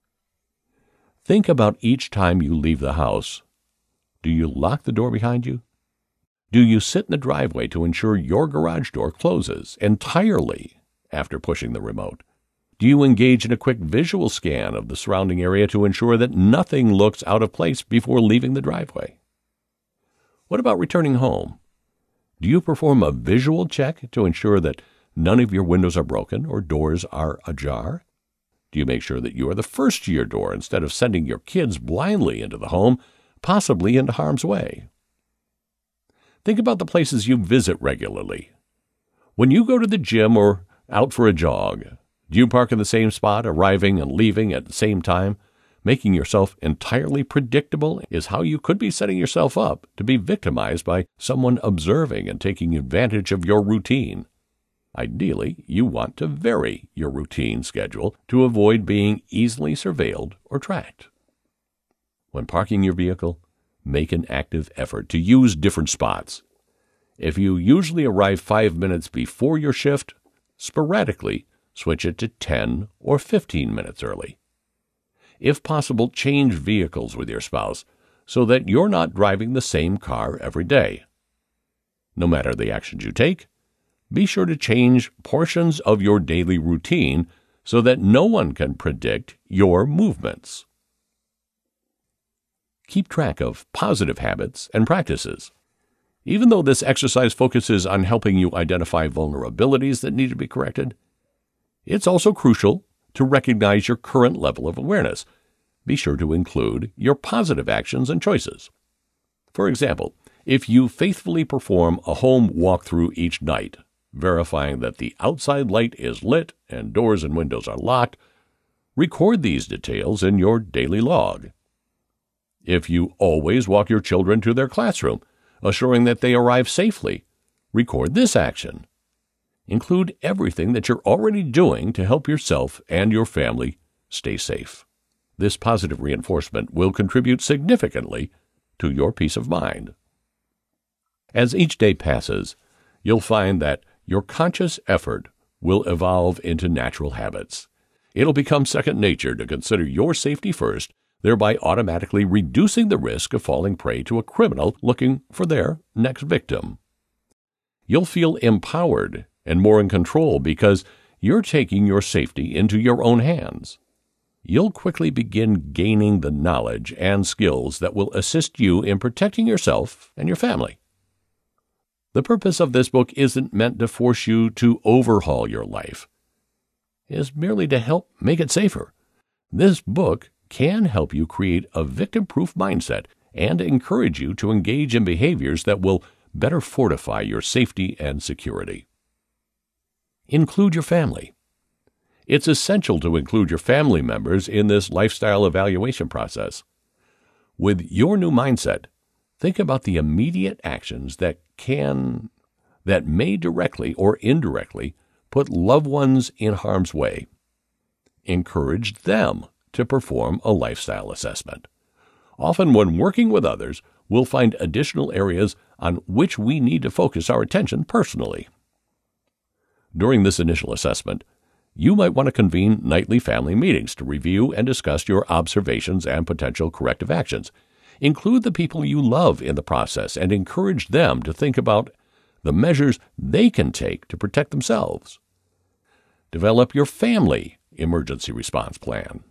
Think about each time you leave the house. Do you lock the door behind you? Do you sit in the driveway to ensure your garage door closes entirely after pushing the remote? Do you engage in a quick visual scan of the surrounding area to ensure that nothing looks out of place before leaving the driveway? What about returning home? Do you perform a visual check to ensure that none of your windows are broken or doors are ajar? Do you make sure that you are the first to your door instead of sending your kids blindly into the home, possibly into harm's way? Think about the places you visit regularly. When you go to the gym or out for a jog, do you park in the same spot, arriving and leaving at the same time? Making yourself entirely predictable is how you could be setting yourself up to be victimized by someone observing and taking advantage of your routine. Ideally, you want to vary your routine schedule to avoid being easily surveilled or tracked. When parking your vehicle, make an active effort to use different spots. If you usually arrive 5 minutes before your shift, sporadically switch it to 10 or 15 minutes early. If possible, change vehicles with your spouse so that you're not driving the same car every day. No matter the actions you take, be sure to change portions of your daily routine so that no one can predict your movements. Keep track of positive habits and practices. Even though this exercise focuses on helping you identify vulnerabilities that need to be corrected, it's also crucial to recognize your current level of awareness. Be sure to include your positive actions and choices. For example, if you faithfully perform a home walkthrough each night, verifying that the outside light is lit and doors and windows are locked, record these details in your daily log. If you always walk your children to their classroom, assuring that they arrive safely, record this action. Include everything that you're already doing to help yourself and your family stay safe. This positive reinforcement will contribute significantly to your peace of mind. As each day passes, you'll find that your conscious effort will evolve into natural habits. It'll become second nature to consider your safety first, thereby automatically reducing the risk of falling prey to a criminal looking for their next victim. You'll feel empowered and more in control because you're taking your safety into your own hands. You'll quickly begin gaining the knowledge and skills that will assist you in protecting yourself and your family. The purpose of this book isn't meant to force you to overhaul your life. It's merely to help make it safer. This book can help you create a victim-proof mindset and encourage you to engage in behaviors that will better fortify your safety and security. Include your family. It's essential to include your family members in this lifestyle evaluation process. With your new mindset, think about the immediate actions that may directly or indirectly put loved ones in harm's way. Encourage them to perform a lifestyle assessment. Often when working with others, we'll find additional areas on which we need to focus our attention personally. During this initial assessment, you might want to convene nightly family meetings to review and discuss your observations and potential corrective actions. Include the people you love in the process and encourage them to think about the measures they can take to protect themselves. Develop your family emergency response plan.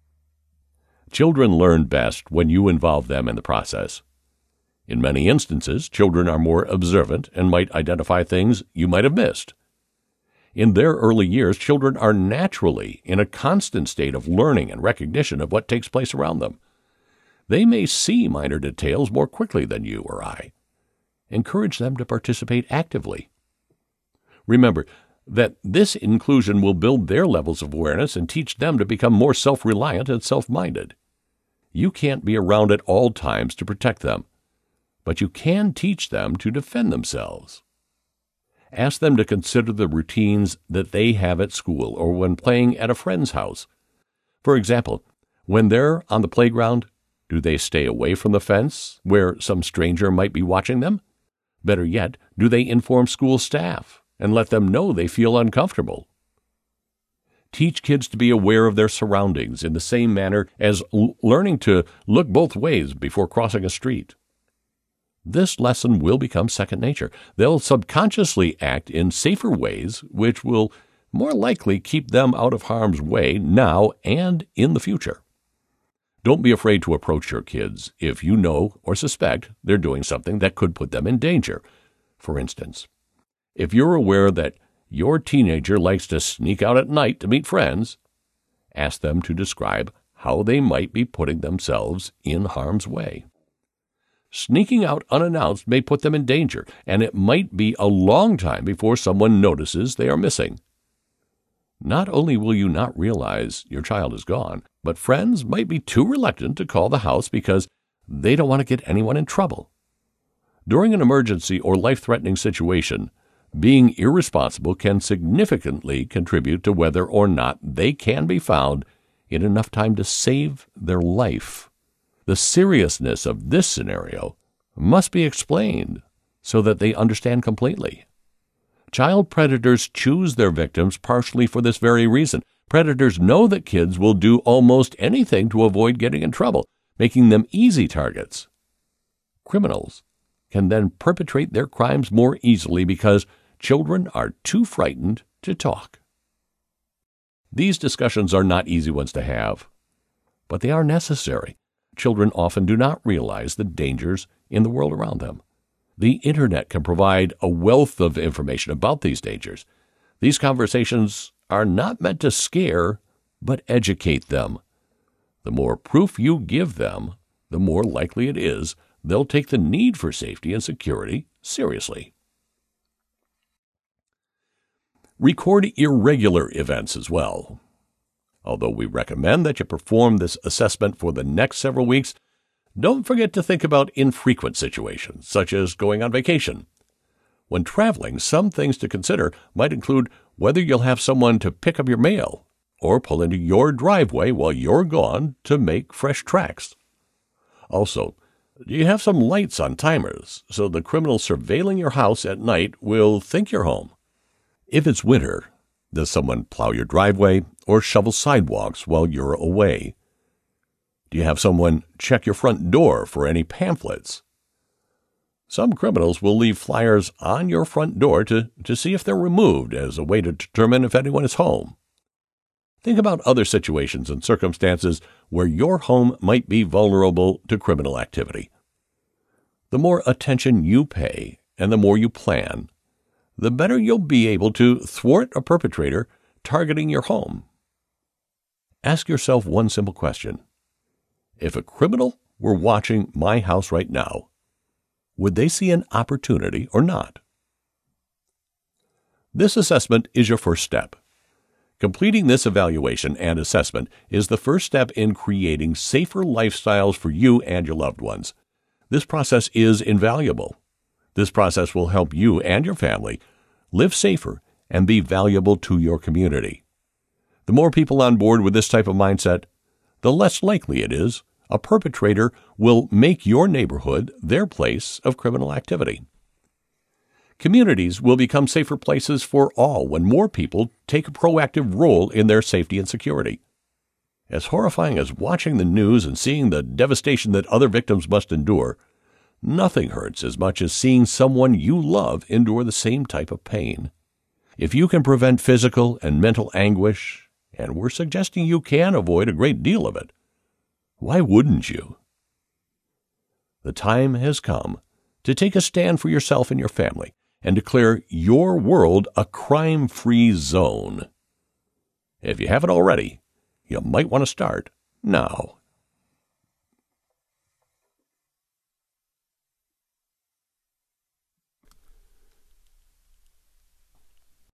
Children learn best when you involve them in the process. In many instances, children are more observant and might identify things you might have missed. In their early years, children are naturally in a constant state of learning and recognition of what takes place around them. They may see minor details more quickly than you or I. Encourage them to participate actively. Remember that this inclusion will build their levels of awareness and teach them to become more self-reliant and self-minded. You can't be around at all times to protect them, but you can teach them to defend themselves. Ask them to consider the routines that they have at school or when playing at a friend's house. For example, when they're on the playground, do they stay away from the fence where some stranger might be watching them? Better yet, do they inform school staff and let them know they feel uncomfortable? Teach kids to be aware of their surroundings in the same manner as learning to look both ways before crossing a street. This lesson will become second nature. They'll subconsciously act in safer ways, which will more likely keep them out of harm's way now and in the future. Don't be afraid to approach your kids if you know or suspect they're doing something that could put them in danger. For instance, if you're aware that your teenager likes to sneak out at night to meet friends, ask them to describe how they might be putting themselves in harm's way. Sneaking out unannounced may put them in danger, and it might be a long time before someone notices they are missing. Not only will you not realize your child is gone, but friends might be too reluctant to call the house because they don't want to get anyone in trouble. During an emergency or life-threatening situation, being irresponsible can significantly contribute to whether or not they can be found in enough time to save their life. The seriousness of this scenario must be explained so that they understand completely. Child predators choose their victims partially for this very reason. Predators know that kids will do almost anything to avoid getting in trouble, making them easy targets. Criminals can then perpetrate their crimes more easily because children are too frightened to talk. These discussions are not easy ones to have, but they are necessary. Children often do not realize the dangers in the world around them. The Internet can provide a wealth of information about these dangers. These conversations are not meant to scare, but educate them. The more proof you give them, the more likely it is they'll take the need for safety and security seriously. Record irregular events as well. Although we recommend that you perform this assessment for the next several weeks, don't forget to think about infrequent situations, such as going on vacation. When traveling, some things to consider might include whether you'll have someone to pick up your mail or pull into your driveway while you're gone to make fresh tracks. Also, do you have some lights on timers so the criminal surveilling your house at night will think you're home? If it's winter, does someone plow your driveway or shovel sidewalks while you're away? Do you have someone check your front door for any pamphlets? Some criminals will leave flyers on your front door to see if they're removed as a way to determine if anyone is home. Think about other situations and circumstances where your home might be vulnerable to criminal activity. The more attention you pay and the more you plan, the better you'll be able to thwart a perpetrator targeting your home. Ask yourself one simple question. If a criminal were watching my house right now, would they see an opportunity or not? This assessment is your first step. Completing this evaluation and assessment is the first step in creating safer lifestyles for you and your loved ones. This process is invaluable. This process will help you and your family live safer and be valuable to your community. The more people on board with this type of mindset, the less likely it is a perpetrator will make your neighborhood their place of criminal activity. Communities will become safer places for all when more people take a proactive role in their safety and security. As horrifying as watching the news and seeing the devastation that other victims must endure, nothing hurts as much as seeing someone you love endure the same type of pain. If you can prevent physical and mental anguish, and we're suggesting you can avoid a great deal of it, why wouldn't you? The time has come to take a stand for yourself and your family and declare your world a crime-free zone. If you haven't already, you might want to start now.